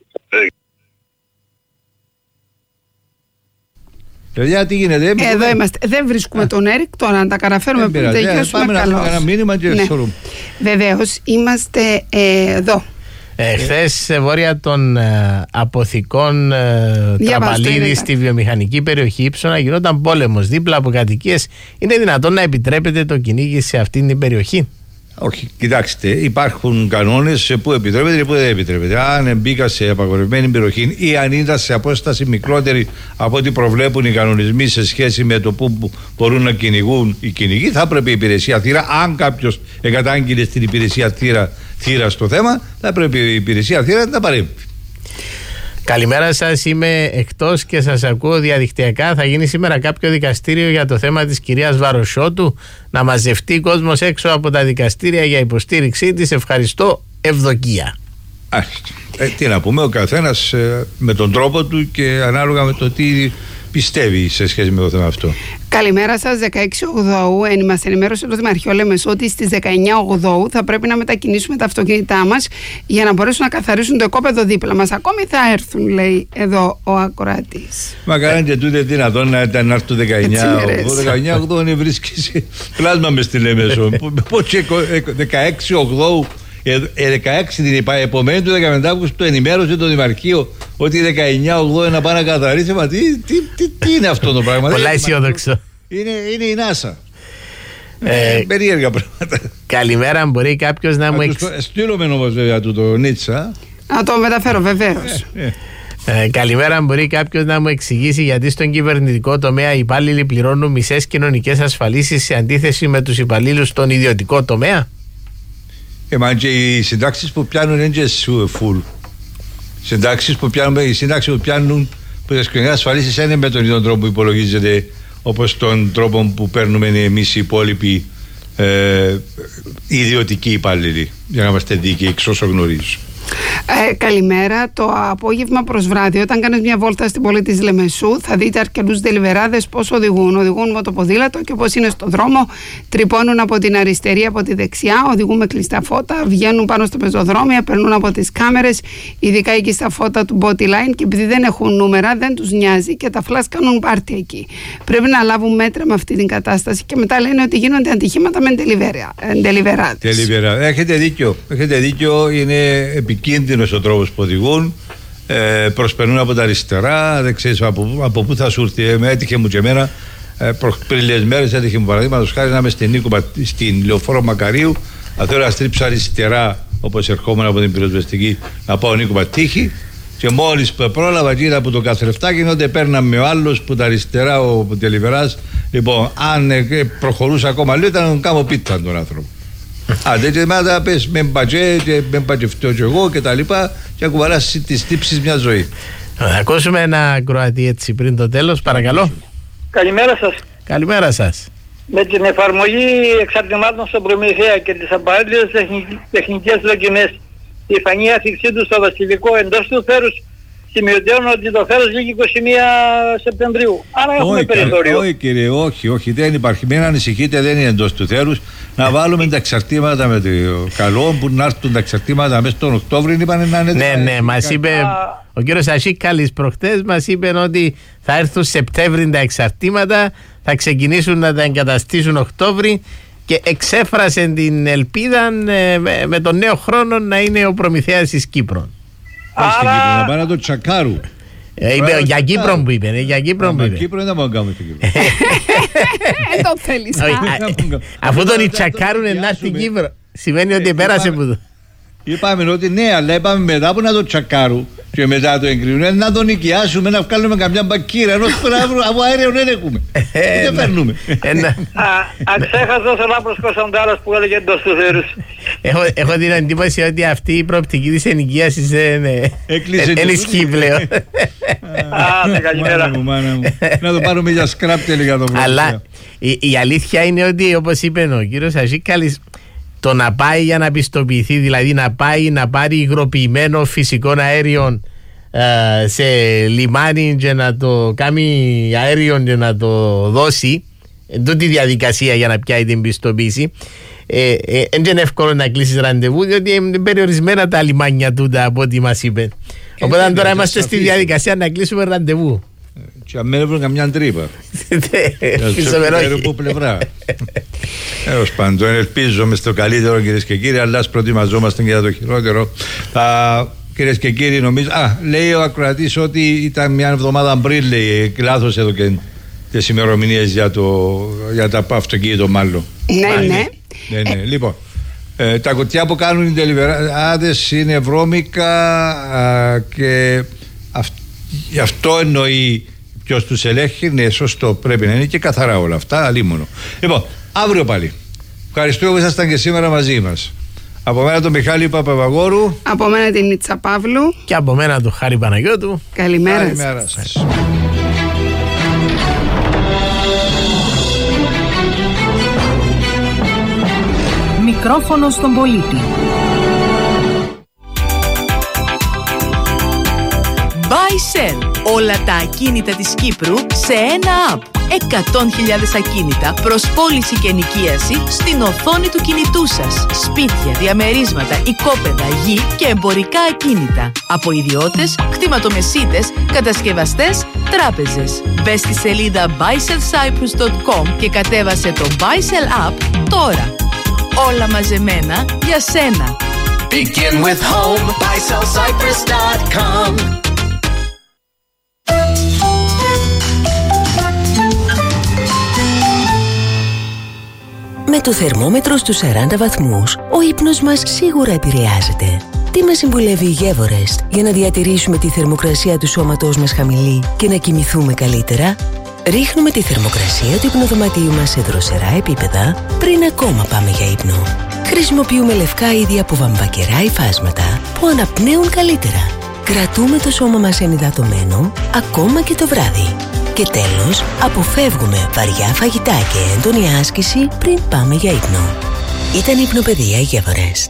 Παιδιά, τι γίνεται? Εδώ είμαστε. Δεν βρίσκουμε τον Έρικ. Τώρα να τα καταφέρουμε πριν τελειώσουμε. Πάμε να πούμε ένα μήνυμα και εξορούμε. Βεβαίως, είμαστε εδώ. Ε, Χθες βόρεια των ε, αποθηκών ε, Τραμπαλίδη στη βιομηχανική περιοχή Ύψωνα γινόταν πόλεμος δίπλα από κατοικίες. Είναι δυνατόν να επιτρέπεται το κυνήγι σε αυτήν την περιοχή? Όχι, κοιτάξτε, υπάρχουν κανόνες που επιτρέπεται και που δεν επιτρέπεται. Αν μπήκα σε απαγορευμένη περιοχή ή αν ήταν σε απόσταση μικρότερη από ό,τι προβλέπουν οι κανονισμοί σε σχέση με το που μπορούν να κυνηγούν οι κυνηγοί, θα πρέπει η υπηρεσία θύρα, αν κάποιος εγκατάγγειλε στην υπηρεσία θύρα, θύρα στο θέμα, θα πρέπει η υπηρεσία θύρα να παρέμβει. Καλημέρα σας, είμαι εκτός και σας ακούω διαδικτυακά. Θα γίνει σήμερα κάποιο δικαστήριο για το θέμα της κυρίας Βαροσιώτου, να μαζευτεί κόσμος έξω από τα δικαστήρια για υποστήριξή της? Ευχαριστώ, ευδοκία. Ε, τι να πούμε, ο καθένας ε, με τον τρόπο του και ανάλογα με το τι πιστεύει σε σχέση με το θέμα αυτό. Καλημέρα σας, δεκαέξι Οκτωβρίου. Μας ενημέρωσε το Δημαρχείο Λεμεσού ότι στις δεκαεννιά Οκτωβρίου θα πρέπει να μετακινήσουμε τα αυτοκίνητά μας για να μπορέσουν να καθαρίσουν το οικόπεδο δίπλα μας. Ακόμη θα έρθουν, λέει εδώ ο ακροατής. Μακάρι και τούτε δυνατόν να ήταν να έρθουν δεκαεννιά Οκτωβρίου. δεκαεννιά Οκτωβρίου βρίσκει πλάσμα μες στη Λεμεσό. Πώς και δεκαέξι Οκτωβρίου. δεκαέξι την είπα, επομένη του δεκαπέντε Αυγούστου ενημέρωσε το Δημαρχείο ότι δεκαεννιά Οκτωβρίου να πάει να καθαρίσει. Μα τι, τι, τι, τι είναι αυτό το πράγμα? Πολλά αισιόδοξο. Είναι, είναι η NASA. Ε, ε, περίεργα πράγματα. Καλημέρα, μπορεί κάποιος να μου εξηγήσει? Στείλουμε όμως βέβαια του το Νίτσα. Να το μεταφέρω βεβαίως. Ε, ε. Ε, καλημέρα, μπορεί κάποιος να μου εξηγήσει γιατί στον κυβερνητικό τομέα οι υπάλληλοι πληρώνουν μισές κοινωνικές ασφαλίσεις σε αντίθεση με τους υπαλλήλους στον ιδιωτικό τομέα? Ε, μα και οι συντάξεις που πιάνουν είναι και full. Συντάξεις που πιάνουν, οι συντάξεις που πιάνουν που τις κοινωνικές ασφαλίσεις είναι με τον ίδιο τρόπο που υπολογίζεται όπως τον τρόπο που παίρνουμε εμείς οι υπόλοιποι ε, ιδιωτικοί υπάλληλοι, για να είμαστε δίκαιοι, εξ όσο γνωρίζω. Ε, καλημέρα. Το απόγευμα προς βράδυ, όταν κάνεις μια βόλτα στην πόλη της Λεμεσού, θα δείτε αρκετούς ντελιβεράδες πώς οδηγούν. Οδηγούν με το ποδήλατο και πώς είναι στο δρόμο, τρυπώνουν από την αριστερή, από τη δεξιά, οδηγούν με κλειστά φώτα, βγαίνουν πάνω στο πεζοδρόμια, περνούν από τις κάμερες, ειδικά εκεί στα φώτα του body line, και επειδή δεν έχουν νούμερα, δεν τους νοιάζει και τα φλάς κάνουν πάρτι εκεί. Πρέπει να λάβουν μέτρα με αυτή την κατάσταση και μετά λένε ότι γίνονται ατυχήματα με ντελιβεράδες. Έχετε δίκιο. Έχετε δίκιο, είναι επικίνδυνος ο τρόπος που οδηγούν. Ε, προσπερνούν από τα αριστερά, δεν ξέρεις από, από πού θα σου έρθει. Ε, έτυχε μου και εμένα ε, πριν λίγες μέρες, έτυχε μου παραδείγματος χάρη να είμαι στην, Νίκο, στην Λεωφόρο Μακαρίου, να θέλω να στρίψω αριστερά όπως ερχόμουν από την πυροσβεστική να πάω Νίκο Πατήχη, και μόλις πρόλαβα εκεί από το καθρεφτάκι τότε παίρναμε ο άλλος που τα αριστερά ο τελιβεράς. Λοιπόν, αν ε, προχωρούσα ακόμα λίγο ήταν να κάνω πίτα τον άνθρωπο. Άντε και μετά πες με μπατζέ και με μπατζευτώ και εγώ και τα λοιπά και ακουβαλάς τις τύψεις μια ζωή. Θα ακούσουμε ένα Κροατή έτσι πριν το τέλος, παρακαλώ. Καλημέρα σας. Καλημέρα σας. Με την εφαρμογή εξαρτημάτων στον προμηθεία και τις απαραίτητες τεχνικές δοκιμές, η φανή αφήξή του στο βασιλικό εντός του θέρους σημειωτέων ότι το θέρος λήγει είκοσι μία Σεπτεμβρίου. Άρα έχουμε όχι, περιθώριο. Όχι κύριε, όχι, όχι, δεν υπάρχει. Μην ανησυχείτε, δεν είναι εντός του θέρους. Να βάλουμε τα εξαρτήματα με το καλό που να έρθουν τα εξαρτήματα μέσα τον Οκτώβριο, είπαν να είναι. Ναι, ναι, μας είπε ο κύριος Ασίκαλης προχτές, μας είπε ότι θα έρθουν Σεπτέμβρη τα εξαρτήματα, θα ξεκινήσουν να τα εγκαταστήσουν Οκτώβρη και εξέφρασε την ελπίδα με, με τον νέο χρόνο να είναι ο προμηθέας της Κύπρου. Άρα... στην Κύπρο, να πάνε το Τσακάρου. Ε, είπε, για Κύπρο που είπε, για Κύπρο που είπε. Κύπρο δεν θα μπορούμε να κάνουμε στην Κύπρο. Δεν το θέλεις. Αφού τον Τσακάρουν να έρθει στην Κύπρο, σημαίνει ότι πέρασε που το... Είπαμε ότι ναι, αλλά είπαμε μετά που να το Τσακάρου και μετά το εγκρίνουν να τον νοικιάσουμε, να βγάλουμε καμιά μπακύρα, ενώ από αέριο δεν έχουμε. Δεν παίρνουμε. Αξέχαστος ο Λάμπρος Κωνσταντάρας που έλεγε εντός του θέρους. Έχω την εντύπωση ότι αυτή η προοπτική της ενοικίασης δεν ισχύει πλέον. Άντε, καλημέρα. Να το πάρουμε για σκράπ τελικά το πρώτο. Αλλά η αλήθεια είναι ότι, όπως είπε ο κύριος Ασίκαλης, το να πάει για να πιστοποιηθεί, δηλαδή να πάει να πάρει υγροποιημένο φυσικό αέριο ε, σε λιμάνι και να το κάνει αέριο και να το δώσει, τούτη διαδικασία για να πιάει την πιστοποίηση, δεν ε, ε, είναι εύκολο να κλείσεις ραντεβού, διότι είναι περιορισμένα τα λιμάνια τούτα από ό,τι μας είπε. Οπότε τώρα είμαστε στη διαδικασία να κλείσουμε ραντεβού. Και αν μένουν καμιά τρύπα. Ξέρω που πλευρά. Έως πάντων, ελπίζομαι στο καλύτερο κυρίες και κύριοι, αλλά ας προετοιμαζόμαστε για το χειρότερο. Κυρίες και κύριοι, νομίζω. Α, λέει ο ακροατής ότι ήταν μια εβδομάδα πριν, λέει, λάθος εδώ και τις ημερομηνίες για, για τα αυτοκίνητο, μάλλον. Ναι, ναι. ναι, ναι. Λοιπόν, ε, τα κουτιά που κάνουν οι τελιβεράδες είναι βρώμικα α, και αυ- γι' αυτό εννοεί. Ποιος τους ελέγχει, ναι, σωστό, πρέπει να είναι και καθαρά όλα αυτά, αλίμονο. Λοιπόν, αύριο πάλι. Ευχαριστώ που ήσασταν και σήμερα μαζί μας. Από μένα τον Μιχάλη Παπαβαγόρου. Από μένα την Νίτσα Παύλου. Και από μένα τον Χάρη Παναγιώτου. Καλημέρα, Καλημέρα σας. σας. Μικρόφωνο στον πολίτη. Buy Sell. Όλα τα ακίνητα της Κύπρου σε ένα app. εκατό χιλιάδες ακίνητα προς πώληση και ενοικίαση στην οθόνη του κινητού σας. Σπίτια, διαμερίσματα, οικόπεδα, γη και εμπορικά ακίνητα. Από ιδιώτες, κτηματομεσίτες, κατασκευαστές, τράπεζες. Μπες στη σελίδα buy sell cyprus dot com και κατέβασε το Buy Sell app τώρα. Όλα μαζεμένα για σένα. Begin with home, buy sell cyprus dot com. Με το θερμόμετρο στους σαράντα βαθμούς, ο ύπνος μας σίγουρα επηρεάζεται. Τι μας συμβουλεύει η Γεύορεστ για να διατηρήσουμε τη θερμοκρασία του σώματός μας χαμηλή και να κοιμηθούμε καλύτερα? Ρίχνουμε τη θερμοκρασία του υπνοδωματίου μας σε δροσερά επίπεδα πριν ακόμα πάμε για ύπνο. Χρησιμοποιούμε λευκά είδη από βαμβακερά υφάσματα που αναπνέουν καλύτερα. Κρατούμε το σώμα μας ενυδατωμένο ακόμα και το βράδυ. Και τέλος, αποφεύγουμε βαριά φαγητά και έντονη άσκηση πριν πάμε για ύπνο. Ήταν η υπνοπαιδεία Γεύορεστ.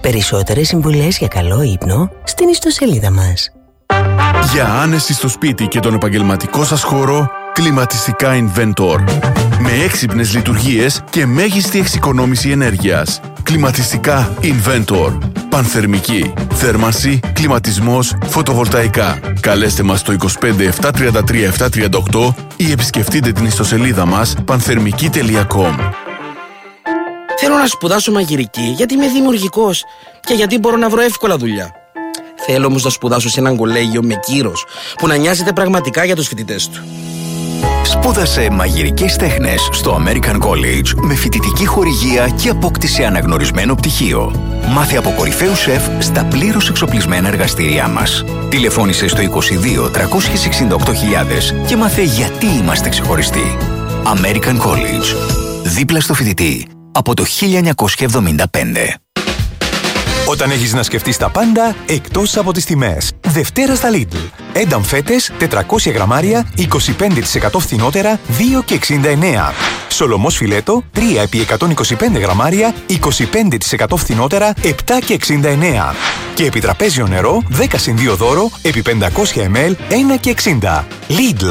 Περισσότερες συμβουλές για καλό ύπνο στην ιστοσελίδα μας. Για άνεση στο σπίτι και τον επαγγελματικό σας χώρο, κλιματιστικά Inventor. Με έξυπνες λειτουργίες και μέγιστη εξοικονόμηση ενέργειας. Κλιματιστικά Inventor. Πανθερμική, θέρμανση, κλιματισμός, φωτοβολταϊκά. Καλέστε μας στο είκοσι πέντε επτακόσια τριάντα τρία επτακόσια τριάντα οκτώ ή επισκεφτείτε την ιστοσελίδα μας πανθερμική τελεία κομ. Θέλω να σπουδάσω μαγειρική γιατί είμαι δημιουργικός και γιατί μπορώ να βρω εύκολα δουλειά. Θέλω όμως να σπουδάσω σε έναν κολέγιο με κύρος που να νοιάζεται πραγματικά για τους φοιτητές του. Σπούδασε μαγειρικές τέχνες στο American College με φοιτητική χορηγία και απόκτηση αναγνωρισμένο πτυχίο. Μάθε από κορυφαίους σεφ στα πλήρως εξοπλισμένα εργαστήριά μας. Τηλεφώνησε στο είκοσι δύο τριακόσιες εξήντα οκτώ χιλιάδες και μάθε γιατί είμαστε ξεχωριστοί. American College. Δίπλα στο φοιτητή από το χίλια εννιακόσια εβδομήντα πέντε. Όταν έχεις να σκεφτείς τα πάντα, εκτός από τις τιμές. Δευτέρα στα Lidl. Ένταμ φέτες, τετρακόσια γραμμάρια, είκοσι πέντε τοις εκατό φθηνότερα, δύο και εξήντα εννέα. Σολομός φιλέτο, τρία επί εκατόν είκοσι πέντε γραμμάρια, είκοσι πέντε τοις εκατό φθηνότερα, επτά και εξήντα εννέα. Και επιτραπέζιο νερό, δέκα συν δύο δώρο, επί πεντακόσια μιλιλίτρα, ένα και εξήντα. Lidl.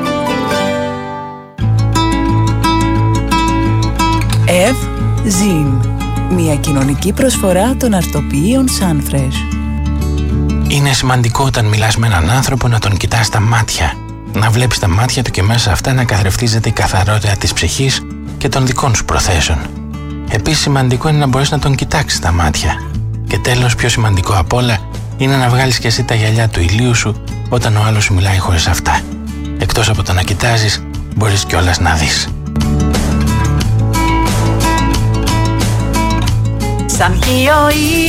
Ευ Ζιν. Μια κοινωνική προσφορά των αρτοποιείων Sunfresh. Είναι σημαντικό όταν μιλάς με έναν άνθρωπο να τον κοιτάς στα μάτια. Να βλέπεις τα μάτια του και μέσα αυτά να καθρεφτίζεται η καθαρότητα της ψυχής και των δικών σου προθέσεων. Επίσης σημαντικό είναι να μπορείς να τον κοιτάξεις στα μάτια. Και τέλος, πιο σημαντικό απ' όλα, είναι να βγάλεις και εσύ τα γυαλιά του ηλίου σου όταν ο άλλος σου μιλάει χωρίς αυτά. Εκτός από το να κοιτάζεις, μπορείς κιόλας να δεις. Σαν ποιο